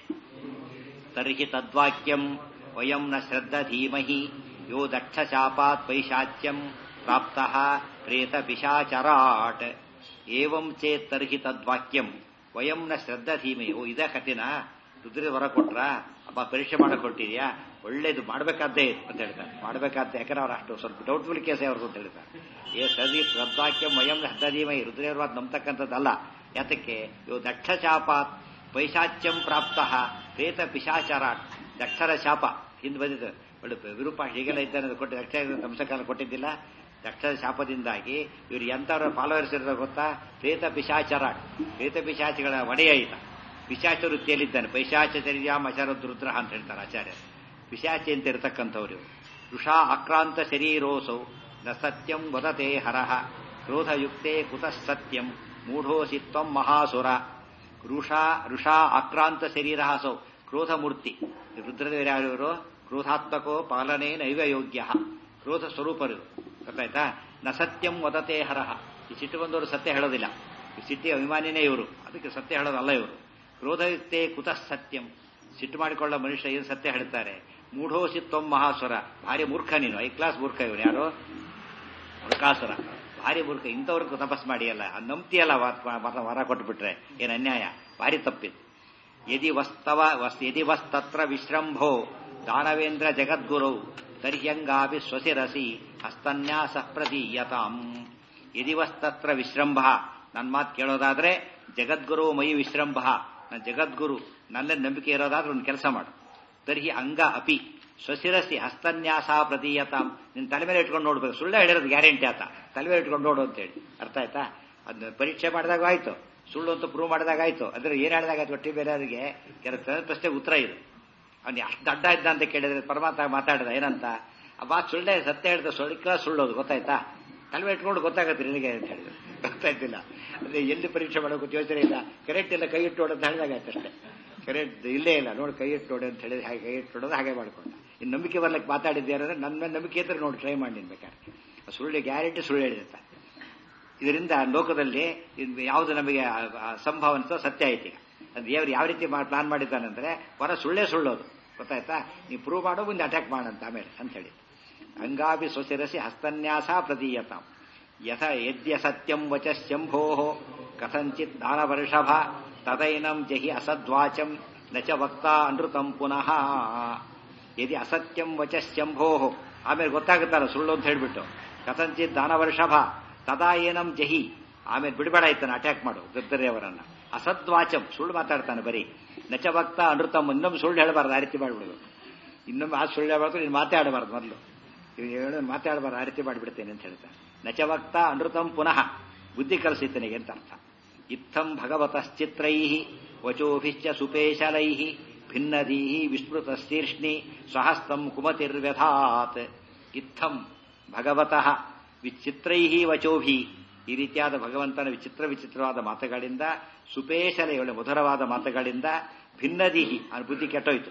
ತರ್ಹಿ ತದ್ವಾಕ್ಯಂ ವಯಂ ನ ಶ್ರದ್ಧ ಧೀಮಹಿ ಯೋ ದಕ್ಷ ಶಾಪಾತ್ ಪೈಶಾಚ್ಯಂ ಪ್ರಾಪ್ತಃ ಪ್ರೇತ ಪಿಶಾಚರಾಟ್. ಏವಂ ಚೇತ್ ತರ್ಹಿ ತದ್ವಾಕ್ಯಂ ವಯಂ ನ ಶ್ರದ್ಧ ಧೀಮಹಿ. ಓ ಇದೇ ಕಥೆನ ರುದ್ರ ಹೊರ ಕೊಟ್ರ, ಅಪ್ಪ ಪರೀಕ್ಷೆ ಮಾಡಕ್ ಕೊಟ್ಟಿದ್ಯಾ, ಒಳ್ಳೇದು ಮಾಡಬೇಕಾದ್ದೇ ಅಂತ ಹೇಳ್ತಾರೆ. ಮಾಡಬೇಕಾದ, ಯಾಕಂದ್ರೆ ಅವ್ರು ಅಷ್ಟು ಸ್ವಲ್ಪ ಡೌಟ್ಫುಲ್ ಕೇಸ್ ಅವ್ರದ್ದು ಅಂತ ಹೇಳ್ತಾರೆ. ಏ ಸದಿ ಶ್ರದ್ಧಾಕ್ಯಂ ವಯಂ ನ ಶ್ರದ್ಧ ಧೀಮಹಿ, ರುದ್ರೇರ್ವಾದ ನಂಬತಕ್ಕಂಥದ್ದಲ್ಲ. ಯಾತಕ್ಕೆ? ಇವು ದಕ್ಷ ಶಾಪಾತ್ ಪೈಶಾಚ್ಯಂ ಪ್ರಾಪ್ತಃ ಪ್ರೇತ ಪಿಶಾಚರಾಟ್. ದಕ್ಷರ ಶಾಪ ಹಿಂದೆ ಬಂದಿದ್ದು, ಒಳ್ಳೆ ವಿರೂಪಾಶ ಹೀಗೆಲ್ಲ ಇದ್ದಾನೆ ಕೊಟ್ಟು ದಕ್ಷ ದಂಸಕಾಲ ಕೊಟ್ಟಿದ್ದಿಲ್ಲ. ದಕ್ಷರ ಶಾಪದಿಂದಾಗಿ ಇವ್ರು ಎಂಥವ್ರ ಫಾಲೋವರ್ಸ್ ಇರೋದು ಗೊತ್ತಾ? ಪ್ರೇತ ಪಿಶಾಚರಾಟ್, ಪ್ರೇತ ಪಿಶಾಚಿಗಳ ಒಡೆಯ ಈತ. ಪಿಶಾಚ ವೃತ್ತಿಯಲ್ಲಿದ್ದಾನೆ. ಪೈಶಾಚರ್ಯಾಂ ಅಶರದ್ ರುದ್ರ ಅಂತ ಹೇಳ್ತಾರೆ ಆಚಾರ್ಯ. ಪಿಶಾಚಿ ಅಂತ ಇರತಕ್ಕಂಥವ್ರು ಇವರು. ಋಷಾ ಆಕ್ರಾಂತ ಶರೀರೋಸೌ ನ ಸತ್ಯಂ ವದತೆ ಹರಃ ಕ್ರೋಧಯುಕ್ತೆ ಕುತಃ ಸತ್ಯಂ ಮೂಢೋಸಿ ತ್ವಂ ಮಹಾಸುರ. ಋಷಾ ಋಷಾ ಆಕ್ರಾಂತ ಶರೀರಸೌ, ಕ್ರೋಧ ಮೂರ್ತಿ. ರುದ್ರದೇವರು ಯಾರಿವರು? ಕ್ರೋಧಾತ್ಮಕೋ ಪಾಲನೆ ನೈವ ಯೋಗ್ಯ, ಕ್ರೋಧ ಸ್ವರೂಪರು. ಗೊತ್ತಾಯ್ತಾ? ನ ಸತ್ಯಂ ವದತೆ ಹರಃ, ಈ ಸಿಟ್ಟು ಬಂದವರು ಸತ್ಯ ಹೇಳೋದಿಲ್ಲ. ಈ ಸಿಟ್ಟಿ ಅಭಿಮಾನಿನೇ ಇವರು, ಅದಕ್ಕೆ ಸತ್ಯ ಹೇಳೋದಲ್ಲ ಇವರು. ಕ್ರೋಧಯುಕ್ತೆ ಕುತಃ ಸತ್ಯಂ, ಸಿಟ್ಟು ಮಾಡಿಕೊಳ್ಳೋ ಮನುಷ್ಯ ಏನು ಸತ್ಯ ಹೇಳ್ತಾರೆ. ಮೂಢೋಸಿ ತ್ವಂ ಮಹಾಸುರ, ಭಾರಿ ಮೂರ್ಖ ನೀನು, ಐ ಕ್ಲಾಸ್ ಮೂರ್ಖ ಇವನು. ಯಾರು? ವೃಕಾಸುರ, ಭಾರಿ ಮೂರ್ಖ. ಇಂಥವ್ರಿಗೆ ತಪಸ್ ಮಾಡಿ ಅಲ್ಲ, ನಂಬ್ತಿಯಲ್ಲ ವರ ಕೊಟ್ಬಿಟ್ರೆ ಏನು ಅನ್ಯಾಯ, ಭಾರಿ ತಪ್ಪಿತ್ತು. ಯದಿ ವಸ್ತವ ಯದಿ ವಸ್ತತ್ರ ವಿಶ್ರಂಭೋ ದಾನವೇಂದ್ರ ಜಗದ್ಗುರು ತರ್ಹ್ಯಂಗಾಭಿ ಸ್ವಸಿರಸಿ ಹಸ್ತನ್ಯಾಸ ಪ್ರದೀಯತಾಂ. ಯದಿ ವಸ್ತತ್ರ ವಿಶ್ರಂಭ, ನನ್ನ ಮಾತು ಕೇಳೋದಾದ್ರೆ ಜಗದ್ಗುರು ಮೈ ವಿಶ್ರಂಭ, ನನ್ನ ಜಗದ್ಗುರು ನನ್ನ ನಂಬಿಕೆ ಇರೋದಾದ್ರೆ ಒಂದು ಕೆಲಸ ಮಾಡು. ತರ್ಹಿ ಅಂಗ ಅಪಿ ಸ್ವಸಿರಸಿ ಹಸ್ತನ್ಯಾಸ ಪ್ರದೀಯತಾಂ. ನಿನ್ನ ತಲೆ ಮೇಲೆ ಇಟ್ಕೊಂಡು ನೋಡ್ಬೇಕು, ಸುಳ್ಳು ಹೇಳಿರೋದು ಗ್ಯಾರಂಟಿ ಆತ, ತಲೆ ಮೇಲೆ ಇಟ್ಕೊಂಡು ನೋಡು ಅಂತೇಳಿ. ಅರ್ಥ ಆಯ್ತಾ? ಅದನ್ನ ಪರೀಕ್ಷೆ ಮಾಡಿದಾಗ ಆಯ್ತು, ಸುಳ್ಳು ಅಂತ ಪ್ರೂವ್ ಮಾಡಿದಾಗ ಆಯ್ತು. ಅದ್ರ ಏನ್ ಹೇಳಿದಾಗಾಯ್ತು ಒಟ್ಟಿ ಬೇರೆಯವರಿಗೆ ಕೆಲವು ಪ್ರಶ್ನೆ ಉತ್ತರ ಇದು. ಅವ್ನು ಅಷ್ಟು ದಡ್ಡ ಇದ್ದ ಅಂತ ಕೇಳಿದ್ರೆ ಪರಮಾತ್ಮ ಮಾತಾಡಿದ ಏನಂತ, ಆ ಮಾತು ಸುಳ್ಳೆ, ಸತ್ಯ ಹೇಳಿದ ಸುಳ್ಳಿಕ ಸುಳ್ಳೋದು. ಗೊತ್ತಾಯ್ತಾ? ತಲೆ ಇಟ್ಕೊಂಡು ಗೊತ್ತಾಗತ್ತೆ ನಿನಗೆ ಅಂತ ಹೇಳಿದ್ರು. ಗೊತ್ತಾಯ್ತಿಲ್ಲ ಅಂದ್ರೆ ಎಲ್ಲಿ ಪರೀಕ್ಷೆ ಮಾಡೋಕೆ ಯೋಚನೆ ಇಲ್ಲ. ಕರೆಕ್ಟ್ ಇಲ್ಲ, ಕೈ ಇಟ್ಟು ನೋಡು ಅಂತ ಹೇಳಿದಾಗ ಆಯ್ತು ಅಷ್ಟೇ. ಕರೆಕ್ಟ್ ಇಲ್ಲೇ ಇಲ್ಲ, ನೋಡಿ ಕೈ ಇಟ್ಟು ನೋಡಿ ಅಂತ ಹೇಳಿದ್ರೆ ಹಾಗೆ ಕೈ ಇಟ್ಟು ನೋಡೋದು ಹಾಗೆ ಮಾಡ್ಕೊಂಡ. ಇನ್ನು ನಂಬಿಕೆ ಬರ್ಲಿಕ್ಕೆ ಮಾತಾಡಿದ್ಯಾರಂದ್ರೆ ನನ್ನ ಮೇಲೆ ನಂಬಿಕೆ ಇದ್ರೆ ನೋಡಿ ಟ್ರೈ ಮಾಡಿ ನಿನ್ಬೇಕಾದ್ರೆ. ಸುಳ್ಳು ಗ್ಯಾರಂಟಿ ಸುಳ್ಳು ಹೇಳಿದಂತ. ಇದರಿಂದ ಲೋಕದಲ್ಲಿ ಯಾವುದು ನಮಗೆ ಸಂಭಾವನೆ ಸತ್ಯ ಐತಿ. ಅದು ದೇವರು ಯಾವ ರೀತಿ ಪ್ಲಾನ್ ಮಾಡಿದ್ದಾನಂದ್ರೆ ಹೊರ ಸುಳ್ಳೇ ಸುಳ್ಳೋದು. ಗೊತ್ತಾಯ್ತಾ? ನೀವು ಪ್ರೂವ್ ಮಾಡೋ ಮುಂದೆ ಅಟ್ಯಾಕ್ ಮಾಡಂತ ಆಮೇಲೆ ಅಂತ ಹೇಳಿ. ಅಂಗಾಭಿ ಸ್ವಸಿರಸಿ ಹಸ್ತನ್ಯಾಸ ಪ್ರದೀಯತಾಂ. ಯಥ ಯದ್ಯ ಸತ್ಯಂ ವಚಶ್ಯಂಭೋ ಕಥಂಚಿತ್ ದಾನವರ್ಷಭ ತದೈನಂ ಜಹಿ ಅಸದ್ವಾಚಂ ನ ಚ ವಕ್ತಾ ಅನೃತಂ ಪುನಃ. ಯದಿ ಅಸತ್ಯಂ ವಚಶ್ಯಂಭೋ, ಆಮೇಲೆ ಗೊತ್ತಾಗುತ್ತಲ್ಲ ಸುಳ್ಳು ಅಂತ ಹೇಳ್ಬಿಟ್ಟು, ಕಥಂಚಿತ್ ದಾನವರ್ಷಭ ತದಾ ಏನಂ ಜಹಿ, ಆಮೇಲೆ ಬಿಡಬೇಡ ಇತ್ತಾನೆ ಅಟ್ಯಾಕ್ ಮಾಡು ಗದ್ದರೆಯವರನ್ನ. ಅಸದ್ವಾಚಂ, ಸುಳ್ಳು ಮಾತಾಡ್ತಾನೆ ಬರೀ. ನಚ ಭಕ್ತ ಅನೃತಮ್, ಇನ್ನೊಮ್ಮೆ ಸುಳ್ಳು ಹೇಳಬಾರ್ದು, ಆ ರೀತಿ ಮಾಡಿಬಿಡೋದು. ಇನ್ನೊಮ್ಮೆ ಆ ಸುಳ್ಳು ಹೇಳಬಾರ್ದು, ನೀನು ಮಾತಾಡಬಾರ್ದು, ಮೊದಲು ಹೇಳು ಮಾತಾಡಬಾರ್ದು, ಆ ರೀತಿ ಮಾಡಿಬಿಡ್ತೇನೆ ಅಂತ ಹೇಳ್ತಾನೆ. ನಚ ಭಕ್ತ ಅನೃತಂ ಪುನಃ, ಬುದ್ಧಿ ಕಲಿಸಿತನಿಗೆ ಅಂತ ಅರ್ಥ. ಇತ್ತಂ ಭಗವತಶ್ಚಿತ್ರೈ ವಚೋಭಿಶ್ಚ ಸುಪೇಶಲೈ ಭಿನ್ನದೀ ವಿಸ್ಮೃತಶೀರ್ಷ್ಣಿ ಸ್ವಹಸ್ತಂ ಕುಮತಿರ್ವ್ಯಥಾತ್. ಇತ್ತಂ ಭಗವತಃ ವಿಚಿತ್ರೈ ವಚೋಭಿ, ಈ ರೀತಿಯಾದ ಭಗವಂತನ ವಿಚಿತ್ರ ವಿಚಿತ್ರವಾದ ಮಾತುಗಳಿಂದ, ಸುಪೇಶಲೆ ಒಳ್ಳೆ ಮಧುರವಾದ ಮಾತುಗಳಿಂದ, ಭಿನ್ನದೀಹಿ ಅವನ ಬುದ್ಧಿ ಕೆಟ್ಟೋಯ್ತು.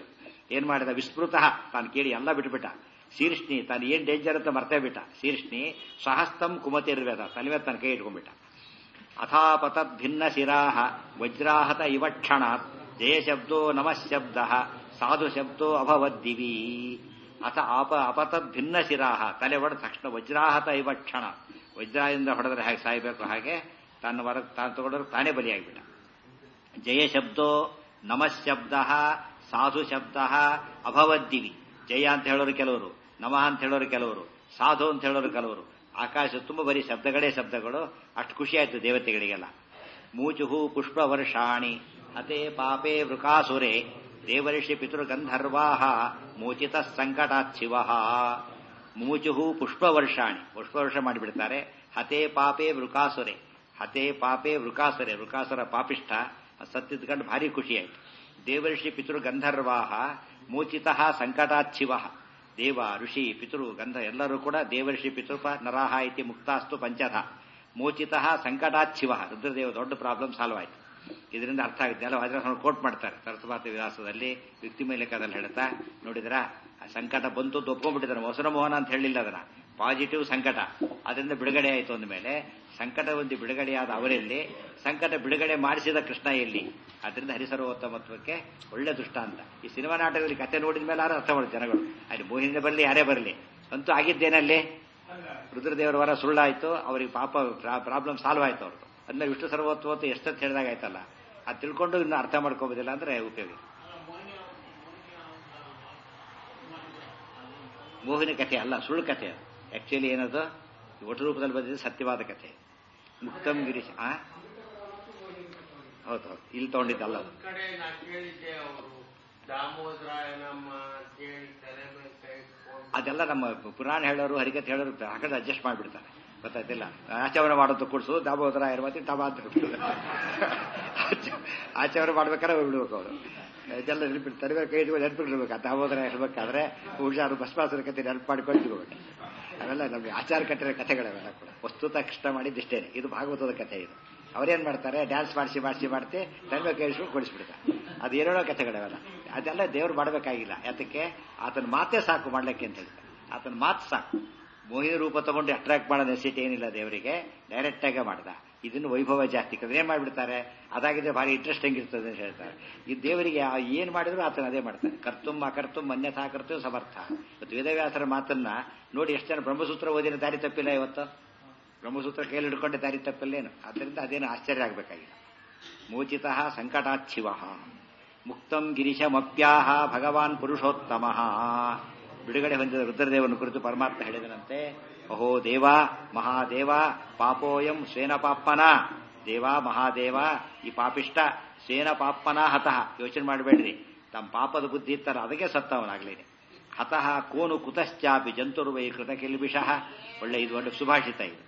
ಏನ್ ಮಾಡಿದ ವಿಸ್ಮೃತಃ ತಾನು ಕೇಳಿ ಎಲ್ಲ ಬಿಟ್ಬಿಟ್ಟ. ಶೀರ್ಷ್ಣಿ ತಾನು ಏನ್ ಡೇಂಜರ್ ಅಂತ ಮರ್ತೇ ಬಿಟ್ಟ. ಶೀರ್ಷ್ಣಿ ಸ್ವಹಸ್ತಂ ಕುಮತಿರ್ವೇದ ತಲೆ ಮೇಲೆ ತನ್ನ ಕೈ ಇಟ್ಕೊಂಡ್ಬಿಟ್ಟ. ಅಥಾಪತದ್ ಭಿನ್ನ ಶಿರಾಹ ವಜ್ರಾಹತ ಇವಕ್ಷಣಾತ್ ಜಯಶಬ್ದೋ ನಮಃ ಶಬ್ದ ಸಾಧು ಶಬ್ದೋ ಅಭವದ್ದಿವಿ. ಅಥ ಆಪ ಅಪತದ್ ಭಿನ್ನ ಶಿರಾಹ ತಲೆ ಹೊಡೆದ ತಕ್ಷಣ ವಜ್ರಾಹತ ಇವಕ್ಷಣ ವಜ್ರದಿಂದ ಹೊಡೆದ್ರೆ ಹೇಗೆ ಸಾಯಬೇಕು ಹಾಗೆ ತನ್ನ ವರ ತಾನು ತಗೊಂಡ್ರೆ ತಾನೇ ಬಲಿಯಾಗಿಬಿಟ್ಟ. ಜಯಶಬ್ದೋ ನಮಃ ಶಬ್ದ ಸಾಧು ಶಬ್ದ ಅಭವದ್ದಿವಿ. ಜಯ ಅಂತ ಹೇಳೋರು ಕೆಲವರು, ನಮಃ ಅಂತ ಹೇಳೋರು ಕೆಲವರು, ಸಾಧು ಅಂತ ಹೇಳೋರು ಕೆಲವರು. ಆಕಾಶ ತುಂಬ ಬರೀ ಶಬ್ದಗಳೇ ಶಬ್ದಗಳು. ಅಷ್ಟು ಖುಷಿ ಆಯ್ತು ದೇವತೆಗಳಿಗೆಲ್ಲ. ಮೂಚುಹು ಪುಷ್ಪ ವರ್ಷಾಣಿ ಅತೆ ಪಾಪೇ ವೃಕಾಸುರೆ ದೇವರ್ಷಿ ಪಿತೃಗಂಧರ್ವಾಹ ಮೋಚಿತ ಸಂಕಟಾಚ್ಛಿವ. ಮೂಚುಹು ಪುಷ್ಪ ವರ್ಷಾಣಿ ಪುಷ್ಪವರ್ಷ ಮಾಡಿಬಿಡ್ತಾರೆ. ಹತೆ ಪಾಪೇ ವೃಕಾಸುರೆ ಹತೆ ಪಾಪೇ ವೃಕಾಸುರೆ ವೃಕಾಸುರ ಪಾಪಿಷ್ಠ ಸತ್ತಿದ್ಕೊಂಡು ಭಾರಿ ಖುಷಿಯಾಯಿತು. ದೇವರ್ಷಿ ಪಿತೃಗಂಧರ್ವಾಹ ಮೋಚಿತ ಸಂಕಟಾಚ್ಛಿವ. ದೇವ ಋಷಿ ಪಿತೃ ಗಂಧ ಎಲ್ಲರೂ ಕೂಡ ದೇವರ್ಷಿ ಪಿತೃಪ ನರಾಹ ಇತಿ ಮುಕ್ತಾಸ್ತು ಪಂಚಧ ಮೋಚಿತ ಸಂಕಟಾಚ್ಛಿವ. ರುದ್ರದೇವ ದೊಡ್ಡ ಪ್ರಾಬ್ಲಮ್ ಸಾಲ್ವ್ ಆಯ್ತು. ಇದರಿಂದ ಅರ್ಥ ಆಗುತ್ತೆ. ಎಲ್ಲ ವಜ್ರ ಕೋಟ್ ಮಾಡ್ತಾರೆ ಸರಸ್ವತ ವಿಲಾಸದಲ್ಲಿ ವ್ಯಕ್ತಿಮಯ ಲೆಕ್ಕದಲ್ಲಿ ಹೇಳ್ತಾ ನೋಡಿದ್ರ ಸಂಕಟ ಬಂತು ಒಪ್ಕೊಂಡ್ಬಿಟ್ಟಿದ್ದಾರೆ. ಮೊಸರ ಮೋಹನ ಅಂತ ಹೇಳಿಲ್ಲ ಅದನ್ನ, ಪಾಸಿಟಿವ್ ಸಂಕಟ. ಅದರಿಂದ ಬಿಡುಗಡೆ ಆಯಿತು ಅಂದಮೇಲೆ ಸಂಕಟ ಒಂದು ಬಿಡುಗಡೆಯಾದ ಅವರಲ್ಲಿ ಸಂಕಟ ಬಿಡುಗಡೆ ಮಾಡಿಸಿದ ಕೃಷ್ಣ ಎಲ್ಲಿ? ಅದರಿಂದ ಹರಿಸರ್ವೋತ್ತಮತ್ವಕ್ಕೆ ಒಳ್ಳೆ ದೃಷ್ಟಾಂತ. ಈ ಸಿನಿಮಾ ನಾಟಕದಲ್ಲಿ ಕತೆ ನೋಡಿದ ಮೇಲೆ ಯಾರು ಅರ್ಥ ಮಾಡಿ ಜನಗಳು, ಅಲ್ಲಿ ಮೋಹಿನಿ ಬರಲಿ ಯಾರೇ ಬರಲಿ ಅಂತೂ ಆಗಿದ್ದೇನಲ್ಲಿ ರುದ್ರದೇವರ ವರ ಸುಳ್ಳಾಯ್ತು, ಅವರಿಗೆ ಪಾಪ ಪ್ರಾಬ್ಲಮ್ ಸಾಲ್ವ್ ಆಯ್ತು ಅವ್ರದ್ದು. ಅದನ್ನ ವಿಷ್ಣು ಸರ್ವೋತ್ತಮತ್ವ ಎಷ್ಟಂತ ಹೇಳಿದಾಗ ಆಯ್ತಲ್ಲ, ಅದು ತಿಳ್ಕೊಂಡು ಇನ್ನು ಅರ್ಥ ಮಾಡ್ಕೋಬೋದಿಲ್ಲ ಅಂದ್ರೆ ಉಪಯೋಗ. ಮೋಹಿನಿ ಕಥೆ ಅಲ್ಲ, ಸುಳ್ಳು ಕಥೆ. ಆಕ್ಚುಲಿ ಏನದು ಒಟ್ಟು ರೂಪದಲ್ಲಿ ಬಂದಿದ್ದು ಸತ್ಯವಾದ ಕಥೆ. ಮುಕ್ತಂ ಗಿರೀಶ್ ಆ ಹೌದು ಹೌದು ಇಲ್ಲಿ ತಗೊಂಡಿದ್ದಲ್ಲ ಅದು. ಅದೆಲ್ಲ ನಮ್ಮ ಪುರಾಣ ಹೇಳೋರು ಹರಿಕತೆ ಹೇಳೋರು ಆ ಕಡೆ ಅಡ್ಜಸ್ಟ್ ಮಾಡಿಬಿಡ್ತಾರೆ, ಗೊತ್ತಾಯ್ತಿಲ್ಲ. ಆಚರಣೆ ಮಾಡೋದು ಕೂಡಿಸು ದಾಮೋದರ ಇರ್ಬತ್ತಿ ಟಬ ಅಂತ ಆಚರಣೆ ಮಾಡ್ಬೇಕಾದ್ರೆ ಬಿಡ್ಬೇಕು ಅವರು. ಇದೆಲ್ಲ ನೆನಪಿಡ್ತಾರೆ, ಕೈ ಇಟ್ಕೊಂಡು ನೆನಪಿಡ್ಬೇಕು. ಆ ದಾಮೋದರ ಇರ್ಬೇಕಾದ್ರೆ ಹುಷಾರು ಭಸ್ಮಾಸುರ ಕತೆ ನೆನಪು ಮಾಡ್ಕೊಂಡು ಇರ್ಬೇಕು. ಅವೆಲ್ಲ ನಮಗೆ ಆಚಾರ ಕಟ್ಟಿರೋ ಕಥೆಗಳವೆಲ್ಲ ಕೂಡ ವಸ್ತುತ ಕೃಷ್ಣ ಮಾಡಿದ್ದಿಷ್ಟೇನೆ. ಇದು ಭಾಗವತದ ಕಥೆ. ಇದು ಅವರೇನ್ ಮಾಡ್ತಾರೆ, ಡ್ಯಾನ್ಸ್ ಮಾಡಿಸಿ ಮಾಡಿಸಿ ಮಾಡ್ತಿ ತನ್ಮೆ ಕೇಳಿಸ್ಕೊಂಡು ಕೊಡಿಸ್ಬಿಡ್ತಾರೆ. ಅದು ಏನೇನೋ ಕಥೆಗಳವೆಲ್ಲ. ಅದೆಲ್ಲ ದೇವ್ರು ಮಾಡಬೇಕಾಗಿಲ್ಲ. ಯಾತಕ್ಕೆ? ಆತನ ಮಾತೇ ಸಾಕು ಮಾಡ್ಲಿಕ್ಕೆ ಅಂತ ಹೇಳ್ತಾರೆ. ಆತನ ಮಾತು ಸಾಕು. ಮೋಹಿನಿ ರೂಪ ತಗೊಂಡು ಅಟ್ರಾಕ್ಟ್ ಮಾಡೋ ನೆಸಿಟಿ ಏನಿಲ್ಲ ದೇವರಿಗೆ, ಡೈರೆಕ್ಟ್ ಆಗೇ ಮಾಡ್ದ. ಇದನ್ನು ವೈಭವ ಜಾಸ್ತಿ ಏನ್ ಮಾಡ್ಬಿಡ್ತಾರೆ, ಅದಾಗಿದ್ರೆ ಭಾರಿ ಇಂಟ್ರೆಸ್ಟಿಂಗ್ ಇರ್ತದೆ ಅಂತ ಹೇಳ್ತಾರೆ. ಈ ದೇವರಿಗೆ ಏನ್ ಮಾಡಿದ್ರು ಆತನ ಅದೇ ಮಾಡ್ತಾರೆ. ಕರ್ತುಂ ಅಕರ್ತುಂ ಅನ್ಯಥಾ ಕರ್ತುಂ ಸಮರ್ಥ. ಇವತ್ತು ವೇದವ್ಯಾಸರ ಮಾತನ್ನ ನೋಡಿ ಎಷ್ಟು ಜನ ಬ್ರಹ್ಮಸೂತ್ರ ಓದಿನ ದಾರಿ ತಪ್ಪಿಲ್ಲ. ಇವತ್ತು ಬ್ರಹ್ಮಸೂತ್ರ ಕೈಯಲ್ಲಿ ಹಿಡ್ಕೊಂಡೆ ದಾರಿ ತಪ್ಪಿಲ್ಲೇನು. ಆದ್ದರಿಂದ ಅದೇನು ಆಶ್ಚರ್ಯ ಆಗಬೇಕಾಗಿಲ್ಲ. ಮೋಚಿತ ಸಂಕಟಾಚ್ಛಿವ ಮುಕ್ತಂ ಗಿರಿಶಮಪ್ಯಾಹ ಭಗವಾನ್ ಪುರುಷೋತ್ತಮ. ಬಿಡುಗಡೆ ಹೊಂದಿದ ರುದ್ರದೇವನ ಕುರಿತು ಪರಮಾತ್ಮ ಹೇಳಿದನಂತೆ, ಅಹೋ ದೇವ ಮಹಾದೇವ ಪಾಪೋಯಂ ಸ್ವೇನ ಪಾಪನ. ದೇವ ಮಹಾದೇವ ಈ ಪಾಪಿಷ್ಟ ಸ್ವೇನ ಪಾಪನ ಹತಃ. ಯೋಚನೆ ಮಾಡಬೇಡ್ರಿ, ತಮ್ಮ ಪಾಪದ ಬುದ್ಧಿ ಇತ್ತಲ್ಲ ಅದಕ್ಕೆ ಸತ್ತವನಾಗ್ಲೇನೆ. ಹತಃ ಕೋನು ಕುತಶ್ಚಾಪಿ ಜಂತುರ್ವೈ ಕೃತ ಕಿಲ್ಬಿಷಃ. ಒಳ್ಳೆ ಇದು ಒಳ್ಳೆ ಸುಭಾಷಿತ ಇದು.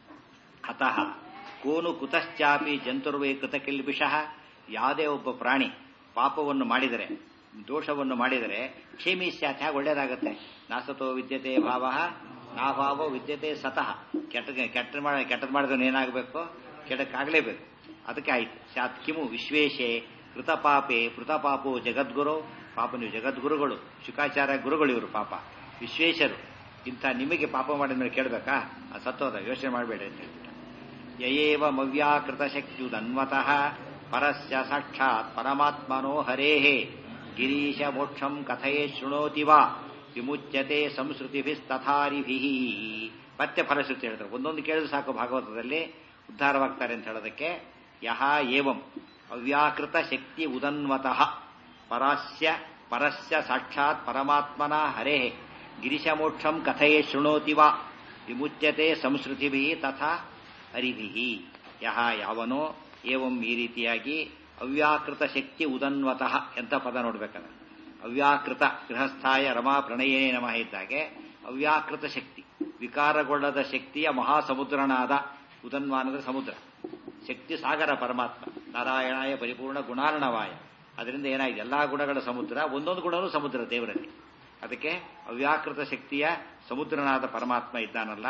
ಹತಃ ಕೋನು ಕುತಶ್ಚಾಪಿ ಜಂತುರ್ವೈ ಕೃತ ಕಿಲ್ಬಿಷಃ. ಯಾವುದೇ ಒಬ್ಬ ಪ್ರಾಣಿ ಪಾಪವನ್ನು ಮಾಡಿದರೆ, ದೋಷವನ್ನು ಮಾಡಿದರೆ ಕ್ಷೇಮಿಸ್ಯಾತ್, ಹೇಗೆ ಒಳ್ಳೇದಾಗುತ್ತೆ. ನಾಸತೋ ವಿದ್ಯತೆ ಭಾವ ನಾಭಾವ ವಿದ್ಯತೆ ಸತಃ. ಕೆಟ್ಟ ಕೆಟ್ಟ ಮಾಡ ಕೆಟ್ಟದ್ ಮಾಡಿದ್ರೆ ಏನಾಗಬೇಕು, ಕೆಟ್ಟಕ್ಕಾಗಲೇಬೇಕು. ಅದಕ್ಕೆ ಆಯ್ತು. ಸ್ಯಾತ್ ಕಿಮು ವಿಶ್ವೇಶೇ ಕೃತಪಾಪೇ ಕೃತಪಾಪೋ ಜಗದ್ಗುರು. ಪಾಪ ನೀವು ಜಗದ್ಗುರುಗಳು, ಶುಕಾಚಾರ್ಯ ಗುರುಗಳು ಇವರು. ಪಾಪ ವಿಶ್ವೇಶರು. ಇಂಥ ನಿಮಗೆ ಪಾಪ ಮಾಡಿದ ಮೇಲೆ ಕೇಳಬೇಕಾ? ಅದು ಸತ್ತೋದ, ಯೋಚನೆ ಮಾಡಬೇಡಿ ಅಂತ ಹೇಳ್ಬಿಟ್ಟ. ಯಯೇವ ಮವ್ಯಾಕೃತ ಶಕ್ತ್ಯುದನ್ವತಃ ಪರಸ್ಯ ಸಾಕ್ಷಾತ್ ಪರಮಾತ್ಮನೋ ಹರೇಹೇ ಗಿರೀಶ ಮೋಕ್ಷಂ ಕಥಯೇ ಶೃಣೋತಿ ವಾ ವಿಮುಚ್ಯತೆ ಸಂಸ್ಕೃತಿಭಿಸ್ತಥಾರಿಭಿಃ. ಮತ್ತೆ ಫಲಶ್ರುತಿ ಹೇಳ್ತಾರೆ. ಒಂದೊಂದು ಕೇಳಿದ್ರು ಸಾಕು ಭಾಗವತದಲ್ಲಿ ಉದ್ಧಾರವಾಗ್ತಾರೆ ಅಂತ ಹೇಳೋದಕ್ಕೆ. ಯಹ ಏವಂ ಅವ್ಯಾಕೃತ ಶಕ್ತಿ ಉದನ್ವತಃ ಪರಸ್ಯ ಪರಸ್ಯ ಸಾಕ್ಷಾತ್ ಪರಮಾತ್ಮನ ಹರೇ ಗಿರಿಶಮೋಕ್ಷಂ ಕಥಯೇ ಶೃಣೋತಿ ವಾ ವಿಮುಚ್ಯತೆ ಸಂಸ್ಕೃತಿಭಿಃ ತಥಾ ಹರಿಭಿಃ. ಯಹ ಯಾವನೋ ಏವಂ ಈ ರೀತಿಯಾಗಿ ಅವ್ಯಾಕೃತ ಶಕ್ತಿ ಉದನ್ವತಃ ಎಂತ ಪದ ನೋಡ್ಬೇಕಲ್ಲ. ಅವ್ಯಾಕೃತ ಗೃಹಸ್ಥಾಯ ರಮಾ ಪ್ರಣಯೇನೇ ನಮಃ ಇದ್ದಾಗೆ ಅವ್ಯಾಕೃತ ಶಕ್ತಿ, ವಿಕಾರಗೊಳ್ಳದ ಶಕ್ತಿಯ ಮಹಾಸಮುದ್ರನಾದ. ಉದನ್ವಾನದ ಸಮುದ್ರ, ಶಕ್ತಿ ಸಾಗರ ಪರಮಾತ್ಮ. ನಾರಾಯಣಾಯ ಪರಿಪೂರ್ಣ ಗುಣಾರ್ಣವಾಯ. ಅದರಿಂದ ಏನಾಗಿದೆ, ಎಲ್ಲಾ ಗುಣಗಳ ಸಮುದ್ರ, ಒಂದೊಂದು ಗುಣವೂ ಸಮುದ್ರ ದೇವರಲ್ಲಿ. ಅದಕ್ಕೆ ಅವ್ಯಾಕೃತ ಶಕ್ತಿಯ ಸಮುದ್ರನಾದ ಪರಮಾತ್ಮ ಇದ್ದಾನಲ್ಲ,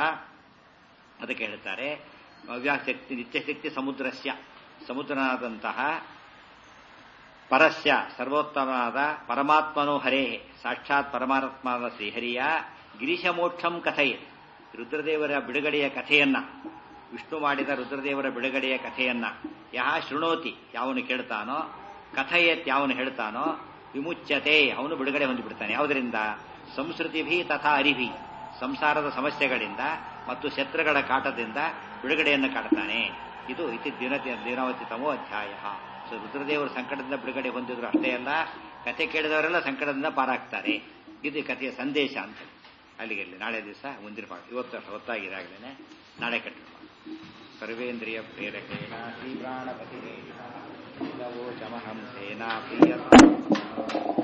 ಅದಕ್ಕೆ ಹೇಳ್ತಾರೆ ಅವ್ಯಾಶಕ್ತಿ ನಿತ್ಯಶಕ್ತಿ ಸಮುದ್ರಸ್ಯ. ಸಮುದ್ರನಾದಂತಹ ಪರಸ್ಯ ಸರ್ವೋತ್ತಮನಾದ ಪರಮಾತ್ಮನೋ ಹರೇ ಸಾಕ್ಷಾತ್ ಪರಮಾತ್ಮನ ಶ್ರೀಹರಿಯ ಗಿರೀಶಮೋಕ್ಷಂ ಕಥೆಯೇ ರುದ್ರದೇವರ ಬಿಡುಗಡೆಯ ಕಥೆಯನ್ನ ವಿಷ್ಣು ಮಾಡಿದ ರುದ್ರದೇವರ ಬಿಡುಗಡೆಯ ಕಥೆಯನ್ನ ಯಹ ಶೃಣೋತಿ ಯಾವನು ಕೇಳ್ತಾನೋ ಕಥೆಯತ್ ಯಾವನು ಹೇಳ್ತಾನೋ ವಿಮುಚ್ಯತೆ ಅವನು ಬಿಡುಗಡೆ ಹೊಂದಿಬಿಡ್ತಾನೆ. ಯಾವುದರಿಂದ? ಸಂಸ್ಕೃತಿಭಿ ತಥಾ ಅರಿಭಿ ಸಂಸಾರದ ಸಮಸ್ಯೆಗಳಿಂದ ಮತ್ತು ಶತ್ರುಗಳ ಕಾಟದಿಂದ ಬಿಡುಗಡೆಯನ್ನು ಕಾಡ್ತಾನೆ. ಇದು ಇತಿ ದಿನ ದಿನವತಿ ತಮೋ ಅಧ್ಯಾಯ. ಸೊ ರುದ್ರದೇವರು ಸಂಕಟದಿಂದ ಬಿಡುಗಡೆ ಹೊಂದಿದ್ರು ಅಷ್ಟೇ ಅಲ್ಲ, ಕಥೆ ಕೇಳಿದವರೆಲ್ಲ ಸಂಕಟದಿಂದ ಪಾರಾಗ್ತಾರೆ. ಇದು ಕಥೆಯ ಸಂದೇಶ ಅಂತ. ಅಲ್ಲಿಗೆ ನಾಳೆ ದಿವಸ ಮುಂದಿನ ಪಾಠ. ಇವತ್ತು ಹೊತ್ತಾಗಿದಾಗಲೇ ನಾಳೆ ಕಟ್ಟಿರುವ ಸರ್ವೇಂದ್ರಿಯ ಪ್ರೇರಕೇಣ ಶ್ರೀ ಪ್ರಾಣಪತಿ ಚಮಹಂ ಸೇನಾ ಪ್ರಿಯ